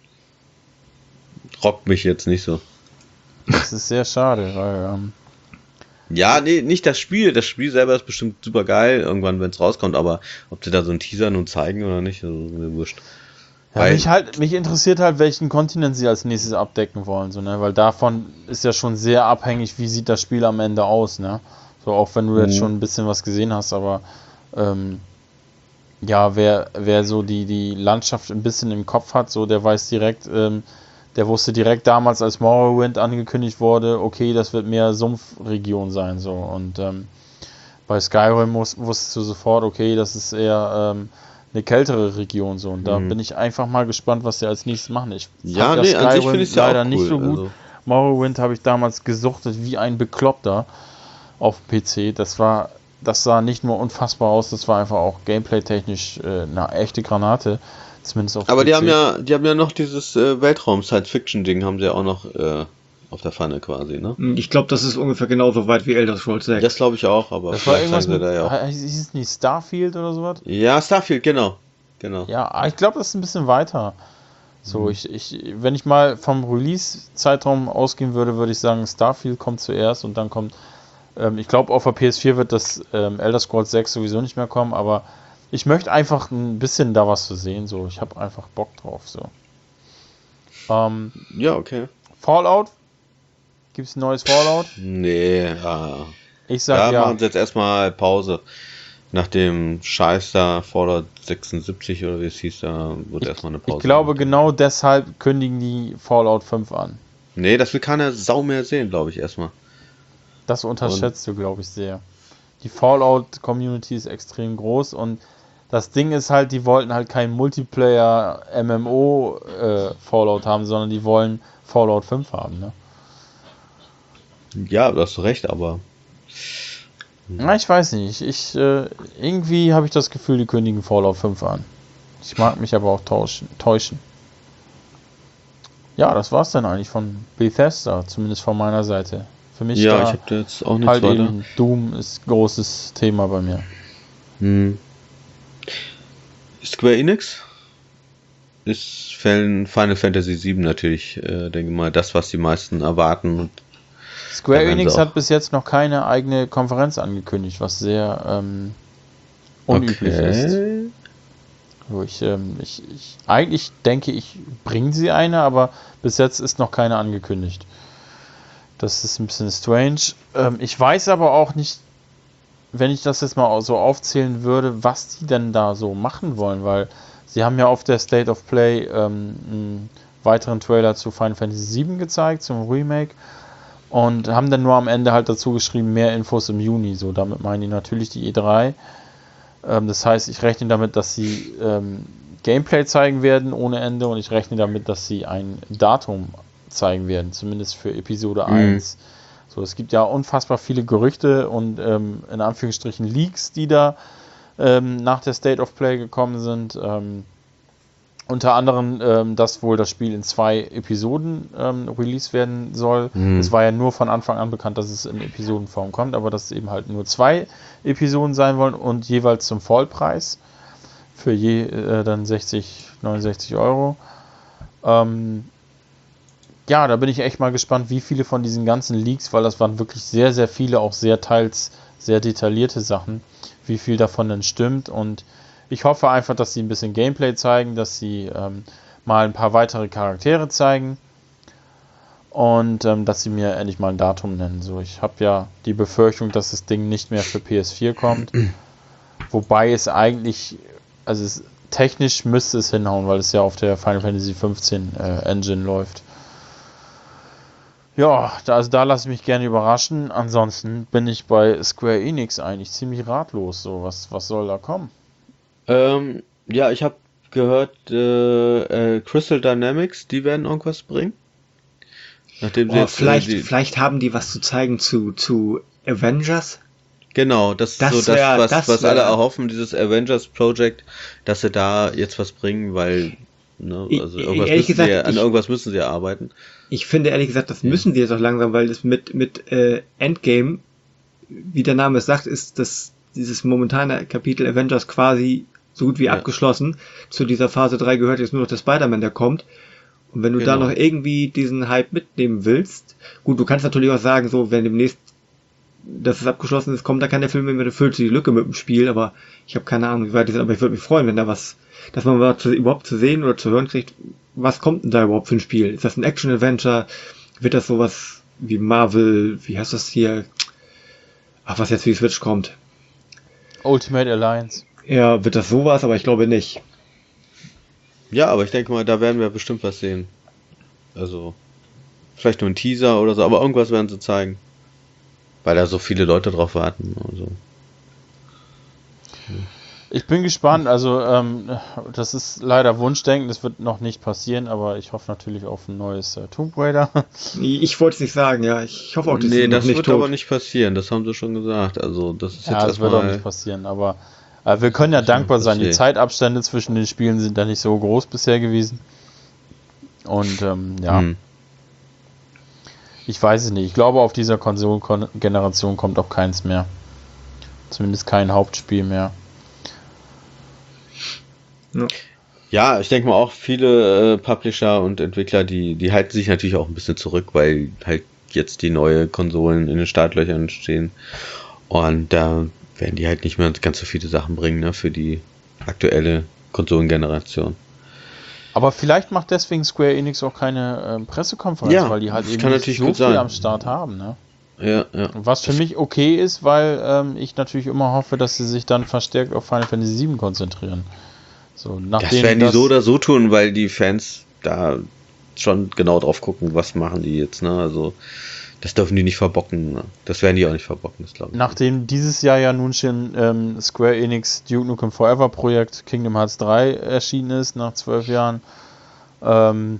Rockt mich jetzt nicht so. Das ist sehr schade, weil ähm, Ja, nee, nicht das Spiel. Das Spiel selber ist bestimmt super geil, irgendwann, wenn es rauskommt, aber ob sie da so einen Teaser nun zeigen oder nicht, also mir wurscht. ja, Weil- mich halt, mich interessiert halt, welchen Kontinent sie als nächstes abdecken wollen, so, ne? Weil davon ist ja schon sehr abhängig, wie sieht das Spiel am Ende aus, ne? So, auch wenn du jetzt Mhm. schon ein bisschen was gesehen hast, aber ähm, ja, wer, wer so die, die Landschaft ein bisschen im Kopf hat, so, der weiß direkt, ähm, der wusste direkt damals, als Morrowind angekündigt wurde, okay, das wird mehr Sumpfregion sein, so, und ähm, bei Skyrim muss, wusstest du sofort, okay, das ist eher ähm, eine kältere Region, so, und da Mhm. bin ich einfach mal gespannt, was sie als nächstes machen. Ich Ja, fand nee, an sich finde ich es ja leider auch nicht cool. so gut. Also, Morrowind habe ich damals gesuchtet wie ein Bekloppter auf dem P C. Das war, das sah nicht nur unfassbar aus, das war einfach auch gameplay-technisch äh, eine echte Granate. Zumindest auf dem aber die P C. haben ja, die haben ja noch dieses äh, Weltraum-Science-Fiction-Ding, haben sie ja auch noch äh, auf der Pfanne quasi, ne? Ich glaube, das ist ungefähr genauso weit wie Elder Scrolls sechs. Das glaube ich auch, aber Das war vielleicht irgendwas zeigen mit, sie da ja auch. hieß es nicht Starfield oder sowas? Ja, Starfield, genau. Genau. Ja, aber ich glaube, das ist ein bisschen weiter. So, Mhm. ich, ich, wenn ich mal vom Release-Zeitraum ausgehen würde, würde ich sagen, Starfield kommt zuerst und dann kommt, ähm, ich glaube, auf der P S vier wird das ähm, Elder Scrolls sechs sowieso nicht mehr kommen, aber ich möchte einfach ein bisschen da was zu sehen, so, ich habe einfach Bock drauf, so. Ähm, Ja, okay. Fallout? Gibt es ein neues Fallout? Nee, ja. Ich Da sag ja. machen sie jetzt erstmal Pause. Nach dem Scheiß da, Fallout sechsundsiebzig oder wie es hieß, da wird erstmal eine Pause. Ich glaube, gemacht. genau deshalb kündigen die Fallout fünf an. Nee, das will keiner Sau mehr sehen, glaube ich, erstmal. Das unterschätzt du, glaube ich, sehr. Die Fallout-Community ist extrem groß und das Ding ist halt, die wollten halt kein Multiplayer-M M O-Fallout haben, sondern die wollen Fallout fünf haben, ne? Ja, du hast recht, aber. Na, ich weiß nicht. Ich, äh, irgendwie habe ich das Gefühl, die kündigen Fallout fünf an. Ich mag mich aber auch tauschen, täuschen. Ja, das war's dann eigentlich von Bethesda, zumindest von meiner Seite. Für mich Ja, da ich habe da jetzt auch nichts halt weiter. eben Doom ist großes Thema bei mir. Hm. Square Enix ist Final Fantasy sieben natürlich, äh, denke mal, das, was die meisten erwarten. Und Square Da werden Enix sie auch- hat bis jetzt noch keine eigene Konferenz angekündigt, was sehr ähm, unüblich ist. Wo ich, ähm, ich, ich, eigentlich denke ich, bringen sie eine, aber bis jetzt ist noch keine angekündigt. Das ist ein bisschen strange. Ähm, ich weiß aber auch nicht, wenn ich das jetzt mal so aufzählen würde, was die denn da so machen wollen, weil sie haben ja auf der State of Play ähm, einen weiteren Trailer zu Final Fantasy sieben gezeigt, zum Remake. Und haben dann nur am Ende halt dazu geschrieben, mehr Infos im Juni. So, damit meinen die natürlich die E drei. Ähm, das heißt, ich rechne damit, dass sie ähm, Gameplay zeigen werden ohne Ende und ich rechne damit, dass sie ein Datum zeigen werden, zumindest für Episode Mhm. eins. So, es gibt ja unfassbar viele Gerüchte und ähm, in Anführungsstrichen Leaks, die da ähm, nach der State of Play gekommen sind. Ähm, unter anderem, ähm, dass wohl das Spiel in zwei Episoden ähm, released werden soll. Mhm. Es war ja nur von Anfang an bekannt, dass es in Episodenform kommt, aber dass es eben halt nur zwei Episoden sein wollen und jeweils zum Vollpreis für je äh, dann sechzig, neunundsechzig Euro. Ähm, ja, da bin ich echt mal gespannt, wie viele von diesen ganzen Leaks, weil das waren wirklich sehr, sehr viele, auch sehr teils sehr detaillierte Sachen, wie viel davon denn stimmt. Und ich hoffe einfach, dass sie ein bisschen Gameplay zeigen, dass sie ähm, mal ein paar weitere Charaktere zeigen und ähm, dass sie mir endlich mal ein Datum nennen. So, ich habe ja die Befürchtung, dass das Ding nicht mehr für P S vier kommt, wobei es eigentlich, also es, technisch müsste es hinhauen, weil es ja auf der Final Fantasy fünfzehn äh, Engine läuft. Ja, da, also da lasse ich mich gerne überraschen. Ansonsten bin ich bei Square Enix eigentlich ziemlich ratlos. So, was, was soll da kommen? Ähm, ja, ich habe gehört, äh, äh, Crystal Dynamics, die werden irgendwas bringen. Nachdem sie Oh, jetzt, vielleicht, äh, die, vielleicht haben die was zu zeigen zu, zu Avengers. genau, das ist Das so das, wär- was, das was wär- alle erhoffen, dieses Avengers Project, dass sie da jetzt was bringen, weil, ne, Ich- also ich- irgendwas ehrlich müssen sie gesagt, ja, an ich- irgendwas müssen sie ja arbeiten. Ich finde ehrlich gesagt, das Ja. müssen sie jetzt auch langsam, weil das mit, mit äh, Endgame, wie der Name es sagt, ist das dieses momentane Kapitel Avengers quasi so gut wie Ja. abgeschlossen. Zu dieser Phase drei gehört jetzt nur noch der Spider-Man, der kommt. Und wenn du da Genau. noch irgendwie diesen Hype mitnehmen willst, gut, du kannst natürlich auch sagen, so, wenn demnächst dass es abgeschlossen ist, kommt da keine Filme mehr, du füllst die Lücke mit dem Spiel, aber ich habe keine Ahnung, wie weit die sind, aber ich würde mich freuen, wenn da was, dass man mal zu, überhaupt zu sehen oder zu hören kriegt, was kommt denn da überhaupt für ein Spiel? Ist das ein Action-Adventure? Wird das sowas wie Marvel, wie heißt das hier? Ach, was jetzt für die Switch kommt. Ultimate Alliance. Ja, wird das sowas, aber ich glaube nicht. Ja, aber ich denke mal, da werden wir bestimmt was sehen. Also, vielleicht nur ein Teaser oder so, aber irgendwas werden sie zeigen. Weil da so viele Leute drauf warten. Also. Ich bin gespannt, also ähm, das ist leider Wunschdenken, das wird noch nicht passieren, aber ich hoffe natürlich auf ein neues äh, Tomb Raider. Ich wollte es nicht sagen, ja. Ich hoffe auch, das Nee, ist noch das nicht wird tot. aber nicht passieren, das haben sie schon gesagt. Also, das ist Ja, jetzt das wird auch erstmal. nicht passieren, aber äh, wir können ja dankbar sein, die okay. Zeitabstände zwischen den Spielen sind ja nicht so groß bisher gewesen. Und ähm, ja, Hm. ich weiß es nicht. Ich glaube, auf dieser Konsolengeneration kommt auch keins mehr. Zumindest kein Hauptspiel mehr. Ja. Ja, ich denke mal auch viele äh, Publisher und Entwickler, die, die halten sich natürlich auch ein bisschen zurück, weil halt jetzt die neue Konsolen in den Startlöchern stehen. Und da werden die halt nicht mehr ganz so viele Sachen bringen, ne, für die aktuelle Konsolengeneration. Aber vielleicht macht deswegen Square Enix auch keine ähm, Pressekonferenz, Ja, weil die halt das eben kann nicht natürlich so gut viel sein. am Start haben, ne? Ja, ja. Was für mich okay ist, weil ähm, ich natürlich immer hoffe, dass sie sich dann verstärkt auf Final Fantasy sieben konzentrieren. So, Das nachdem werden die das- so oder so tun, weil die Fans da schon genau drauf gucken, was machen die jetzt, ne? Also, das dürfen die nicht verbocken, ne? Das werden die auch nicht verbocken, das glaube ich. Nachdem dieses Jahr ja nun schon ähm, Square Enix Duke Nukem Forever Projekt Kingdom Hearts drei erschienen ist, nach zwölf Jahren, ähm,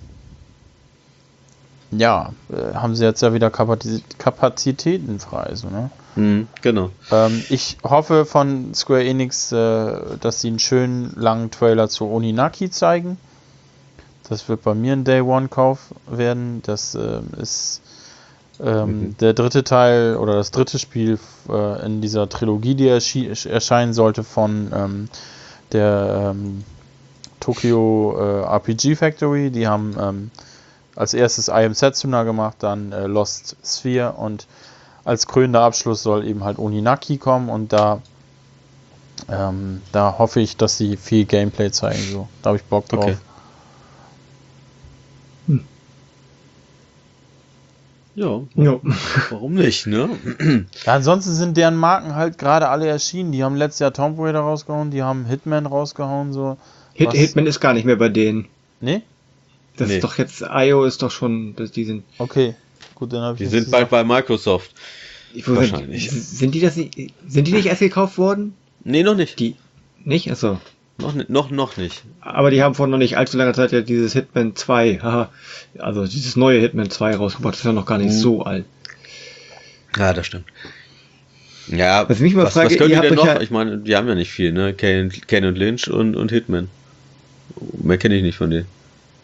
ja, äh, haben sie jetzt ja wieder Kapazit- Kapazitäten frei, so, ne? Mhm, genau. Ähm, ich hoffe von Square Enix, äh, dass sie einen schönen langen Trailer zu Oninaki zeigen. Das wird bei mir ein Day-One-Kauf werden. Das ähm, ist ähm, Mhm. der dritte Teil oder das dritte Spiel äh, in dieser Trilogie, die erschi- erscheinen sollte von ähm, der ähm, Tokyo äh, R P G Factory. Die haben ähm, als erstes I Am Setsuna gemacht, dann äh, Lost Sphere und als krönender Abschluss soll eben halt Oninaki kommen und da ähm, da hoffe ich, dass sie viel Gameplay zeigen. So. Da habe ich Bock drauf. Okay. Ja, Jo. warum nicht, ne? Ja, ansonsten sind deren Marken halt gerade alle erschienen. Die haben letztes Jahr Tomb Raider rausgehauen, die haben Hitman rausgehauen. So. Hit, Was- Hitman ist gar nicht mehr bei denen. Nee? Das Nee. ist doch jetzt, I O ist doch schon, das, die sind, Okay. Gut, dann habe ich Die jetzt sind die bald Sache- bei Microsoft. ich weiß Wahrscheinlich. nicht, sind die das nicht, sind die nicht erst gekauft worden? Nee, noch nicht. Die, Nicht? Achso. Noch, ni- noch, noch nicht. Aber die haben vor noch nicht allzu langer Zeit ja dieses Hitman zwei, haha, also dieses neue Hitman zwei rausgebracht. Das ist ja noch gar nicht Mhm. so alt. Ja, das stimmt. Ja, Was ich mich mal was, frage, was können ihr die denn habt noch? euch ja- Ich meine, die haben ja nicht viel, ne? Kane, Kane und Lynch und, und Hitman. Mehr kenne ich nicht von denen.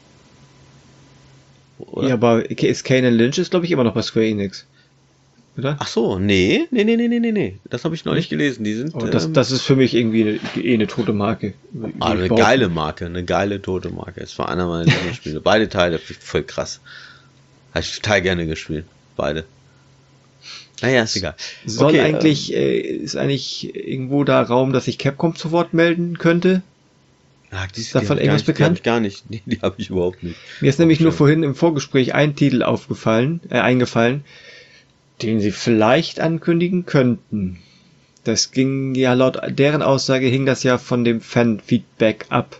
Oder? Ja, aber ist Kane Lynch ist, glaube ich, immer noch bei Square Enix. Oder? Ach so, nee, nee, nee, nee, nee, nee, nee. Das habe ich noch nicht gelesen. Die sind Oh, das, ähm, das ist für mich irgendwie eine, eh eine tote Marke. würde ah, ich eine behaupten. geile Marke, eine geile tote Marke. Es war einer meiner Lieblingsspiele. Beide Teile, voll krass. Habe ich total gerne gespielt. Beide. Naja, ist egal. Soll Okay, eigentlich, äh, ist eigentlich irgendwo da Raum, dass sich Capcom zu Wort melden könnte? Ah, die, Ist davon die hab ich irgendwas gar nicht, die bekannt? hab ich gar nicht. Nee, die habe ich überhaupt nicht. Mir ist nämlich nur schön. vorhin im Vorgespräch ein Titel aufgefallen, äh, eingefallen, den sie vielleicht ankündigen könnten. Das ging ja laut deren Aussage hing das ja von dem Fan-Feedback ab.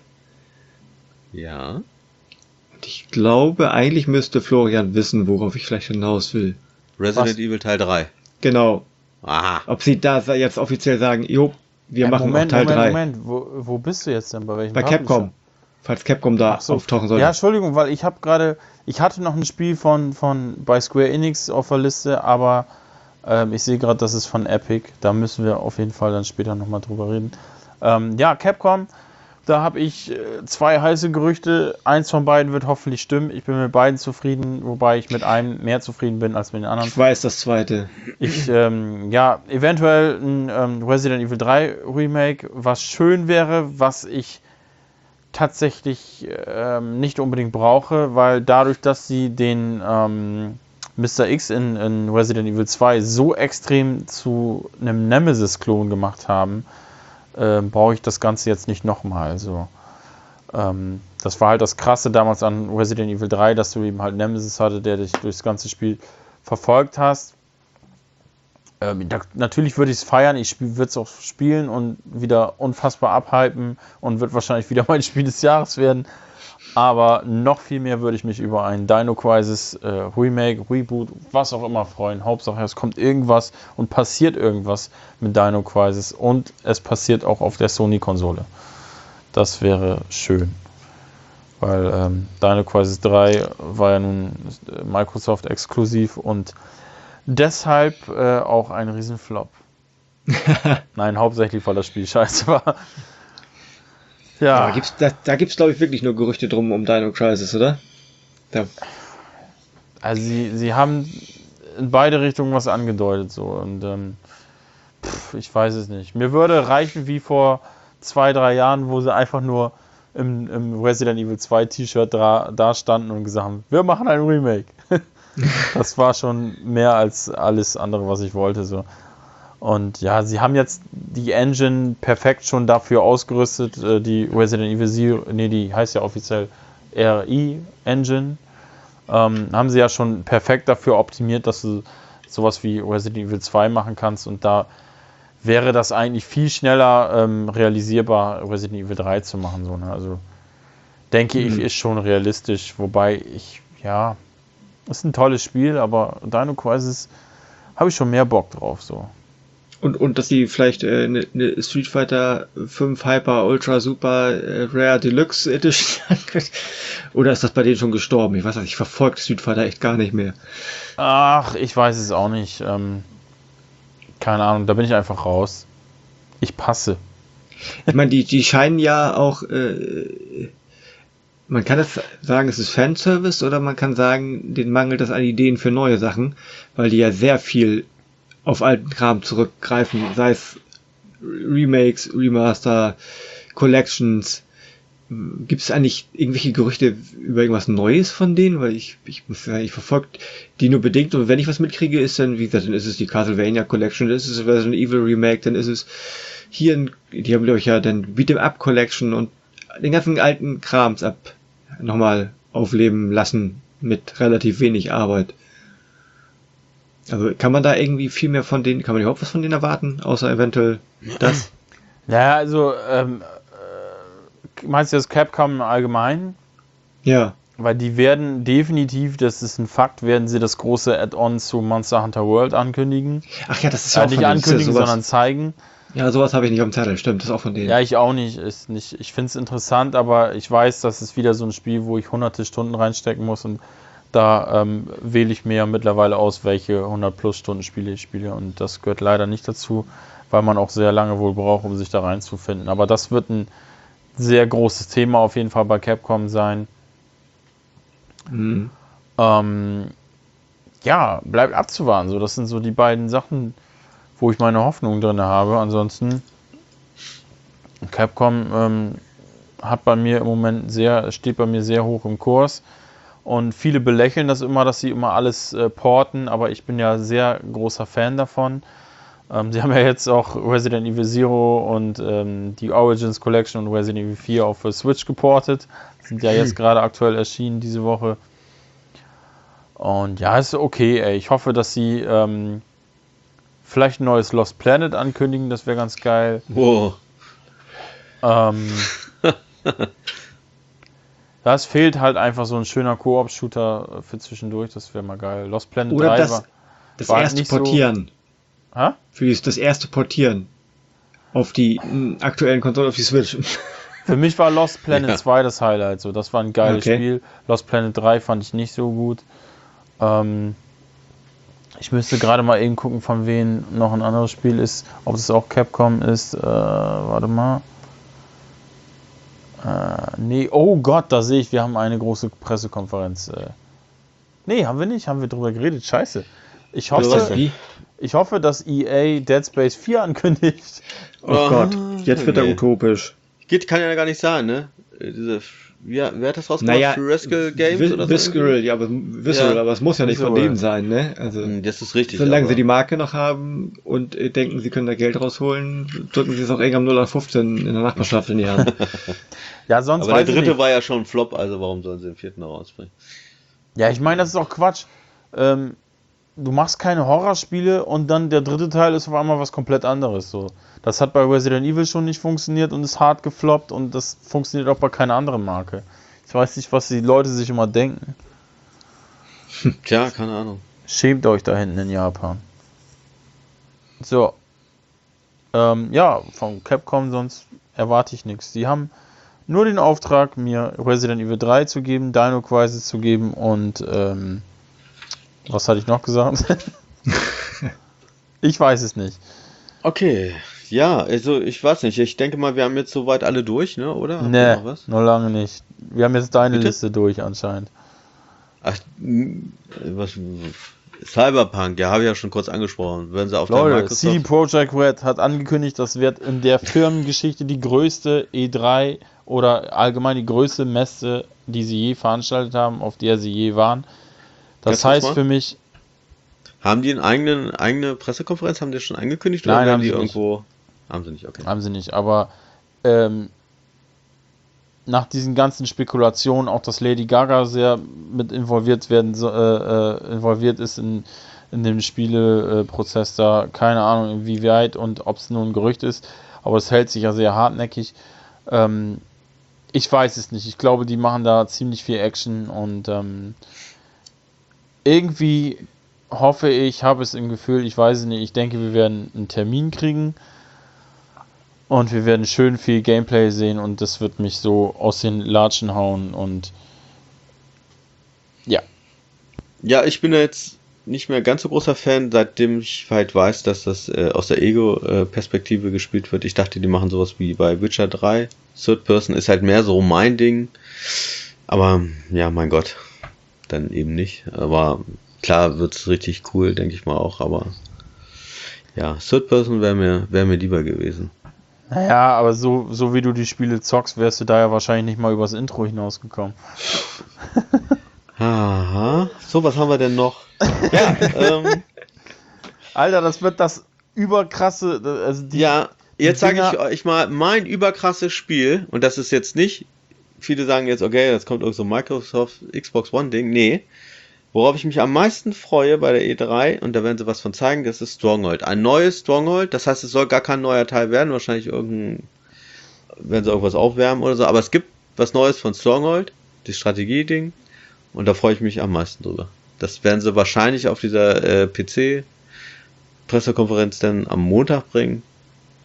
Ja. Und ich glaube, eigentlich müsste Florian wissen, worauf ich vielleicht hinaus will. Resident Was? Evil Teil drei. Genau. Aha. Ob sie da jetzt offiziell sagen, jo, wir Äh, machen Moment, auch Teil Moment, drei. Moment, wo, wo bist du jetzt denn? Bei welchem Bei Publisher? Capcom. Falls Capcom da Ach so. auftauchen sollte. Ja, Entschuldigung, weil ich habe gerade, ich hatte noch ein Spiel von, von bei Square Enix auf der Liste, aber ähm, ich sehe gerade, das ist von Epic. Da müssen wir auf jeden Fall dann später nochmal drüber reden. Ähm, ja, Capcom, da habe ich äh, zwei heiße Gerüchte. Eins von beiden wird hoffentlich stimmen. Ich bin mit beiden zufrieden, wobei ich mit einem mehr zufrieden bin als mit den anderen. Ich weiß das zweite. Ich, ähm, ja, eventuell ein ähm, Resident Evil drei Remake, was schön wäre, was ich tatsächlich ähm, nicht unbedingt brauche, weil dadurch, dass sie den ähm, Mister X in, in Resident Evil zwei so extrem zu einem Nemesis-Klon gemacht haben, ähm, brauche ich das Ganze jetzt nicht nochmal. Also, ähm, das war halt das Krasse damals an Resident Evil drei, dass du eben halt Nemesis hatte, der dich durchs ganze Spiel verfolgt hast. Ähm, da, natürlich würde ich es feiern, ich würde es auch spielen und wieder unfassbar abhypen und wird wahrscheinlich wieder mein Spiel des Jahres werden. Aber noch viel mehr würde ich mich über ein Dino Crisis äh, Remake, Reboot, was auch immer freuen. Hauptsache es kommt irgendwas und passiert irgendwas mit Dino Crisis und es passiert auch auf der Sony-Konsole. Das wäre schön. Weil ähm, Dino Crisis drei war ja nun Microsoft exklusiv und deshalb äh, auch ein Riesenflop. Nein, hauptsächlich, weil das Spiel scheiße war. Ja, Ja, da gibt's, da, da gibt's glaube ich wirklich nur Gerüchte drum um Dino Crisis, oder? Da, also sie, sie haben in beide Richtungen was angedeutet so und ähm, pff, ich weiß es nicht. Mir würde reichen wie vor zwei, drei Jahren, wo sie einfach nur im, im Resident Evil zwei T-Shirt da, da standen und gesagt haben, wir machen ein Remake. Das war schon mehr als alles andere, was ich wollte. So. Und ja, sie haben jetzt die Engine perfekt schon dafür ausgerüstet, äh, die Resident Evil Zero, nee, die heißt ja offiziell R I Engine. Ähm, haben sie ja schon perfekt dafür optimiert, dass du sowas wie Resident Evil zwei machen kannst und da wäre das eigentlich viel schneller ähm, realisierbar, Resident Evil drei zu machen. So, ne? Also denke Mhm. ich, ist schon realistisch, wobei ich, ja, ist ein tolles Spiel, aber Dino Crisis habe ich schon mehr Bock drauf. So. und, und dass sie vielleicht eine äh, ne ne Street Fighter fünf Hyper Ultra Super äh, Rare Deluxe Edition oder ist das bei denen schon gestorben? Ich weiß nicht, ich verfolge Street Fighter echt gar nicht mehr. Ach, ich weiß es auch nicht. Ähm, keine Ahnung, da bin ich einfach raus. Ich passe. Ich meine, die, die scheinen ja auch, äh, man kann das sagen, es ist Fanservice oder man kann sagen, denen mangelt das an Ideen für neue Sachen, weil die ja sehr viel auf alten Kram zurückgreifen, sei es Remakes, Remaster, Collections. Gibt es eigentlich irgendwelche Gerüchte über irgendwas Neues von denen? Weil ich, ich muss sagen, ich verfolge die nur bedingt und wenn ich was mitkriege, ist dann, wie gesagt, dann ist es die Castlevania Collection, dann ist es Resident Evil Remake, dann ist es hier, ein, die haben glaube ich ja dann Beat'em Up Collection und den ganzen alten Krams ab nochmal aufleben lassen mit relativ wenig Arbeit. Also kann man da irgendwie viel mehr von denen, kann man überhaupt was von denen erwarten, außer eventuell das? Ja, also, ähm, äh, meinst du das Capcom allgemein? Ja. Weil die werden definitiv, das ist ein Fakt, werden sie das große Add-on zu Monster Hunter World ankündigen. Ach ja, das ist ja Äh, auch nicht von denen, das ist ja ankündigen, sowas- sondern zeigen. Ja, sowas habe ich nicht auf dem Zettel, stimmt, das ist auch von denen. Ja, ich auch nicht. Ist nicht ich finde es interessant, aber ich weiß, das ist wieder so ein Spiel, wo ich hunderte Stunden reinstecken muss und da ähm, wähle ich mir ja mittlerweile aus, welche hundert plus Stunden Spiele ich spiele und das gehört leider nicht dazu, weil man auch sehr lange wohl braucht, um sich da reinzufinden. Aber das wird ein sehr großes Thema auf jeden Fall bei Capcom sein. Mhm. Ähm, ja, bleibt abzuwarten. So, das sind so die beiden Sachen, wo ich meine Hoffnung drin habe. Ansonsten, Capcom ähm, hat bei mir im Moment sehr, steht bei mir sehr hoch im Kurs. Und viele belächeln das immer, dass sie immer alles äh, porten, aber ich bin ja sehr großer Fan davon. Ähm, sie haben ja jetzt auch Resident Evil Zero und ähm, die Origins Collection und Resident Evil vier auf für Switch geportet. Sind ja jetzt gerade aktuell erschienen diese Woche. Und ja, ist okay, ey. Ich hoffe, dass sie ähm, vielleicht ein neues Lost Planet ankündigen, das wäre ganz geil. Wow. Ähm, das fehlt halt einfach so ein schöner Koop-Shooter für zwischendurch, das wäre mal geil. Lost Planet Oder drei das, war, das war erste nicht so- Portieren. Hä? Für die, das erste Portieren. Auf die m, aktuellen Konsolen, auf die Switch. Für mich war Lost Planet Ja. zwei das Highlight, so. Das war ein geiles Okay. Spiel. Lost Planet drei fand ich nicht so gut. Ähm, ich müsste gerade mal eben gucken, von wem noch ein anderes Spiel ist, ob es auch Capcom ist. Äh, warte mal. Äh, nee, oh Gott, da sehe ich, wir haben eine große Pressekonferenz. Äh, nee, haben wir nicht, haben wir drüber geredet. Scheiße. Ich Was hoffe, denn? Wie? ich hoffe, dass E A Dead Space vier ankündigt. Oh Ah, Gott, jetzt wird er nee. utopisch. Geht, kann ja gar nicht sein, ne? Äh, Diese, ja, wer hat das rausgemacht? Naja, Free Rascal Games Vi- oder so? Visceral, ja, aber Visceral, Ja. aber es muss ja nicht von Visceral. denen sein, ne? Also, Hm, Das ist richtig. solange aber- sie die Marke noch haben und äh, denken, sie können da Geld rausholen, drücken sie es auch irgendwann null acht fünfzehn in der Nachbarschaft in die Hand. Ja, sonst Aber der weiß ich dritte nicht. war ja schon ein Flop, also warum sollen sie den vierten noch rausbringen? Ja, ich meine, das ist auch Quatsch. Ähm, du machst keine Horrorspiele und dann der dritte Teil ist auf einmal was komplett anderes. So. Das hat bei Resident Evil schon nicht funktioniert und ist hart gefloppt und das funktioniert auch bei keiner anderen Marke. Ich weiß nicht, was die Leute sich immer denken. Tja, keine Ahnung. Schämt euch da hinten in Japan. So. Ähm, ja, von Capcom sonst erwarte ich nichts. Die haben nur den Auftrag, mir Resident Evil drei zu geben, Dino Crisis zu geben und ähm, was hatte ich noch gesagt? Ich weiß es nicht. Okay, ja, also ich weiß nicht. Ich denke mal, wir haben jetzt soweit alle durch, ne? Oder? Habt ihr Nee, noch was? noch lange nicht. Wir haben jetzt deine Bitte? Liste durch anscheinend. Ach, m, was? Cyberpunk, ja, habe ich ja schon kurz angesprochen. Wenn sie auf der Leute, C D Microsoft. Projekt Red hat angekündigt, das wird in der Firmengeschichte die größte E drei oder allgemein die größte Messe, die sie je veranstaltet haben, auf der sie je waren. Das Ganz kurz heißt mal. für mich, Haben die eine eigene, eigene Pressekonferenz? Haben die schon angekündigt? Nein, werden haben die sie nicht. irgendwo? Haben sie nicht, okay. haben sie nicht, aber ähm, nach diesen ganzen Spekulationen, auch dass Lady Gaga sehr mit involviert werden, so, äh, äh, involviert ist in, in dem Spieleprozess da, keine Ahnung inwieweit und ob es nur ein Gerücht ist, aber es hält sich ja sehr hartnäckig. Ähm, ich weiß es nicht, ich glaube, die machen da ziemlich viel Action und ähm, irgendwie hoffe ich, habe es im Gefühl, ich weiß es nicht, ich denke, wir werden einen Termin kriegen. Und wir werden schön viel Gameplay sehen und das wird mich so aus den Latschen hauen und ja. Ja, ich bin ja jetzt nicht mehr ganz so großer Fan, seitdem ich halt weiß, dass das äh, aus der Ego-Perspektive gespielt wird. Ich dachte, die machen sowas wie bei Witcher drei. Third Person ist halt mehr so mein Ding. Aber ja, mein Gott, dann eben nicht. Aber klar wird's richtig cool, denke ich mal auch. Aber ja, Third Person wäre mir, wär mir lieber gewesen. Naja, aber so, so wie du die Spiele zockst, wärst du da ja wahrscheinlich nicht mal übers Intro hinausgekommen. Aha. So, was haben wir denn noch? Ja, ähm, Alter, das wird das überkrasse, also die, ja, jetzt die sage Dinger- ich euch mal mein überkrasses Spiel. Und das ist jetzt nicht, viele sagen jetzt, okay, jetzt kommt irgend so ein Microsoft Xbox One Ding. Nee. Worauf ich mich am meisten freue bei der E drei, und da werden sie was von zeigen, das ist Stronghold. Ein neues Stronghold, das heißt, es soll gar kein neuer Teil werden, wahrscheinlich irgendein, werden sie irgendwas aufwärmen oder so, aber es gibt was Neues von Stronghold, das Strategie-Ding, und da freue ich mich am meisten drüber. Das werden sie wahrscheinlich auf dieser äh, P C-Pressekonferenz dann am Montag bringen.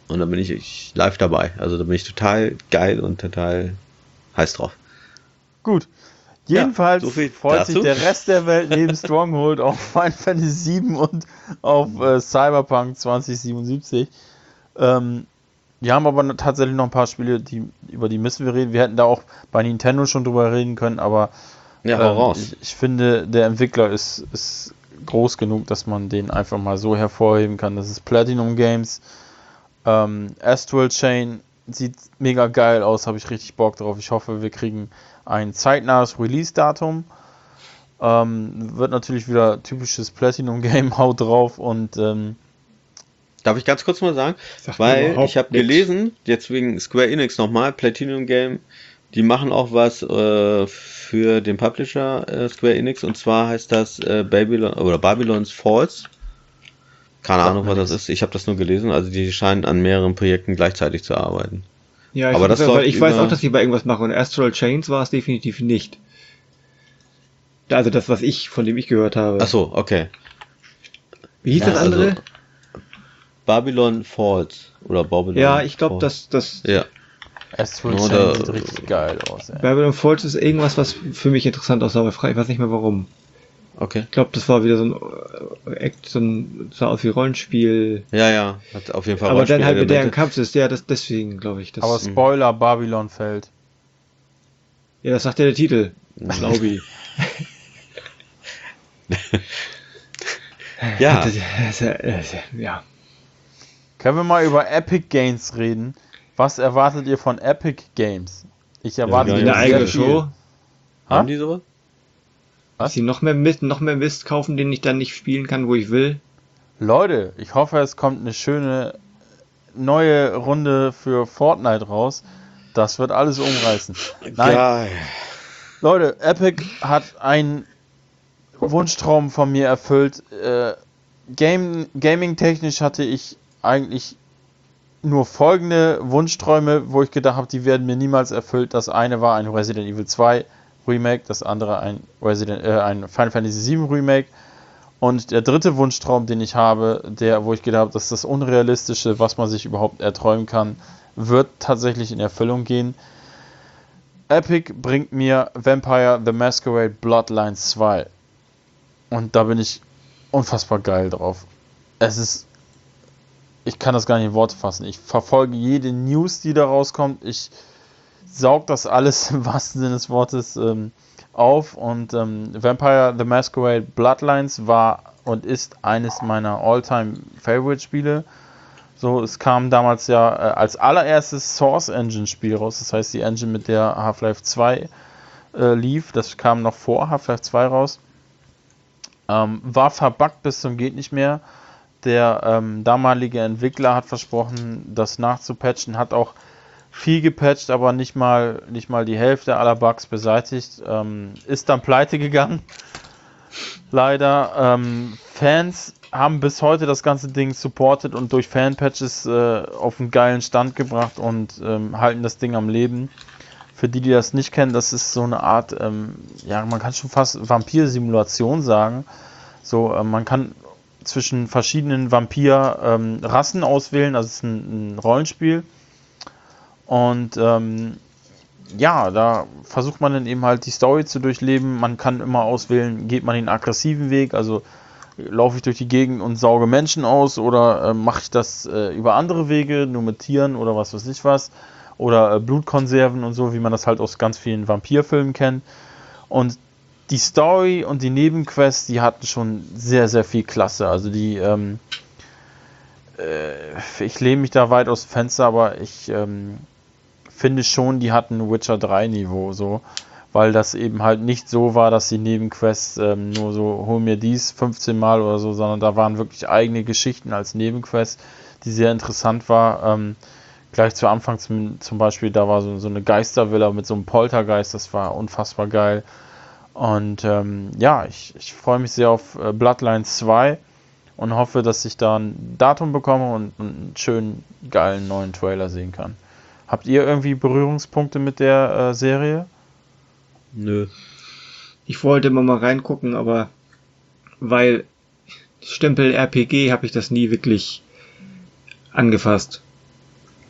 Und dann bin ich, ich live dabei. Also da bin ich total geil und total heiß drauf. Gut. Jedenfalls ja, so freut dazu. sich der Rest der Welt neben Stronghold auf Final Fantasy sieben und auf äh, Cyberpunk zwanzig siebenundsiebzig. Ähm, wir haben aber tatsächlich noch ein paar Spiele, die, über die müssen wir reden. Wir hätten da auch bei Nintendo schon drüber reden können, aber ja, hau ähm, raus. ich, ich finde, der Entwickler ist, ist groß genug, dass man den einfach mal so hervorheben kann. Das ist Platinum Games. Ähm, Astral Chain sieht mega geil aus, habe ich richtig Bock drauf. Ich hoffe, wir kriegen ein zeitnahes Release-Datum. Ähm, wird natürlich wieder typisches Platinum-Game, haut drauf und ähm, darf ich ganz kurz mal sagen, Sagt mir weil überhaupt ich habe nix. gelesen, jetzt wegen Square Enix nochmal, Platinum Game, die machen auch was äh, für den Publisher äh, Square Enix und zwar heißt das äh, Babylon oder Babylon's Falls. Keine Sagt Ahnung, mir was das nichts. ist. Ich habe das nur gelesen. Also die scheinen an mehreren Projekten gleichzeitig zu arbeiten. Ja, ich, Aber das weil läuft ich weiß über- auch, dass sie bei irgendwas machen und Astral Chains war es definitiv nicht. Also das, was ich, von dem ich gehört habe. Ach so, okay. Wie hieß Ja, das andere? also- Babylon Falls oder Babylon. ja, ich glaube, Falls. das, das Ja, Astral Oder- Chain sieht richtig geil aus. Ey. Babylon Falls ist irgendwas, was für mich interessant aussah, aber frei- ich weiß nicht mehr warum. okay. Ich glaube, das war wieder so ein äh, Act, so ein, sah aus wie Rollenspiel. Ja, ja, hat auf jeden Fall Aber dann halt mit deren Rollenspielelemente. Kampf ist, ja, das deswegen, glaube ich. Das, Aber Spoiler, Babylon fällt. ja, das sagt ja der Titel. Schlaubi. Ja, Das, das, das, ja. Können wir mal über Epic Games reden? Was erwartet ihr von Epic Games? Ich erwarte Ja, Die ja, eine ja, eigene sehr Show. haben die sowas? Was? Dass sie noch mehr Mist, noch mehr Mist kaufen, den ich dann nicht spielen kann, wo ich will. Leute, ich hoffe, es kommt eine schöne neue Runde für Fortnite raus. Das wird alles umreißen. Nein, Geil. Leute, Epic hat einen Wunschtraum von mir erfüllt. Äh, Game, Gaming-technisch hatte ich eigentlich nur folgende Wunschträume, wo ich gedacht habe, die werden mir niemals erfüllt. Das eine war ein Resident Evil zwei Remake, das andere ein, Resident, äh, ein Final Fantasy sieben Remake. Und der dritte Wunschtraum, den ich habe, der, wo ich gedacht habe, das ist das Unrealistische, was man sich überhaupt erträumen kann, wird tatsächlich in Erfüllung gehen. Epic bringt mir Vampire the Masquerade Bloodlines zwei. Und da bin ich unfassbar geil drauf. Es ist... Ich kann das gar nicht in Worte fassen. Ich verfolge jede News, die da rauskommt. Ich saug das alles im wahrsten Sinne des Wortes ähm, auf. Und ähm, Vampire the Masquerade Bloodlines war und ist eines meiner All-Time-Favorite-Spiele. So, es kam damals ja äh, als allererstes Source Engine-Spiel raus. Das heißt, die Engine, mit der Half-Life zwei äh, lief. Das kam noch vor Half-Life zwei raus. Ähm, war verbuggt bis zum geht nicht mehr. Der ähm, damalige Entwickler hat versprochen, das nachzupatchen, hat auch viel gepatcht, aber nicht mal, nicht mal die Hälfte aller Bugs beseitigt. Ähm, ist dann pleite gegangen. Leider. Ähm, Fans haben bis heute das ganze Ding supportet und durch Fanpatches äh, auf einen geilen Stand gebracht und ähm, halten das Ding am Leben. Für die, die das nicht kennen, das ist so eine Art, ähm, ja, man kann schon fast Vampir-Simulation sagen. So, äh, man kann zwischen verschiedenen Vampir-Rassen ähm, auswählen, also es ist ein, ein Rollenspiel. Und ähm, ja, da versucht man dann eben halt die Story zu durchleben. Man kann immer auswählen, geht man den aggressiven Weg, also laufe ich durch die Gegend und sauge Menschen aus oder äh, mache ich das äh, über andere Wege, nur mit Tieren oder was weiß ich was. Oder äh, Blutkonserven und so, wie man das halt aus ganz vielen Vampirfilmen kennt. Und die Story und die Nebenquests, die hatten schon sehr, sehr viel Klasse. Also die, ähm, äh, ich lehne mich da weit aus dem Fenster, aber ich ähm, finde schon, die hatten Witcher drei Niveau, so, weil das eben halt nicht so war, dass die Nebenquests ähm, nur so, hol mir dies fünfzehn Mal oder so, sondern da waren wirklich eigene Geschichten als Nebenquests, die sehr interessant war. Ähm, gleich zu Anfang zum, zum Beispiel, da war so, so eine Geistervilla mit so einem Poltergeist, das war unfassbar geil. Und ähm, ja, ich, ich freue mich sehr auf äh, Bloodlines zwei und hoffe, dass ich da ein Datum bekomme und, und einen schönen, geilen neuen Trailer sehen kann. Habt ihr irgendwie Berührungspunkte mit der äh, Serie? Nö. Ich wollte immer mal reingucken, aber weil Stempel R P G habe ich das nie wirklich angefasst.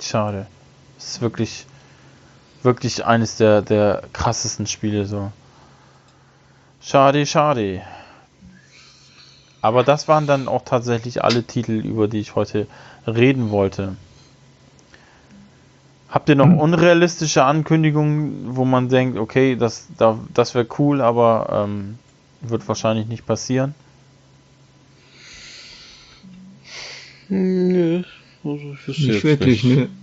schade. Es ist wirklich, wirklich eines der, der krassesten Spiele so. Schade, schade. Aber das waren dann auch tatsächlich alle Titel, über die ich heute reden wollte. Habt ihr noch unrealistische Ankündigungen, wo man denkt, okay, das, da, das wäre cool, aber ähm, wird wahrscheinlich nicht passieren? Nö, also ich wüsste Nicht jetzt wirklich, nicht. ne?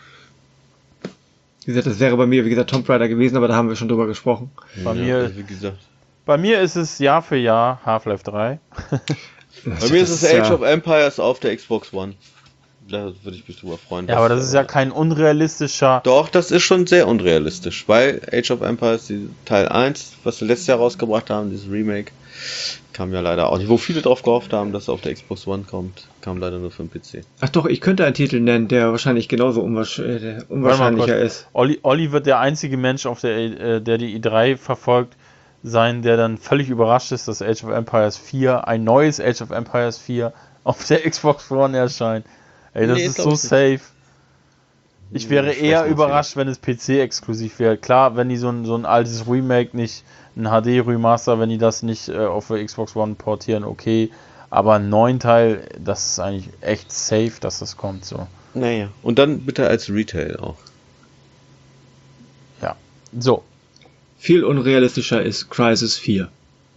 Wie gesagt, das wäre bei mir, wie gesagt, Tomb Raider gewesen, aber da haben wir schon drüber gesprochen. Bei Ja, mir- also wie gesagt. Bei mir ist es Jahr für Jahr Half-Life drei. Bei mir ist es Age of Empires auf der Xbox One. Da würde ich mich drüber freuen. Ja, aber das ist ja kein unrealistischer... Doch, das ist schon sehr unrealistisch, weil Age of Empires, die Teil eins, was wir letztes Jahr rausgebracht haben, dieses Remake, kam ja leider auch nicht. Wo viele drauf gehofft haben, dass es auf der Xbox One kommt, kam leider nur für den P C. Ach doch, ich könnte einen Titel nennen, der wahrscheinlich genauso unwahrsch äh, der unwahrscheinlicher Warte mal ist. Olli, Olli wird der einzige Mensch, auf der, äh, der die E drei verfolgt, sein, der dann völlig überrascht ist, dass Age of Empires vier, ein neues Age of Empires vier auf der Xbox One erscheint. Ey, das Nee, ist glaub so ich nicht. safe. Ich wäre Ich eher weiß nicht, überrascht, wenn es P C-exklusiv wäre. Klar, wenn die so ein, so ein altes Remake nicht, ein H D-Remaster, wenn die das nicht äh, auf der Xbox One portieren, okay. Aber ein neuen Teil, das ist eigentlich echt safe, dass das kommt so. Naja. Und dann bitte als Retail auch. Ja. So. Viel unrealistischer ist Crysis vier.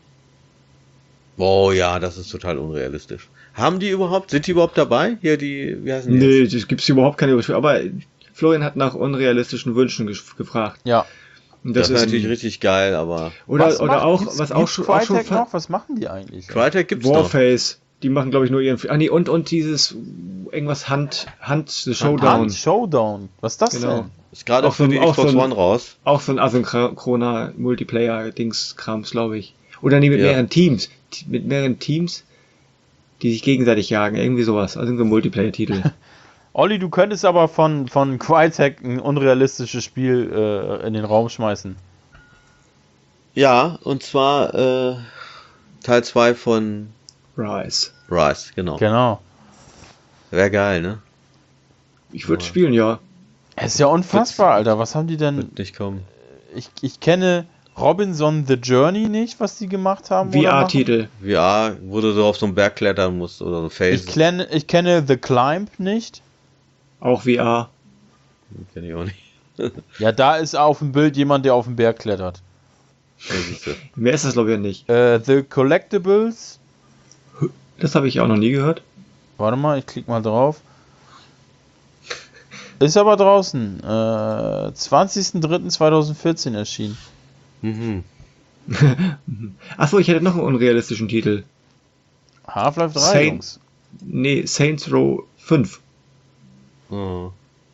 Oh ja, das ist total unrealistisch. Haben die überhaupt, sind die überhaupt dabei? Hier die, wie heißen die? Nee, es gibt überhaupt keine Überspiel. Aber Florian hat nach unrealistischen Wünschen ges- gefragt. Ja. Und Das, das, ist ist natürlich richtig geil, aber Oder, Was oder macht- auch, gibt's- was auch gibt's schon, auch schon Crytek fa- noch? Was machen die eigentlich? Crytek gibt's noch. Warface. Die machen, glaube ich, nur ihren. Ah, nee, und, und dieses irgendwas Hand, Hand, the Showdown. Hand, Showdown. Was ist das Genau. denn? Ist gerade Auch für so- die auch Xbox so ein- One raus. Auch so ein asynchroner Multiplayer-Dings-Krams, glaube ich. Oder nee, mit Ja. mehreren Teams. T- Mit mehreren Teams, die sich gegenseitig jagen. Irgendwie sowas. Also so ein Multiplayer-Titel. Olli, du könntest aber von, von Crytek ein unrealistisches Spiel äh, in den Raum schmeißen. Ja, und zwar äh, Teil zwei von Rise. Rise, genau. Genau. Wäre geil, ne? Ich würde Ja. spielen, ja. Es ist ja unfassbar, Alter. Was haben die denn? Wird nicht kommen. Ich, ich kenne Robinson The Journey nicht, was die gemacht haben. oder machen. V R-Titel. V R, wo du so auf so einen Berg klettern musst oder so Ich, Phases. kenne, ich kenne The Climb nicht. Auch V R. Kenn ich auch nicht. Ja, da ist auf dem Bild jemand, der auf den Berg klettert. Ja, siehst du. Mehr ist das, glaube ich, ja nicht. Äh, The Collectibles. Das habe ich auch noch nie gehört. Warte mal, ich klicke mal drauf. Ist aber draußen. Äh, zwanzigster dritter zweitausendvierzehn erschienen. Mhm. Achso, ich hätte noch einen unrealistischen Titel. Half-Life drei, Saint- Jungs. Nee, Saints Row fünf. Oh.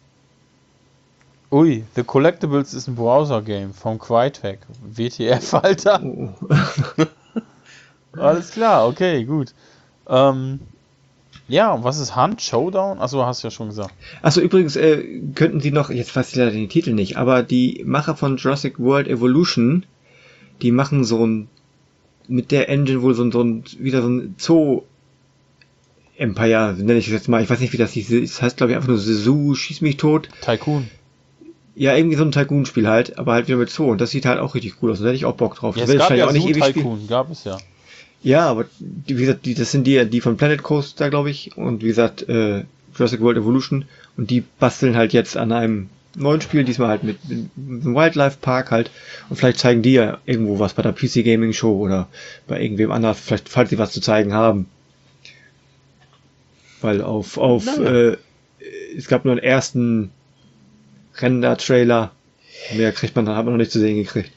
Ui, The Collectibles ist ein Browser-Game vom Crytek. W T F, Alter. Oh. Alles klar, okay, gut. Ähm, ja, und was ist Hunt? Showdown? Achso, hast du ja schon gesagt. Achso, übrigens, äh, könnten Sie noch, jetzt weiß ich leider den Titel nicht, aber die Macher von Jurassic World Evolution, die machen so ein, mit der Engine wohl so ein, so ein wieder so ein Zoo-Empire, nenne ich es jetzt mal, ich weiß nicht, wie das hieß, das heißt, glaube ich, einfach nur Zoo, schieß mich tot. Tycoon. Ja, irgendwie so ein Tycoon-Spiel halt, aber halt wieder mit Zoo, und das sieht halt auch richtig cool aus, da hätte ich auch Bock drauf. Ja, Das es will ich gab ja wahrscheinlich Zoo ewig spielen. Tycoon, gab es ja. Ja, aber die, wie gesagt, die, das sind die, die von Planet Coaster, glaube ich, und wie gesagt, äh, Jurassic World Evolution, und die basteln halt jetzt an einem neuen Spiel, diesmal halt mit, mit einem Wildlife Park halt, und vielleicht zeigen die ja irgendwo was bei der P C Gaming Show oder bei irgendwem anders, vielleicht, falls sie was zu zeigen haben. Weil auf, auf, Naja. äh, es gab nur einen ersten Render-Trailer, mehr kriegt man, hat man noch nicht zu sehen gekriegt.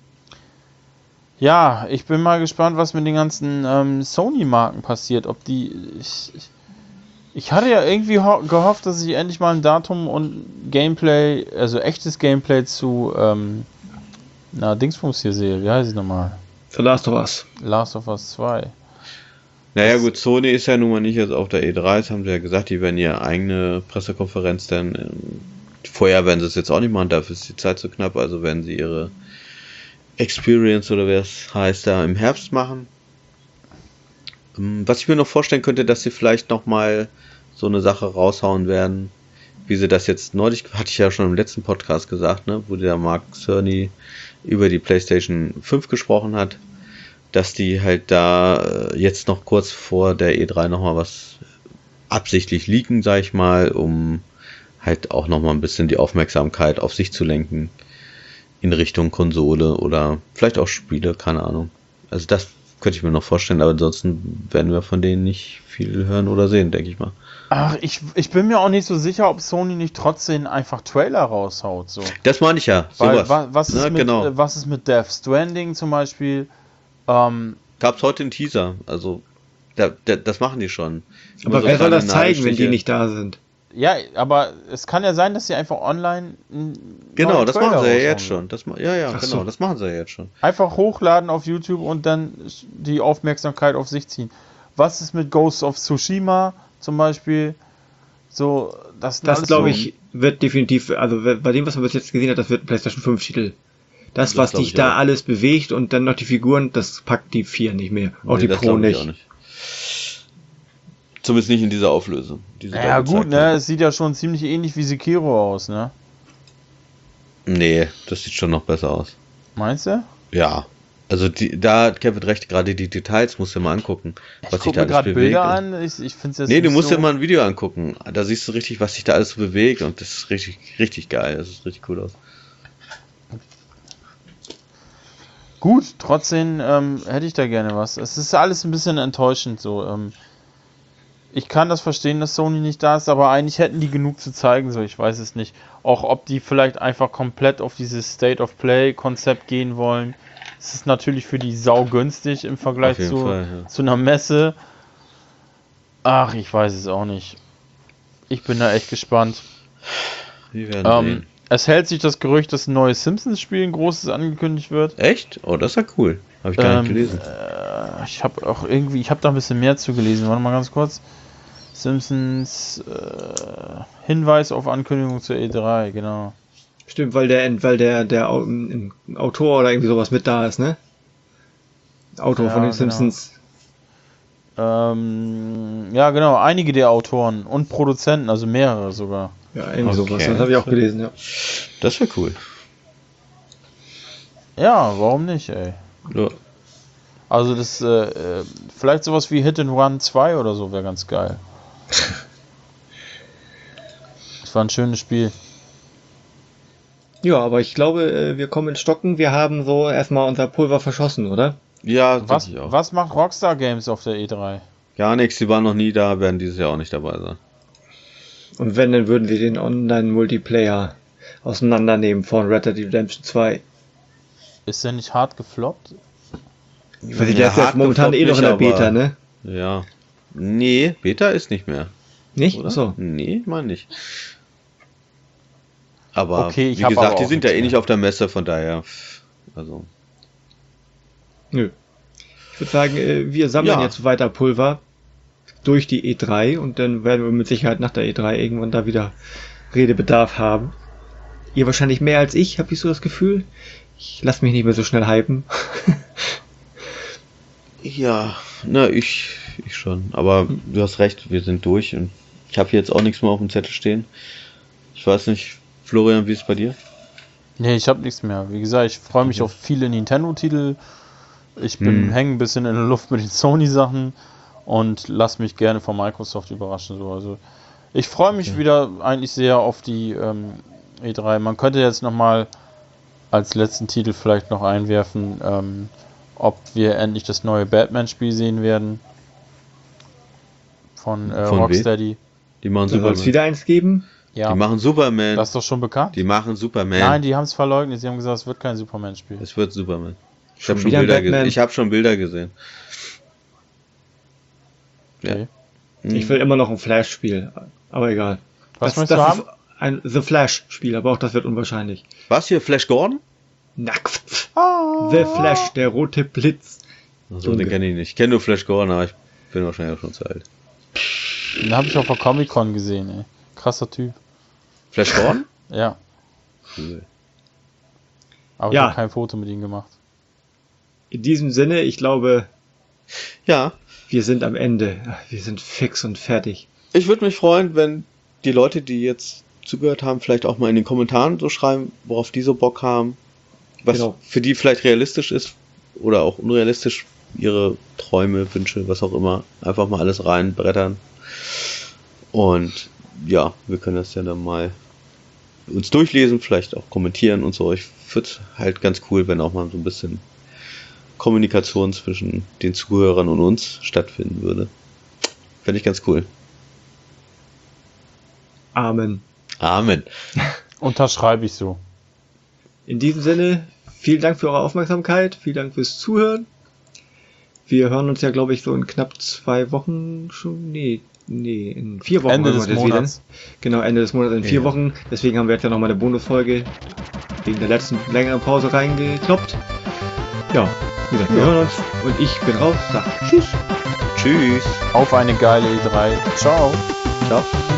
Ja, ich bin mal gespannt, was mit den ganzen ähm, Sony-Marken passiert. Ob die. Ich, ich, ich hatte ja irgendwie ho gehofft, dass ich endlich mal ein Datum und Gameplay, also echtes Gameplay zu ähm, na, Dingsbums hier sehe. Wie heißt es nochmal? The Last of Us. Last of Us zwei. Naja gut, Sony ist ja nun mal nicht jetzt auf der E drei, das haben sie ja gesagt, die werden ihre eigene Pressekonferenz dann, ähm, vorher werden sie es jetzt auch nicht machen, dafür ist die Zeit zu knapp, also werden sie ihre Experience oder wie es heißt, da im Herbst machen. Ähm, Was ich mir noch vorstellen könnte, dass sie vielleicht nochmal so eine Sache raushauen werden, wie sie das jetzt neulich, hatte ich ja schon im letzten Podcast gesagt, ne, wo der Mark Cerny über die PlayStation fünf gesprochen hat, dass die halt da jetzt noch kurz vor der E drei nochmal was absichtlich leaken, sag ich mal, um halt auch nochmal ein bisschen die Aufmerksamkeit auf sich zu lenken in Richtung Konsole oder vielleicht auch Spiele, keine Ahnung. Also das könnte ich mir noch vorstellen, aber ansonsten werden wir von denen nicht viel hören oder sehen, denke ich mal. Ach, ich, ich bin mir auch nicht so sicher, ob Sony nicht trotzdem einfach Trailer raushaut. So. Das meine ich ja, Weil, sowas. wa, was, ist ja, mit, genau. äh, was ist mit Death Stranding zum Beispiel? Ähm, Gab's heute einen Teaser, also da, da, das machen die schon. Aber so wer soll das kleine zeigen, wenn die Nadelstiche. nicht da sind? ja, aber es kann ja sein, dass sie einfach online einen Genau, neuen das Trailer machen sie ja raushauen. jetzt schon. Das, ma- ja, ja, Ach genau, so. das machen sie ja jetzt schon. Einfach hochladen auf YouTube und dann die Aufmerksamkeit auf sich ziehen. Was ist mit Ghost of Tsushima zum Beispiel? So, das sind Das alles glaube so- ich wird definitiv, also bei dem, was man bis jetzt gesehen hat, das wird ein PlayStation fünf Titel. Das, Das was glaub dich ich da auch. alles bewegt und dann noch die Figuren, das packt die vier nicht mehr. Auch Nee, die das Pro glaub ich nicht. auch Zumindest nicht in dieser Auflösung. die sie da Ja gezeigt gut, ne? haben. Es sieht ja schon ziemlich ähnlich wie Sekiro aus, ne? Nee, das sieht schon noch besser aus. Meinst du? Ja. Also die, da hat Kevin recht, gerade die Details musst du dir mal angucken, Ich was sich gucke da mir alles gerade bewegt. Bilder und- an. Ich, ich finde es jetzt Nee, du nicht musst so... dir mal ein Video angucken. Da siehst du richtig, was sich da alles so bewegt und das ist richtig, richtig geil. Das ist richtig cool aus. Gut, trotzdem ähm, hätte ich da gerne was. Es ist alles ein bisschen enttäuschend so. Ähm, ich kann das verstehen, dass Sony nicht da ist, aber eigentlich hätten die genug zu zeigen, so ich weiß es nicht. Auch ob die vielleicht einfach komplett auf dieses State of Play Konzept gehen wollen. Es ist natürlich für die sau günstig im Vergleich Auf jeden zu, Fall, ja. zu einer Messe. Ach, ich weiß es auch nicht. Ich bin da echt gespannt. Wir werden Ähm, sehen. es hält sich das Gerücht, dass ein neues Simpsons-Spiel, ein großes, angekündigt wird. Echt? Oh, das ist ja cool. Habe ich gar Ähm, nicht gelesen. Äh, ich habe auch irgendwie, ich habe da ein bisschen mehr zu gelesen. Warte mal ganz kurz. Simpsons äh, Hinweis auf Ankündigung zur E drei, genau. Stimmt, weil der, weil der, der Au- ein Autor oder irgendwie sowas mit da ist, ne? Autor Ja, von den genau. Simpsons. Ähm, ja, genau, einige der Autoren und Produzenten, also mehrere sogar. Ja, irgendwie Okay. sowas. Das habe ich auch gelesen, ja. Das wäre cool. Ja, warum nicht, ey? Ja. Also das, äh, äh, vielleicht sowas wie Hit and Run zwei oder so wäre ganz geil. Das war ein schönes Spiel. Ja, aber ich glaube, äh, wir kommen ins Stocken. Wir haben so erstmal unser Pulver verschossen, oder? Ja, Was, denke ich auch. was macht Rockstar Games auf der E drei? Gar nichts, die waren noch nie da, werden dieses Jahr auch nicht dabei sein. Und wenn, dann würden wir den Online-Multiplayer auseinandernehmen von Red Dead Redemption zwei. Ist der nicht hart gefloppt? Ich weiß nicht, Ja, der ist jetzt hart momentan eh noch in der gefloppt nicht, Beta, aber- ne? Ja. Nee, Beta ist nicht mehr. Nicht? Oder? Achso. Nee, meine nicht. Aber Okay, ich wie hab aber gesagt, die auch sind ja nichts eh mehr. nicht auf der Messe, von daher. Also. Nö. Ich würde sagen, äh, wir sammeln Ja. jetzt weiter Pulver durch die E drei und dann werden wir mit Sicherheit nach der E drei irgendwann da wieder Redebedarf haben. Ihr wahrscheinlich mehr als ich, habe ich so das Gefühl. Ich lasse mich nicht mehr so schnell hypen. Ja, na, ich, ich schon. Aber du hast recht, wir sind durch und ich habe jetzt auch nichts mehr auf dem Zettel stehen. Ich weiß nicht, Florian, wie ist es bei dir? Nee, ich habe nichts mehr. Wie gesagt, ich freue mich auf viele Nintendo-Titel. Ich bin Hm. hängen ein bisschen in der Luft mit den Sony-Sachen und lass mich gerne von Microsoft überraschen. So. Also ich freue mich Okay. wieder eigentlich sehr auf die ähm, E drei. Man könnte jetzt nochmal als letzten Titel vielleicht noch einwerfen, ähm, ob wir endlich das neue Batman-Spiel sehen werden. Von, äh, Von wem? Rocksteady. Die machen Soll es Superman. wieder eins geben? Ja, Die machen Superman. das ist doch schon bekannt. Die machen Superman. Nein, die haben es verleugnet. Sie haben gesagt, es wird kein Superman-Spiel. Es wird Superman. Ich Schon habe schon wieder Bilder Batman? gesehen. Ich habe schon Bilder gesehen. Okay. Hm. Ich will immer noch ein Flash-Spiel, aber egal. Was das, möchtest du das haben? ist ein The Flash-Spiel, aber auch das wird unwahrscheinlich. Was hier, Flash Gordon? Na, The Flash, der rote Blitz. Also, den Dunkel. kenne ich nicht. Ich kenne nur Flash Gordon, aber ich bin wahrscheinlich auch schon zu alt. Den habe ich auf der Comic-Con gesehen, ey. Krasser Typ. Flash Gordon? Ja, Cool. aber Ja. ich habe kein Foto mit ihm gemacht. In diesem Sinne, ich glaube, Ja, wir sind am Ende. Wir sind fix und fertig. ich würde mich freuen, wenn die Leute, die jetzt zugehört haben, vielleicht auch mal in den Kommentaren so schreiben, worauf die so Bock haben. Was Genau. für die vielleicht realistisch ist oder auch unrealistisch, ihre Träume, Wünsche, was auch immer. Einfach mal alles reinbrettern. Und ja, wir können das ja dann mal uns durchlesen, vielleicht auch kommentieren und so. Ich finde es halt ganz cool, wenn auch mal so ein bisschen Kommunikation zwischen den Zuhörern und uns stattfinden würde. Finde ich ganz cool. Amen. Amen. Unterschreibe ich so. In diesem Sinne, vielen Dank für eure Aufmerksamkeit, vielen Dank fürs Zuhören. Wir hören uns ja, glaube ich, so in knapp zwei Wochen schon. Nee, nee, in vier Wochen. Ende hören des wir das Monats. Wieder. Genau, Ende des Monats in vier Ja. Wochen. Deswegen haben wir jetzt ja nochmal eine Bonusfolge wegen der letzten längeren Pause reingekloppt. Ja, wie gesagt, wir Ja. hören uns und ich bin raus. Sag Tschüss. Tschüss. Auf eine geile E drei. Ciao. Ciao.